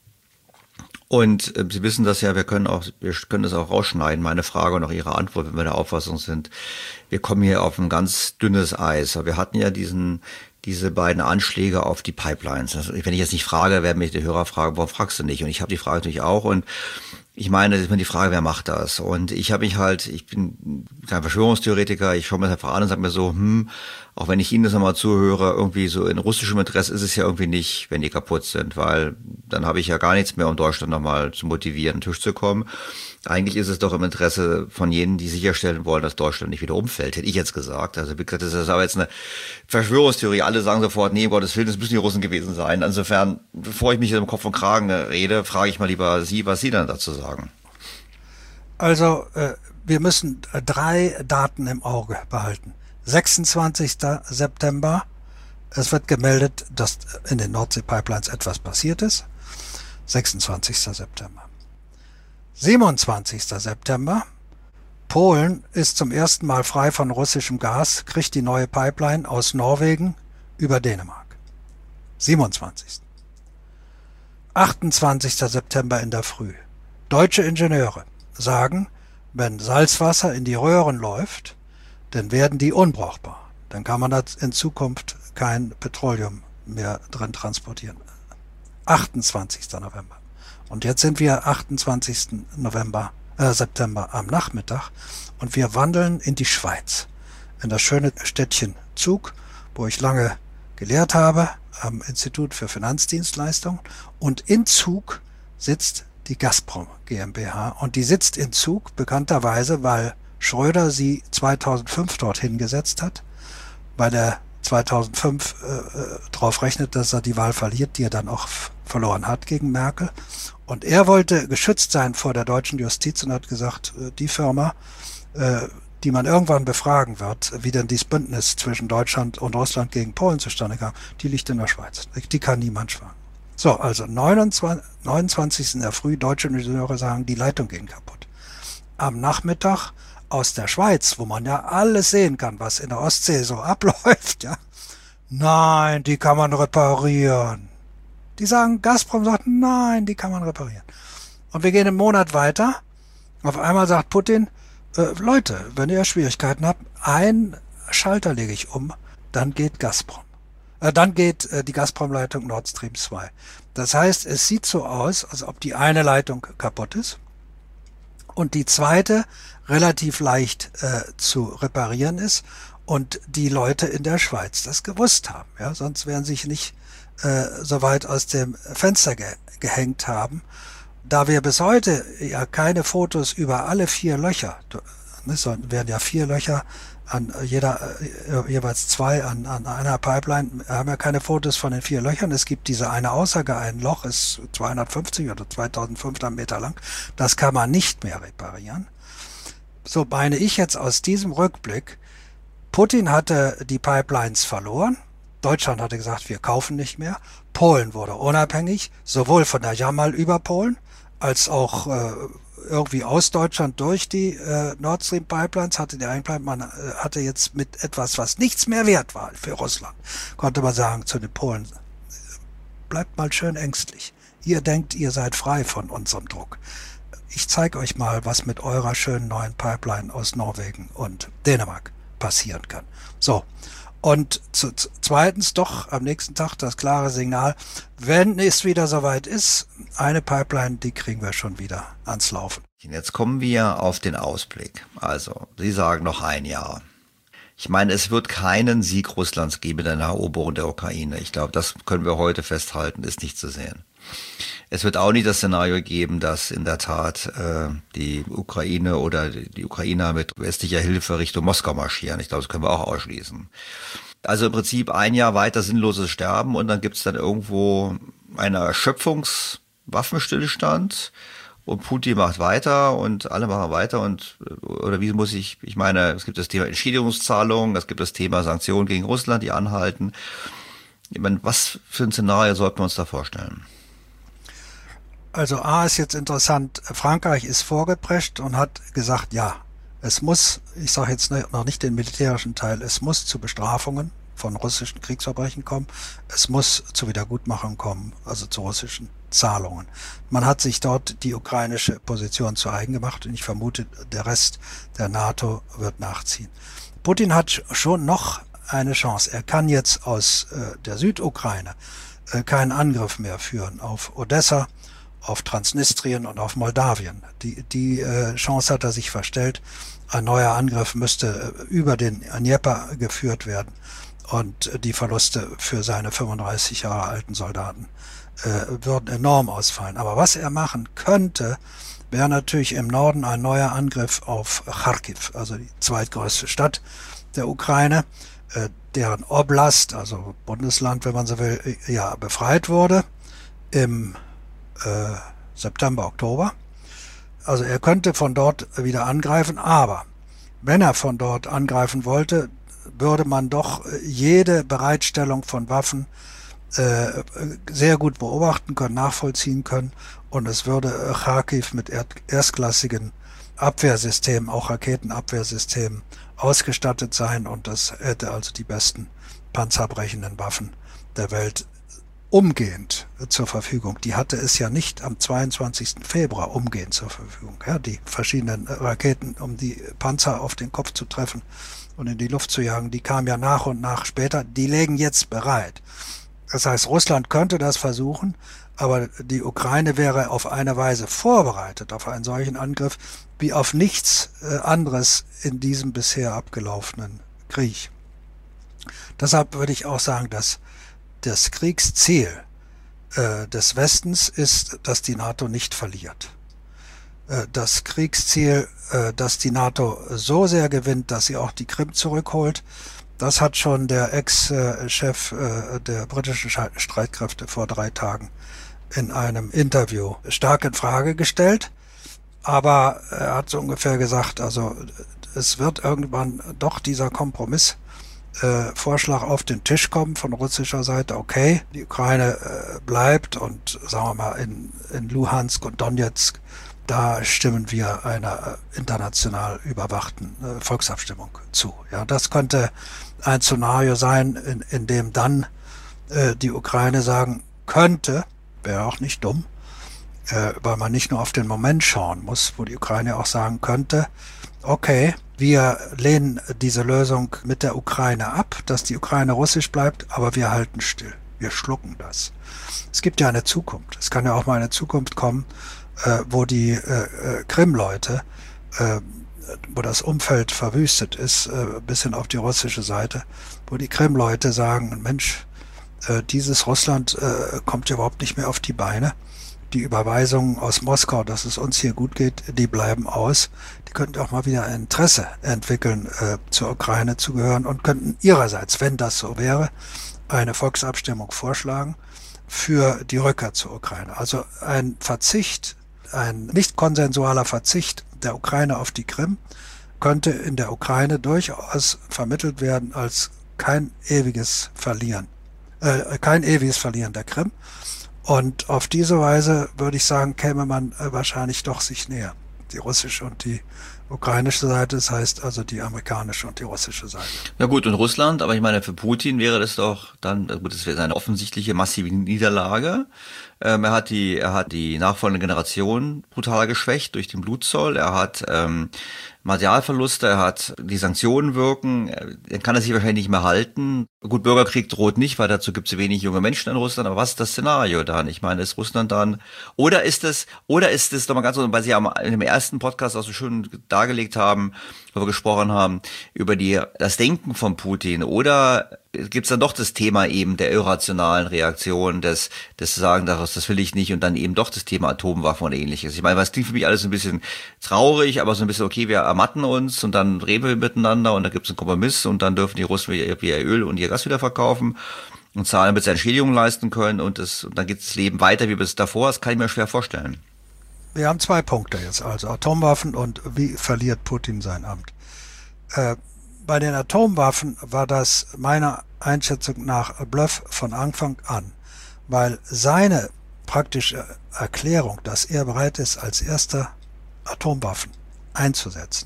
Und äh, Sie wissen das ja, wir können auch, wir können das auch rausschneiden, meine Frage und auch Ihre Antwort, wenn wir der Auffassung sind. Wir kommen hier auf ein ganz dünnes Eis. Wir hatten ja diesen, diese beiden Anschläge auf die Pipelines. Also, wenn ich jetzt nicht frage, werden mich die Hörer fragen, warum fragst du nicht? Und ich habe die Frage natürlich auch. Und ich meine, das ist immer die Frage, wer macht das? Und ich habe mich halt, ich bin kein Verschwörungstheoretiker, ich schaue mir das einfach an und sage mir so, hm, auch wenn ich Ihnen das nochmal zuhöre, irgendwie so in russischem Interesse ist es ja irgendwie nicht, wenn die kaputt sind, weil dann habe ich ja gar nichts mehr, um Deutschland nochmal zu motivieren, an den Tisch zu kommen. Eigentlich ist es doch im Interesse von jenen, die sicherstellen wollen, dass Deutschland nicht wieder umfällt, hätte ich jetzt gesagt. Also wie gesagt, das ist aber jetzt eine Verschwörungstheorie. Alle sagen sofort, nee, um Gottes Willen, das müssen die Russen gewesen sein. Insofern, bevor ich mich im Kopf und Kragen rede, frage ich mal lieber Sie, was Sie dann dazu sagen. Also äh, wir müssen drei Daten im Auge behalten. sechsundzwanzigster September, es wird gemeldet, dass in den Nordsee-Pipelines etwas passiert ist. sechsundzwanzigster September. siebenundzwanzigster September, Polen ist zum ersten Mal frei von russischem Gas, kriegt die neue Pipeline aus Norwegen über Dänemark. siebenundzwanzigster achtundzwanzigster September in der Früh. Deutsche Ingenieure sagen, wenn Salzwasser in die Röhren läuft, dann werden die unbrauchbar. Dann kann man da in Zukunft kein Petroleum mehr drin transportieren. achtundzwanzigster November. Und jetzt sind wir achtundzwanzigsten November, äh, September am Nachmittag und wir wandeln in die Schweiz, in das schöne Städtchen Zug, wo ich lange gelehrt habe, am Institut für Finanzdienstleistungen. Und in Zug sitzt die Gazprom GmbH und die sitzt in Zug bekannterweise, weil Schröder sie zweitausendfünf dorthin gesetzt hat, weil er zweitausendfünf äh, darauf rechnet, dass er die Wahl verliert, die er dann auch verloren hat gegen Merkel. Und er wollte geschützt sein vor der deutschen Justiz und hat gesagt, äh, die Firma, äh, die man irgendwann befragen wird, wie denn dieses Bündnis zwischen Deutschland und Russland gegen Polen zustande kam, die liegt in der Schweiz. Die kann niemand schwagen. So, also neunundzwanzigsten in der Früh, deutsche Ingenieure sagen, die Leitung ging kaputt. Am Nachmittag aus der Schweiz, wo man ja alles sehen kann, was in der Ostsee so abläuft, ja. Nein, die kann man reparieren. Die sagen, Gazprom sagt, nein, die kann man reparieren. Und wir gehen einen Monat weiter. Auf einmal sagt Putin, äh, Leute, wenn ihr Schwierigkeiten habt, ein Schalter lege ich um, dann geht Gazprom. Äh, dann geht äh, die Gazprom-Leitung Nord Stream zwei. Das heißt, es sieht so aus, als ob die eine Leitung kaputt ist und die zweite relativ leicht äh, zu reparieren ist und die Leute in der Schweiz das gewusst haben. Ja, sonst wären sich nicht äh, so weit aus dem Fenster ge gehängt haben. Da wir bis heute ja keine Fotos über alle vier Löcher, es werden ja vier Löcher an jeder, äh, jeweils zwei an, an einer Pipeline, wir haben ja keine Fotos von den vier Löchern. Es gibt diese eine Aussage, ein Loch ist zweihundertfünfzig oder zweitausendfünfhundert Meter lang. Das kann man nicht mehr reparieren. So meine ich jetzt aus diesem Rückblick, Putin hatte die Pipelines verloren, Deutschland hatte gesagt, wir kaufen nicht mehr, Polen wurde unabhängig, sowohl von der Jamal über Polen, als auch äh, irgendwie aus Deutschland durch die äh, Nord Stream Pipelines, hatte der Einplan, man äh, hatte jetzt mit etwas, was nichts mehr wert war für Russland, konnte man sagen zu den Polen, bleibt mal schön ängstlich, ihr denkt, ihr seid frei von unserem Druck. Ich zeige euch mal, was mit eurer schönen neuen Pipeline aus Norwegen und Dänemark passieren kann. So, und zu, zu, zweitens doch am nächsten Tag das klare Signal, wenn es wieder soweit ist, eine Pipeline, die kriegen wir schon wieder ans Laufen. Jetzt kommen wir auf den Ausblick. Also, Sie sagen noch ein Jahr. Ich meine, es wird keinen Sieg Russlands geben in der Eroberung der Ukraine. Ich glaube, das können wir heute festhalten, ist nicht zu sehen. Es wird auch nicht das Szenario geben, dass in der Tat äh, die Ukraine oder die Ukrainer mit westlicher Hilfe Richtung Moskau marschieren. Ich glaube, das können wir auch ausschließen. Also im Prinzip ein Jahr weiter sinnloses Sterben und dann gibt es dann irgendwo einen Erschöpfungswaffenstillstand und Putin macht weiter und alle machen weiter und oder wie muss ich, ich meine, es gibt das Thema Entschädigungszahlungen, es gibt das Thema Sanktionen gegen Russland, die anhalten. Ich meine, was für ein Szenario sollten wir uns da vorstellen? Also A ist jetzt interessant, Frankreich ist vorgeprescht und hat gesagt, ja, es muss, ich sage jetzt noch nicht den militärischen Teil, es muss zu Bestrafungen von russischen Kriegsverbrechen kommen, es muss zu Wiedergutmachung kommen, also zu russischen Zahlungen. Man hat sich dort die ukrainische Position zu eigen gemacht und ich vermute, der Rest der NATO wird nachziehen. Putin hat schon noch eine Chance. Er kann jetzt aus äh, der Südukraine äh, keinen Angriff mehr führen auf Odessa, auf Transnistrien und auf Moldawien. Die, die äh, Chance hat er sich verstellt. Ein neuer Angriff müsste äh, über den Dnieper geführt werden und äh, die Verluste für seine fünfunddreißig Jahre alten Soldaten äh, würden enorm ausfallen. Aber was er machen könnte, wäre natürlich im Norden ein neuer Angriff auf Charkiw, also die zweitgrößte Stadt der Ukraine, äh, deren Oblast, also Bundesland, wenn man so will, ja befreit wurde im äh, September, Oktober. Also er könnte von dort wieder angreifen, aber wenn er von dort angreifen wollte, würde man doch jede Bereitstellung von Waffen äh, sehr gut beobachten können, nachvollziehen können und es würde Charkiw mit erstklassigen Abwehrsystemen, auch Raketenabwehrsystemen ausgestattet sein und das hätte also die besten panzerbrechenden Waffen der Welt umgehend zur Verfügung. Die hatte es ja nicht am zweiundzwanzigsten Februar umgehend zur Verfügung. Ja, die verschiedenen Raketen, um die Panzer auf den Kopf zu treffen und in die Luft zu jagen, die kamen ja nach und nach später. Die lägen jetzt bereit. Das heißt, Russland könnte das versuchen, aber die Ukraine wäre auf eine Weise vorbereitet auf einen solchen Angriff wie auf nichts anderes in diesem bisher abgelaufenen Krieg. Deshalb würde ich auch sagen, dass das Kriegsziel äh, des Westens ist, dass die NATO nicht verliert. Äh, das Kriegsziel, äh, dass die NATO so sehr gewinnt, dass sie auch die Krim zurückholt, das hat schon der Ex-Chef äh, der britischen Streitkräfte vor drei Tagen in einem Interview stark in Frage gestellt. Aber er hat so ungefähr gesagt, also es wird irgendwann doch dieser Kompromiss Äh, Vorschlag auf den Tisch kommen von russischer Seite, okay, die Ukraine äh, bleibt und sagen wir mal in, in Luhansk und Donetsk, da stimmen wir einer äh, international überwachten äh, Volksabstimmung zu. Ja, das könnte ein Szenario sein, in, in dem dann äh, die Ukraine sagen könnte, wäre auch nicht dumm, äh, weil man nicht nur auf den Moment schauen muss, wo die Ukraine auch sagen könnte, okay, wir lehnen diese Lösung mit der Ukraine ab, dass die Ukraine russisch bleibt, aber wir halten still. Wir schlucken das. Es gibt ja eine Zukunft. Es kann ja auch mal eine Zukunft kommen, äh, wo die äh, Krim-Leute, äh, wo das Umfeld verwüstet ist, äh, bis hin auf die russische Seite, wo die Krim-Leute sagen, Mensch, äh, dieses Russland äh, kommt ja überhaupt nicht mehr auf die Beine. Die Überweisungen aus Moskau, dass es uns hier gut geht, die bleiben aus. Die könnten auch mal wieder ein Interesse entwickeln, äh, zur Ukraine zu gehören und könnten ihrerseits, wenn das so wäre, eine Volksabstimmung vorschlagen für die Rückkehr zur Ukraine. Also ein Verzicht, ein nicht konsensualer Verzicht der Ukraine auf die Krim könnte in der Ukraine durchaus vermittelt werden als kein ewiges Verlieren, äh, kein ewiges Verlieren der Krim. Und auf diese Weise, würde ich sagen, käme man wahrscheinlich doch sich näher. Die russische und die ukrainische Seite, das heißt also die amerikanische und die russische Seite. Ja gut, und Russland, aber ich meine, für Putin wäre das doch dann, gut, das wäre eine offensichtliche massive Niederlage. Ähm, er hat die, er hat die nachfolgende Generation brutal geschwächt durch den Blutzoll. Er hat ähm, Materialverluste, er hat die Sanktionen wirken, er kann er sich wahrscheinlich nicht mehr halten. Gut, Bürgerkrieg droht nicht, weil dazu gibt es wenig junge Menschen in Russland, aber was ist das Szenario dann? Ich meine, ist Russland dann, oder ist es, oder ist es nochmal ganz so, weil Sie ja in dem ersten Podcast auch so schön dargelegt haben, wo wir gesprochen haben, über die, das Denken von Putin, oder gibt es dann doch das Thema eben der irrationalen Reaktion, des, des Sagen daraus, das will ich nicht, und dann eben doch das Thema Atomwaffen und ähnliches. Ich meine, was klingt für mich alles ein bisschen traurig, aber so ein bisschen, okay, wir ermatten uns und dann reden wir miteinander und da gibt es einen Kompromiss und dann dürfen die Russen ihr, ihr Öl und ihr Gas wieder verkaufen und zahlen, damit sie Entschädigungen leisten können und, das, und dann geht das Leben weiter wie bis davor. Das kann ich mir schwer vorstellen. Wir haben zwei Punkte jetzt, also Atomwaffen und wie verliert Putin sein Amt. Äh, bei den Atomwaffen war das meiner Einschätzung nach Bluff von Anfang an, weil seine praktische Erklärung, dass er bereit ist, als erster Atomwaffen einzusetzen.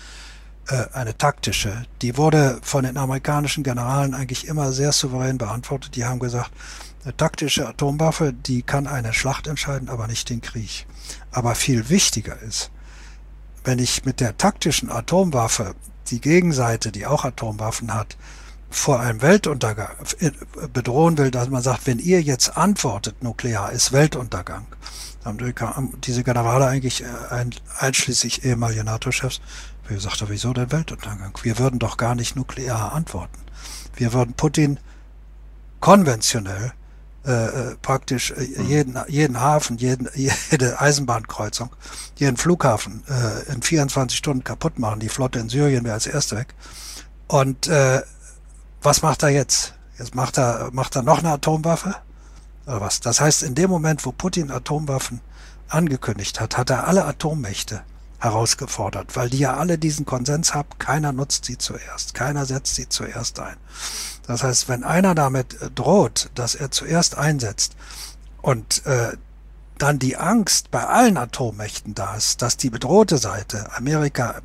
Äh, eine taktische, die wurde von den amerikanischen Generalen eigentlich immer sehr souverän beantwortet. Die haben gesagt, eine taktische Atomwaffe, die kann eine Schlacht entscheiden, aber nicht den Krieg. Aber viel wichtiger ist, wenn ich mit der taktischen Atomwaffe die Gegenseite, die auch Atomwaffen hat, vor einem Weltuntergang bedrohen will, dass man sagt, wenn ihr jetzt antwortet, nuklear ist Weltuntergang. Da haben diese Generale eigentlich einschließlich ehemalige NATO-Chefs gesagt, wieso denn Weltuntergang? Wir würden doch gar nicht nuklear antworten. Wir würden Putin konventionell äh, praktisch jeden, jeden Hafen, jeden, jede Eisenbahnkreuzung, jeden Flughafen äh, in vierundzwanzig Stunden kaputt machen. Die Flotte in Syrien wäre als erste weg. Und äh, was macht er jetzt? Jetzt macht er, macht er noch eine Atomwaffe? Oder was? Das heißt, in dem Moment, wo Putin Atomwaffen angekündigt hat, hat er alle Atommächte herausgefordert, weil die ja alle diesen Konsens haben, keiner nutzt sie zuerst, keiner setzt sie zuerst ein. Das heißt, wenn einer damit droht, dass er zuerst einsetzt und äh, dann die Angst bei allen Atommächten da ist, dass die bedrohte Seite Amerika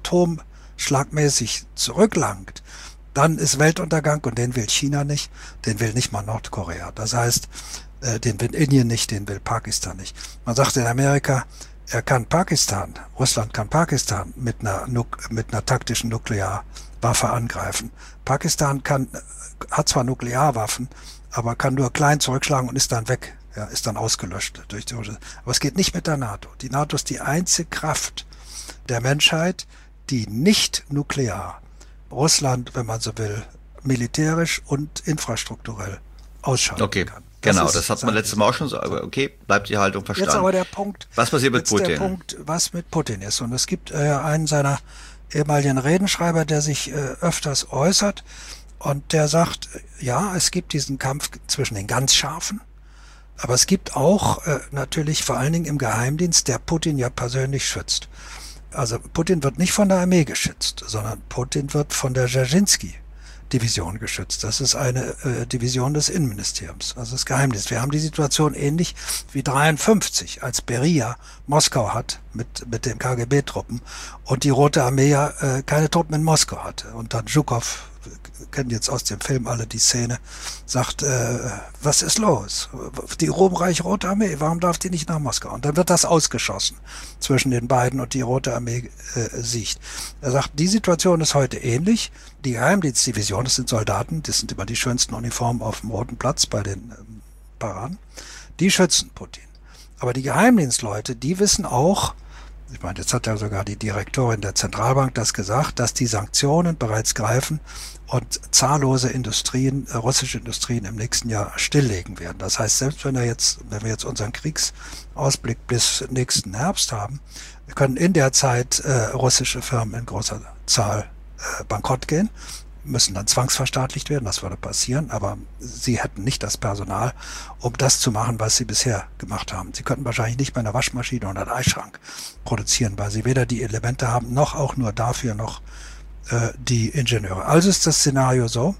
atomschlagmäßig zurücklangt, dann ist Weltuntergang und den will China nicht, den will nicht mal Nordkorea. Das heißt, äh, den will Indien nicht, den will Pakistan nicht. Man sagt in Amerika, er kann Pakistan, Russland kann Pakistan mit einer, mit einer taktischen Nuklearwaffe angreifen. Pakistan kann, hat zwar Nuklearwaffen, aber kann nur klein zurückschlagen und ist dann weg, ja, ist dann ausgelöscht durch die Russen. Aber es geht nicht mit der NATO. Die NATO ist die einzige Kraft der Menschheit, die nicht nuklear Russland, wenn man so will, militärisch und infrastrukturell ausschalten okay. kann. Genau, das, das hat man letztes Mal auch schon so, aber okay, bleibt die Haltung verstanden. Jetzt aber der Punkt, was passiert mit Putin? Der Punkt, was mit Putin ist. Und es gibt äh, einen seiner ehemaligen Redenschreiber, der sich äh, öfters äußert und der sagt, ja, es gibt diesen Kampf zwischen den ganz Scharfen, aber es gibt auch äh, natürlich vor allen Dingen im Geheimdienst, der Putin ja persönlich schützt. Also Putin wird nicht von der Armee geschützt, sondern Putin wird von der Dzerzhinsky Division geschützt. Das ist eine äh, Division des Innenministeriums, also das Geheimdienst. Wir haben die Situation ähnlich wie dreiundfünfzig, als Beria Moskau hat mit mit den K G B-Truppen und die Rote Armee ja äh, keine Truppen in Moskau hatte. Und dann Zhukov, kennen jetzt aus dem Film alle die Szene, sagt, äh, was ist los? Die Ruhmreich-Rote Armee, warum darf die nicht nach Moskau? Und dann wird das ausgeschossen zwischen den beiden und die Rote Armee äh, siegt. Er sagt, die Situation ist heute ähnlich. Die Geheimdienstdivision, das sind Soldaten, das sind immer die schönsten Uniformen auf dem Roten Platz bei den ähm, Paraden, die schützen Putin. Aber die Geheimdienstleute, die wissen auch, ich meine, jetzt hat ja sogar die Direktorin der Zentralbank das gesagt, dass die Sanktionen bereits greifen und zahllose Industrien, äh, russische Industrien im nächsten Jahr stilllegen werden. Das heißt, selbst wenn er jetzt, wenn wir jetzt unseren Kriegsausblick bis nächsten Herbst haben, können in der Zeit äh, russische Firmen in großer Zahl äh, bankrott gehen, müssen dann zwangsverstaatlicht werden, das würde passieren, aber sie hätten nicht das Personal, um das zu machen, was sie bisher gemacht haben. Sie könnten wahrscheinlich nicht mehr eine Waschmaschine oder einen Eisschrank produzieren, weil sie weder die Elemente haben, noch auch nur dafür noch äh, die Ingenieure. Also ist das Szenario so,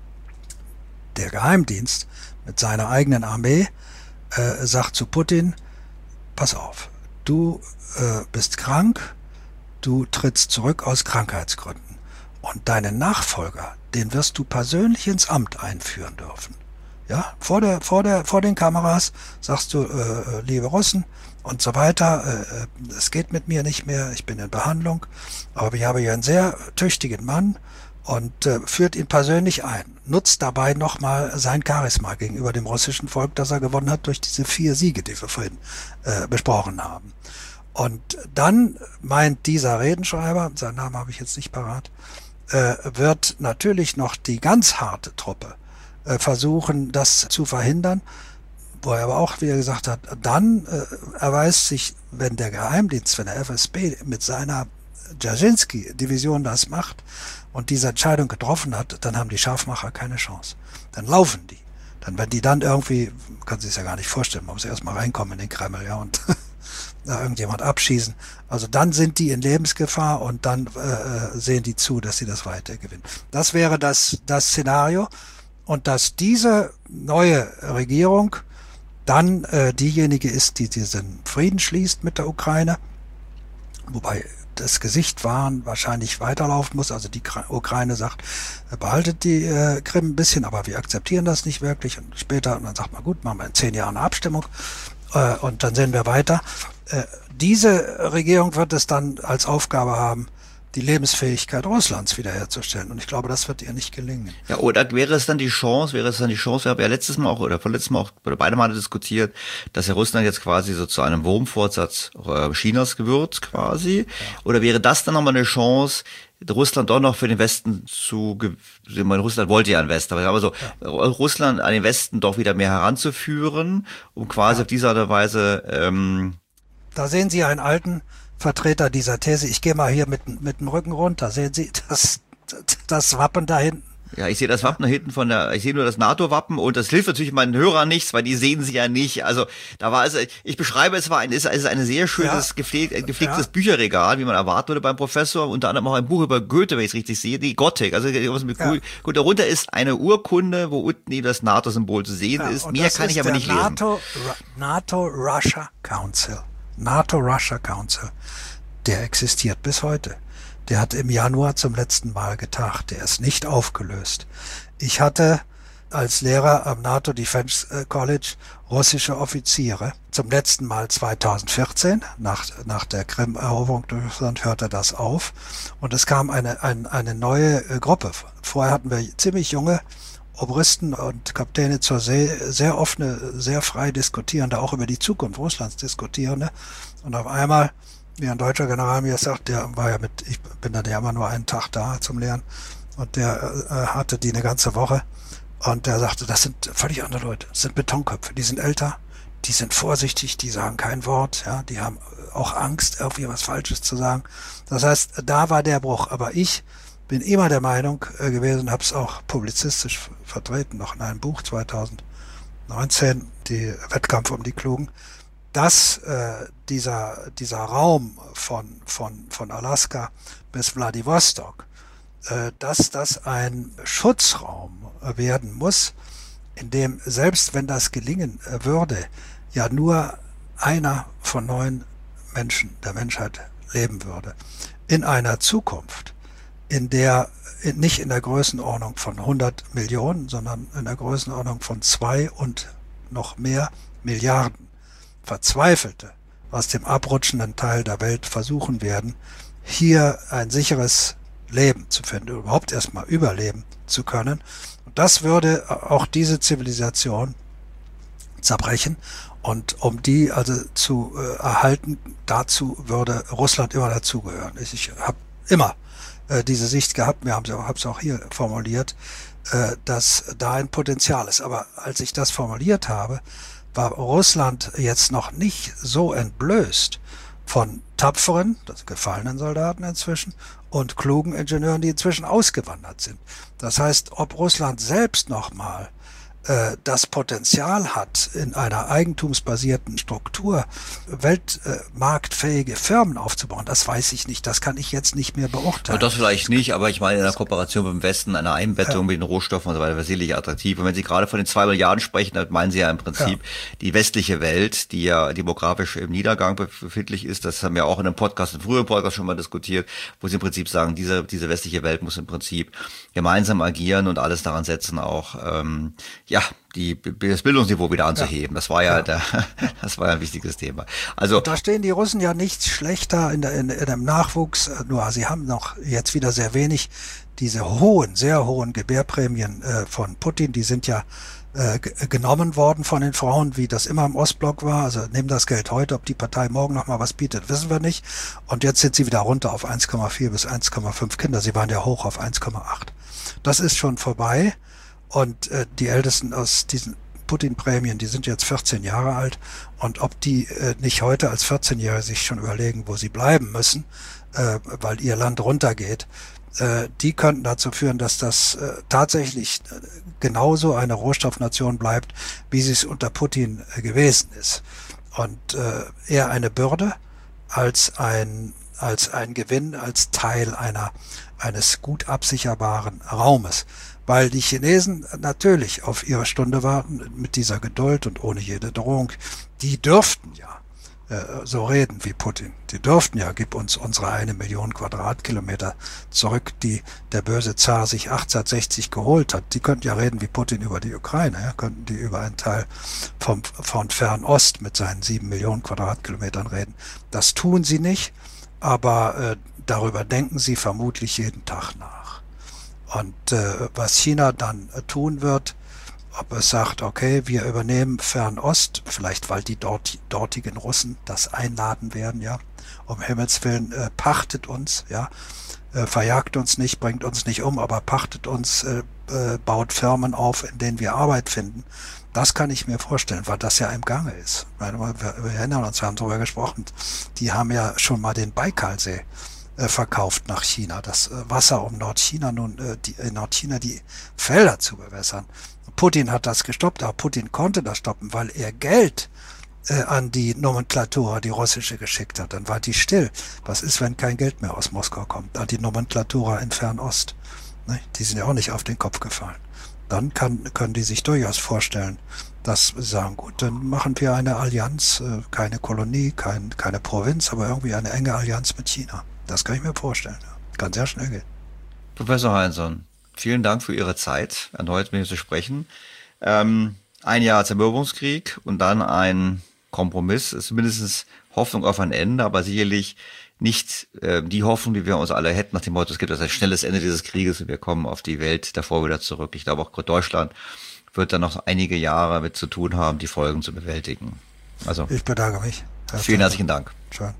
der Geheimdienst mit seiner eigenen Armee äh, sagt zu Putin, pass auf, du äh, bist krank, du trittst zurück aus Krankheitsgründen. Und deinen Nachfolger, den wirst du persönlich ins Amt einführen dürfen. Ja, vor der, vor der, vor den Kameras sagst du, äh, liebe Russen und so weiter, äh, es geht mit mir nicht mehr, ich bin in Behandlung, aber ich habe hier einen sehr tüchtigen Mann und äh, führt ihn persönlich ein. Nutzt dabei nochmal sein Charisma gegenüber dem russischen Volk, das er gewonnen hat durch diese vier Siege, die wir vorhin äh, besprochen haben. Und dann meint dieser Redenschreiber, seinen Namen habe ich jetzt nicht parat, äh, wird natürlich noch die ganz harte Truppe äh, versuchen, das zu verhindern, wo er aber auch wieder gesagt hat, dann äh, erweist sich, wenn der Geheimdienst, wenn der F S B mit seiner Dzerzhinsky-Division das macht und diese Entscheidung getroffen hat, dann haben die Scharfmacher keine Chance. Dann laufen die. Dann, wenn die dann irgendwie, kann sich das ja gar nicht vorstellen, man muss erstmal reinkommen in den Kreml, ja, und da irgendjemand abschießen. Also dann sind die in Lebensgefahr und dann äh, sehen die zu, dass sie das weiter gewinnen. Das wäre das, das Szenario. Und dass diese neue Regierung dann äh, diejenige ist, die diesen Frieden schließt mit der Ukraine, wobei das Gesicht wahren wahrscheinlich weiterlaufen muss. Also die Ukraine sagt, behaltet die äh, Krim ein bisschen, aber wir akzeptieren das nicht wirklich. Und später, und dann sagt man, gut, machen wir in zehn Jahren eine Abstimmung äh, und dann sehen wir weiter. Äh, diese Regierung wird es dann als Aufgabe haben, die Lebensfähigkeit Russlands wiederherzustellen. Und ich glaube, das wird ihr nicht gelingen. Ja, oder wäre es dann die Chance, wäre es dann die Chance, wir haben ja letztes Mal auch, oder vorletztes Mal auch, oder beide Male diskutiert, dass ja Russland jetzt quasi so zu einem Wurmfortsatz Chinas wird, quasi. Ja. Oder wäre das dann nochmal eine Chance, Russland doch noch für den Westen zu, ich meine, Russland wollte ja einen Westen, aber so, ja. Russland an den Westen doch wieder mehr heranzuführen, um quasi ja. auf diese Art und Weise, ähm, da sehen Sie einen alten Vertreter dieser These. Ich gehe mal hier mit, mit dem Rücken runter. Sehen Sie das, das Wappen da hinten? Ja, ich sehe das Wappen da hinten von der, ich sehe nur das NATO-Wappen und das hilft natürlich meinen Hörern nichts, weil die sehen sie ja nicht. Also da war also, ich beschreibe es war ein, ist, ist ein sehr schönes ja. gepflegt, gepflegtes ja. Bücherregal, wie man erwarten würde beim Professor. Unter anderem auch ein Buch über Goethe, wenn ich es richtig sehe, die Gothic. Also was mit ja. gut, darunter ist eine Urkunde, wo unten eben das NATO-Symbol zu sehen ja, ist. Mehr kann ich aber nicht NATO, lesen. NATO-Russia Council. NATO-Russia Council, der existiert bis heute. Der hat im Januar zum letzten Mal getagt. Der ist nicht aufgelöst. Ich hatte als Lehrer am NATO Defense College russische Offiziere. Zum letzten Mal zweitausendvierzehn, nach, nach der Krim-Eroberung durch Russland, hörte das auf. Und es kam eine, eine, eine neue Gruppe. Vorher hatten wir ziemlich junge Obristen und Kapitäne zur See, sehr offene, sehr frei diskutierende, auch über die Zukunft Russlands diskutierende. Und auf einmal, wie ein deutscher General mir sagt, der war ja mit, ich bin dann ja immer nur einen Tag da zum Lehren, und der äh, hatte die eine ganze Woche, und der sagte, das sind völlig andere Leute, das sind Betonköpfe, die sind älter, die sind vorsichtig, die sagen kein Wort, ja, die haben auch Angst, irgendwie was Falsches zu sagen. Das heißt, da war der Bruch. Aber ich bin immer der Meinung äh, gewesen, habe es auch publizistisch vertreten, noch in einem Buch zweitausendneunzehn, die Wettkampf um die Klugen, dass äh, dieser dieser Raum von von von Alaska bis Wladiwostok, äh, dass das ein Schutzraum werden muss, in dem, selbst wenn das gelingen äh, würde, ja nur einer von neun Menschen der Menschheit leben würde. In einer Zukunft, in der nicht in der Größenordnung von hundert Millionen, sondern in der Größenordnung von zwei und noch mehr Milliarden Verzweifelte aus dem abrutschenden Teil der Welt versuchen werden, hier ein sicheres Leben zu finden, überhaupt erstmal überleben zu können. Und das würde auch diese Zivilisation zerbrechen. Und um die also zu äh, erhalten, dazu würde Russland immer dazugehören. Ich, ich habe immer äh, diese Sicht gehabt, wir haben es auch hier formuliert, äh, dass da ein Potenzial ist. Aber als ich das formuliert habe, war Russland jetzt noch nicht so entblößt von tapferen, das gefallenen Soldaten inzwischen, und klugen Ingenieuren, die inzwischen ausgewandert sind. Das heißt, ob Russland selbst nochmal äh, das Potenzial hat, in einer eigentumsbasierten Struktur weltmarktfähige äh, Firmen aufzubauen, das weiß ich nicht. Das kann ich jetzt nicht mehr beurteilen. Das vielleicht nicht, aber ich meine, in der Kooperation mit dem Westen, einer Einbettung ja. mit den Rohstoffen und so weiter, wäre sicherlich attraktiv. Und wenn Sie gerade von den zwei Milliarden sprechen, dann meinen Sie ja im Prinzip ja. die westliche Welt, die ja demografisch im Niedergang befindlich ist. Das haben wir auch in einem Podcast, im früheren Podcast schon mal diskutiert, wo Sie im Prinzip sagen, diese diese westliche Welt muss im Prinzip gemeinsam agieren und alles daran setzen, auch ähm, ja die das Bildungsniveau wieder anzuheben. Ja. Das war ja, ja. Der, das war ja ein wichtiges Thema. Also und da stehen die Russen ja nicht schlechter in, der, in, in dem Nachwuchs, nur sie haben noch jetzt wieder sehr wenig. Diese hohen, sehr hohen Gebärprämien äh, von Putin, die sind ja äh, genommen worden von den Frauen, wie das immer im Ostblock war. Also nehmen das Geld heute, ob die Partei morgen noch mal was bietet, wissen wir nicht. Und jetzt sind sie wieder runter auf eins Komma vier bis eins Komma fünf Kinder. Sie waren ja hoch auf eins Komma acht. Das ist schon vorbei. Und äh, die Ältesten aus diesen Putin-Prämien, die sind jetzt vierzehn Jahre alt. Und ob die äh, nicht heute als vierzehnjährige sich schon überlegen, wo sie bleiben müssen, äh, weil ihr Land runtergeht, äh, die könnten dazu führen, dass das äh, tatsächlich äh, genauso eine Rohstoffnation bleibt, wie sie es unter Putin äh, gewesen ist. Und äh, eher eine Bürde als ein als ein Gewinn, als Teil einer eines gut absicherbaren Raumes. Weil die Chinesen natürlich auf ihre Stunde warten, mit dieser Geduld und ohne jede Drohung. Die dürften ja äh, so reden wie Putin. Die dürften ja, gib uns unsere eine Million Quadratkilometer zurück, die der böse Zar sich achtzehnhundertsechzig geholt hat. Die könnten ja reden wie Putin über die Ukraine. Ja, könnten die über einen Teil vom, von Fernost mit seinen sieben Millionen Quadratkilometern reden. Das tun sie nicht, aber äh, darüber denken sie vermutlich jeden Tag nach. Und äh, was China dann äh, tun wird, ob es sagt, okay, wir übernehmen Fernost, vielleicht weil die dort, dortigen Russen das einladen werden, ja, um Himmels Willen, äh, pachtet uns, ja, äh, verjagt uns nicht, bringt uns nicht um, aber pachtet uns, äh, äh, baut Firmen auf, in denen wir Arbeit finden. Das kann ich mir vorstellen, weil das ja im Gange ist. Wir, wir erinnern uns, wir haben darüber gesprochen, die haben ja schon mal den Baikalsee verkauft nach China, das Wasser, um Nordchina nun äh, die, in Nordchina die Felder zu bewässern. Putin hat das gestoppt, aber Putin konnte das stoppen, weil er Geld äh, an die Nomenklatura, die russische, geschickt hat. Dann war die still. Was ist, wenn kein Geld mehr aus Moskau kommt? An die Nomenklatura in Fernost. Ne? Die sind ja auch nicht auf den Kopf gefallen. Dann kann, können die sich durchaus vorstellen, dass sie sagen, gut, dann machen wir eine Allianz, äh, keine Kolonie, kein, keine Provinz, aber irgendwie eine enge Allianz mit China. Das kann ich mir vorstellen. Ja. Kann sehr schnell gehen. Professor Heinsohn, vielen Dank für Ihre Zeit, erneut mit mir zu sprechen. Ähm, ein Jahr Zermürbungskrieg und dann ein Kompromiss, ist mindestens Hoffnung auf ein Ende, aber sicherlich nicht äh, die Hoffnung, die wir uns alle hätten, nach dem Motto, es gibt ein schnelles Ende dieses Krieges und wir kommen auf die Welt davor wieder zurück. Ich glaube, auch Deutschland wird dann noch einige Jahre mit zu tun haben, die Folgen zu bewältigen. Also, ich bedanke mich. Vielen herzlichen Dank. Schön.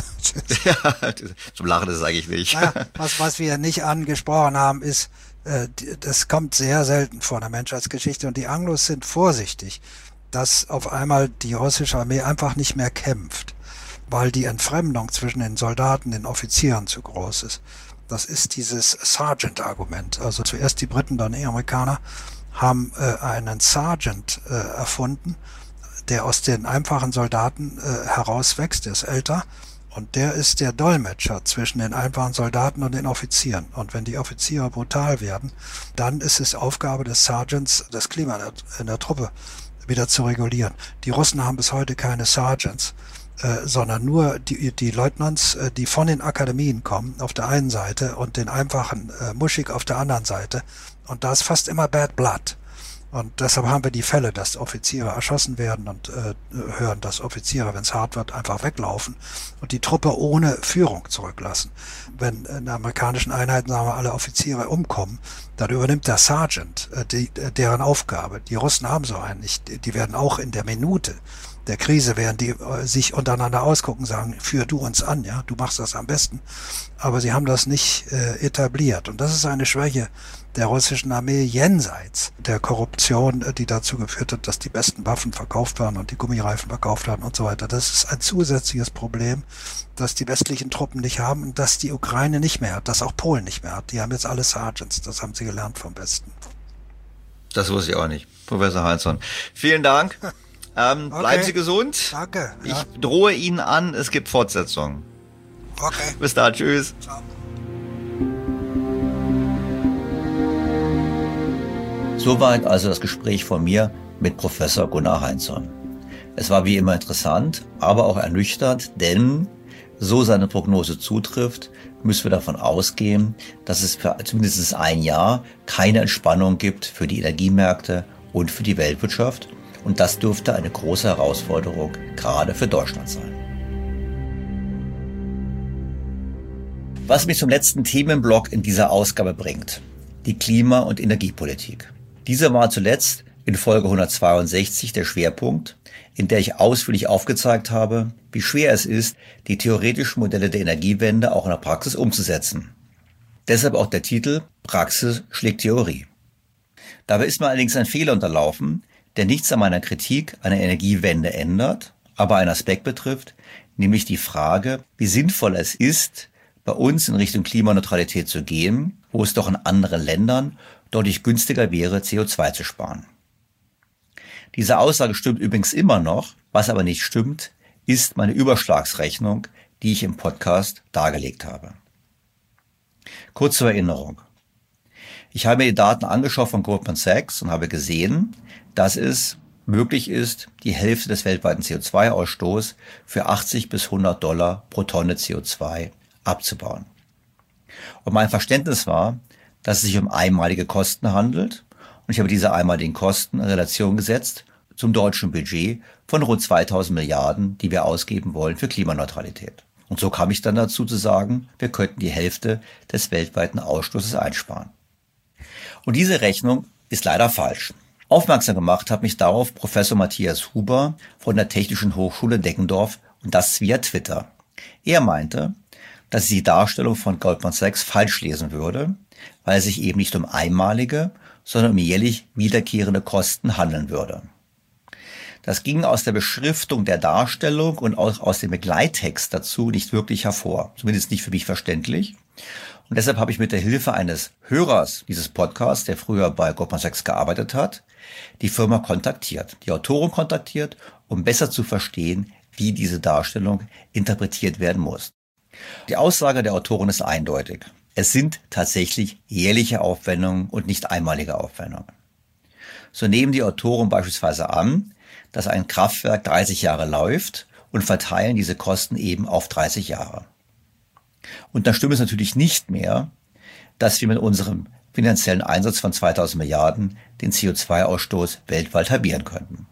Ja, zum Lachen ist es eigentlich nicht. Naja, was, was wir nicht angesprochen haben, ist, äh, das kommt sehr selten vor in der Menschheitsgeschichte und die Anglos sind vorsichtig, dass auf einmal die russische Armee einfach nicht mehr kämpft, weil die Entfremdung zwischen den Soldaten, den Offizieren zu groß ist. Das ist dieses Sergeant-Argument. Also zuerst die Briten, dann die Amerikaner haben äh, einen Sergeant äh, erfunden, der aus den einfachen Soldaten äh, herauswächst, der ist älter. Und der ist der Dolmetscher zwischen den einfachen Soldaten und den Offizieren. Und wenn die Offiziere brutal werden, dann ist es Aufgabe des Sergeants, das Klima in der, in der Truppe wieder zu regulieren. Die Russen haben bis heute keine Sergeants, äh, sondern nur die, die Leutnants, äh, die von den Akademien kommen, auf der einen Seite und den einfachen äh, Muschik auf der anderen Seite. Und da ist fast immer Bad Blood. Und deshalb haben wir die Fälle, dass Offiziere erschossen werden und äh, hören, dass Offiziere, wenn es hart wird, einfach weglaufen und die Truppe ohne Führung zurücklassen. Wenn in amerikanischen Einheiten, sagen wir, alle Offiziere umkommen, dann übernimmt der Sergeant äh, die, deren Aufgabe. Die Russen haben so einen nicht. Die werden auch in der Minute der Krise, während die äh, sich untereinander ausgucken, sagen, führ du uns an, ja, du machst das am besten. Aber sie haben das nicht äh, etabliert. Und das ist eine Schwäche der russischen Armee jenseits der Korruption, die dazu geführt hat, dass die besten Waffen verkauft waren und die Gummireifen verkauft werden und so weiter. Das ist ein zusätzliches Problem, das die westlichen Truppen nicht haben und das die Ukraine nicht mehr hat, das auch Polen nicht mehr hat. Die haben jetzt alle Sergeants, das haben sie gelernt vom Westen. Das wusste ich auch nicht. Professor Heinsohn, vielen Dank. Ähm, okay. Bleiben Sie gesund. Danke. Ja. Ich drohe Ihnen an, es gibt Fortsetzungen. Okay. Bis dann, tschüss. Ciao. Soweit also das Gespräch von mir mit Professor Gunnar Heinsohn. Es war wie immer interessant, aber auch ernüchternd, denn so seine Prognose zutrifft, müssen wir davon ausgehen, dass es für zumindest ein Jahr keine Entspannung gibt für die Energiemärkte und für die Weltwirtschaft. Und das dürfte eine große Herausforderung gerade für Deutschland sein. Was mich zum letzten Themenblock in dieser Ausgabe bringt: die Klima- und Energiepolitik. Dieser war zuletzt in Folge hundertzweiundsechzig der Schwerpunkt, in der ich ausführlich aufgezeigt habe, wie schwer es ist, die theoretischen Modelle der Energiewende auch in der Praxis umzusetzen. Deshalb auch der Titel Praxis schlägt Theorie. Dabei ist mir allerdings ein Fehler unterlaufen, der nichts an meiner Kritik einer Energiewende ändert, aber einen Aspekt betrifft, nämlich die Frage, wie sinnvoll es ist, bei uns in Richtung Klimaneutralität zu gehen, wo es doch in anderen Ländern deutlich günstiger wäre, C O zwei zu sparen. Diese Aussage stimmt übrigens immer noch, was aber nicht stimmt, ist meine Überschlagsrechnung, die ich im Podcast dargelegt habe. Kurz zur Erinnerung. Ich habe mir die Daten angeschaut von Goldman Sachs und habe gesehen, dass es möglich ist, die Hälfte des weltweiten C O zwei Ausstoßes für achtzig bis hundert Dollar pro Tonne C O zwei abzubauen. Und mein Verständnis war, dass es sich um einmalige Kosten handelt und ich habe diese einmaligen Kosten in Relation gesetzt zum deutschen Budget von rund zweitausend Milliarden, die wir ausgeben wollen für Klimaneutralität. Und so kam ich dann dazu zu sagen, wir könnten die Hälfte des weltweiten Ausstoßes einsparen. Und diese Rechnung ist leider falsch. Aufmerksam gemacht hat mich darauf Professor Matthias Huber von der Technischen Hochschule Deggendorf und das via Twitter. Er meinte, dass ich die Darstellung von Goldman Sachs falsch lesen würde, weil es sich eben nicht um einmalige, sondern um jährlich wiederkehrende Kosten handeln würde. Das ging aus der Beschriftung der Darstellung und auch aus dem Begleittext dazu nicht wirklich hervor, zumindest nicht für mich verständlich. Und deshalb habe ich mit der Hilfe eines Hörers dieses Podcasts, der früher bei Goldman Sachs gearbeitet hat, die Firma kontaktiert, die Autoren kontaktiert, um besser zu verstehen, wie diese Darstellung interpretiert werden muss. Die Aussage der Autoren ist eindeutig. Es sind tatsächlich jährliche Aufwendungen und nicht einmalige Aufwendungen. So nehmen die Autoren beispielsweise an, dass ein Kraftwerk dreißig Jahre läuft und verteilen diese Kosten eben auf dreißig Jahre. Und dann stimmt es natürlich nicht mehr, dass wir mit unserem finanziellen Einsatz von zweitausend Milliarden den C O zwei Ausstoß weltweit halbieren könnten.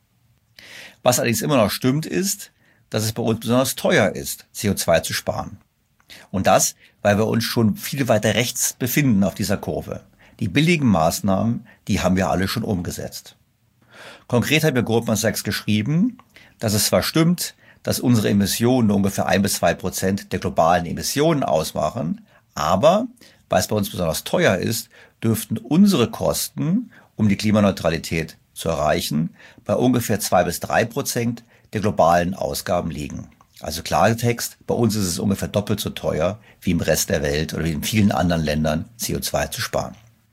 Was allerdings immer noch stimmt, ist, dass es bei uns besonders teuer ist, C O zwei zu sparen. Und das, weil wir uns schon viel weiter rechts befinden auf dieser Kurve. Die billigen Maßnahmen, die haben wir alle schon umgesetzt. Konkret hat mir Goldman Sachs geschrieben, dass es zwar stimmt, dass unsere Emissionen nur ungefähr ein bis zwei Prozent der globalen Emissionen ausmachen, aber weil es bei uns besonders teuer ist, dürften unsere Kosten, um die Klimaneutralität zu erreichen, bei ungefähr zwei bis drei Prozent der globalen Ausgaben liegen. Also Klartext, bei uns ist es ungefähr doppelt so teuer wie im Rest der Welt oder wie in vielen anderen Ländern C O zwei zu sparen.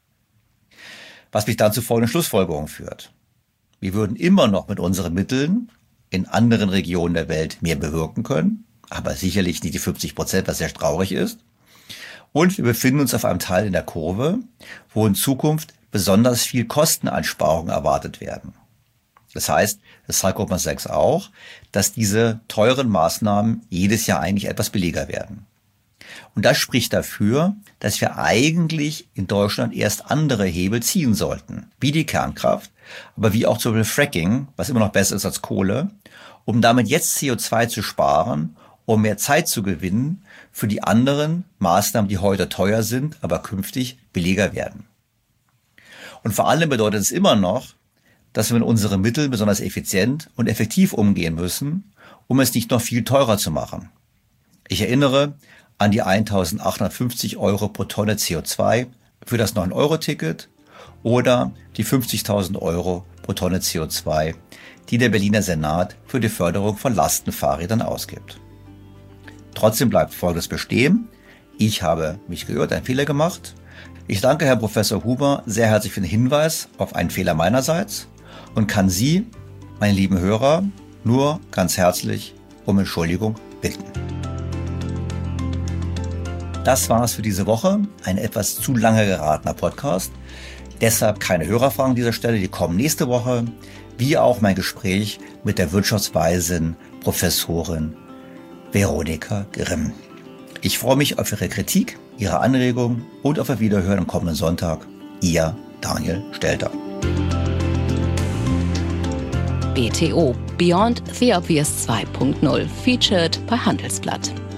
Was mich dann zu folgenden Schlussfolgerungen führt. Wir würden immer noch mit unseren Mitteln in anderen Regionen der Welt mehr bewirken können, aber sicherlich nicht die fünfzig Prozent, was sehr traurig ist. Und wir befinden uns auf einem Teil in der Kurve, wo in Zukunft besonders viel Kosteneinsparungen erwartet werden. Das heißt, das sagt Goldman Sachs auch, dass diese teuren Maßnahmen jedes Jahr eigentlich etwas billiger werden. Und das spricht dafür, dass wir eigentlich in Deutschland erst andere Hebel ziehen sollten, wie die Kernkraft, aber wie auch zum Beispiel Fracking, was immer noch besser ist als Kohle, um damit jetzt C O zwei zu sparen, um mehr Zeit zu gewinnen für die anderen Maßnahmen, die heute teuer sind, aber künftig billiger werden. Und vor allem bedeutet es immer noch, dass wir mit unseren Mitteln besonders effizient und effektiv umgehen müssen, um es nicht noch viel teurer zu machen. Ich erinnere an die eintausendachthundertfünfzig Euro pro Tonne C O zwei für das neun Euro Ticket oder die fünfzigtausend Euro pro Tonne C O zwei, die der Berliner Senat für die Förderung von Lastenfahrrädern ausgibt. Trotzdem bleibt Folgendes bestehen. Ich habe mich geirrt, einen Fehler gemacht. Ich danke Herrn Professor Huber sehr herzlich für den Hinweis auf einen Fehler meinerseits und kann Sie, meine lieben Hörer, nur ganz herzlich um Entschuldigung bitten. Das war es für diese Woche. Ein etwas zu lange geratener Podcast. Deshalb keine Hörerfragen an dieser Stelle. Die kommen nächste Woche. Wie auch mein Gespräch mit der Wirtschaftsweisin Professorin Veronika Grimm. Ich freue mich auf Ihre Kritik, Ihre Anregungen und auf Ihr Wiederhören am kommenden Sonntag. Ihr Daniel Stelter. B T O Beyond the Obvious zwei Punkt null featured bei Handelsblatt.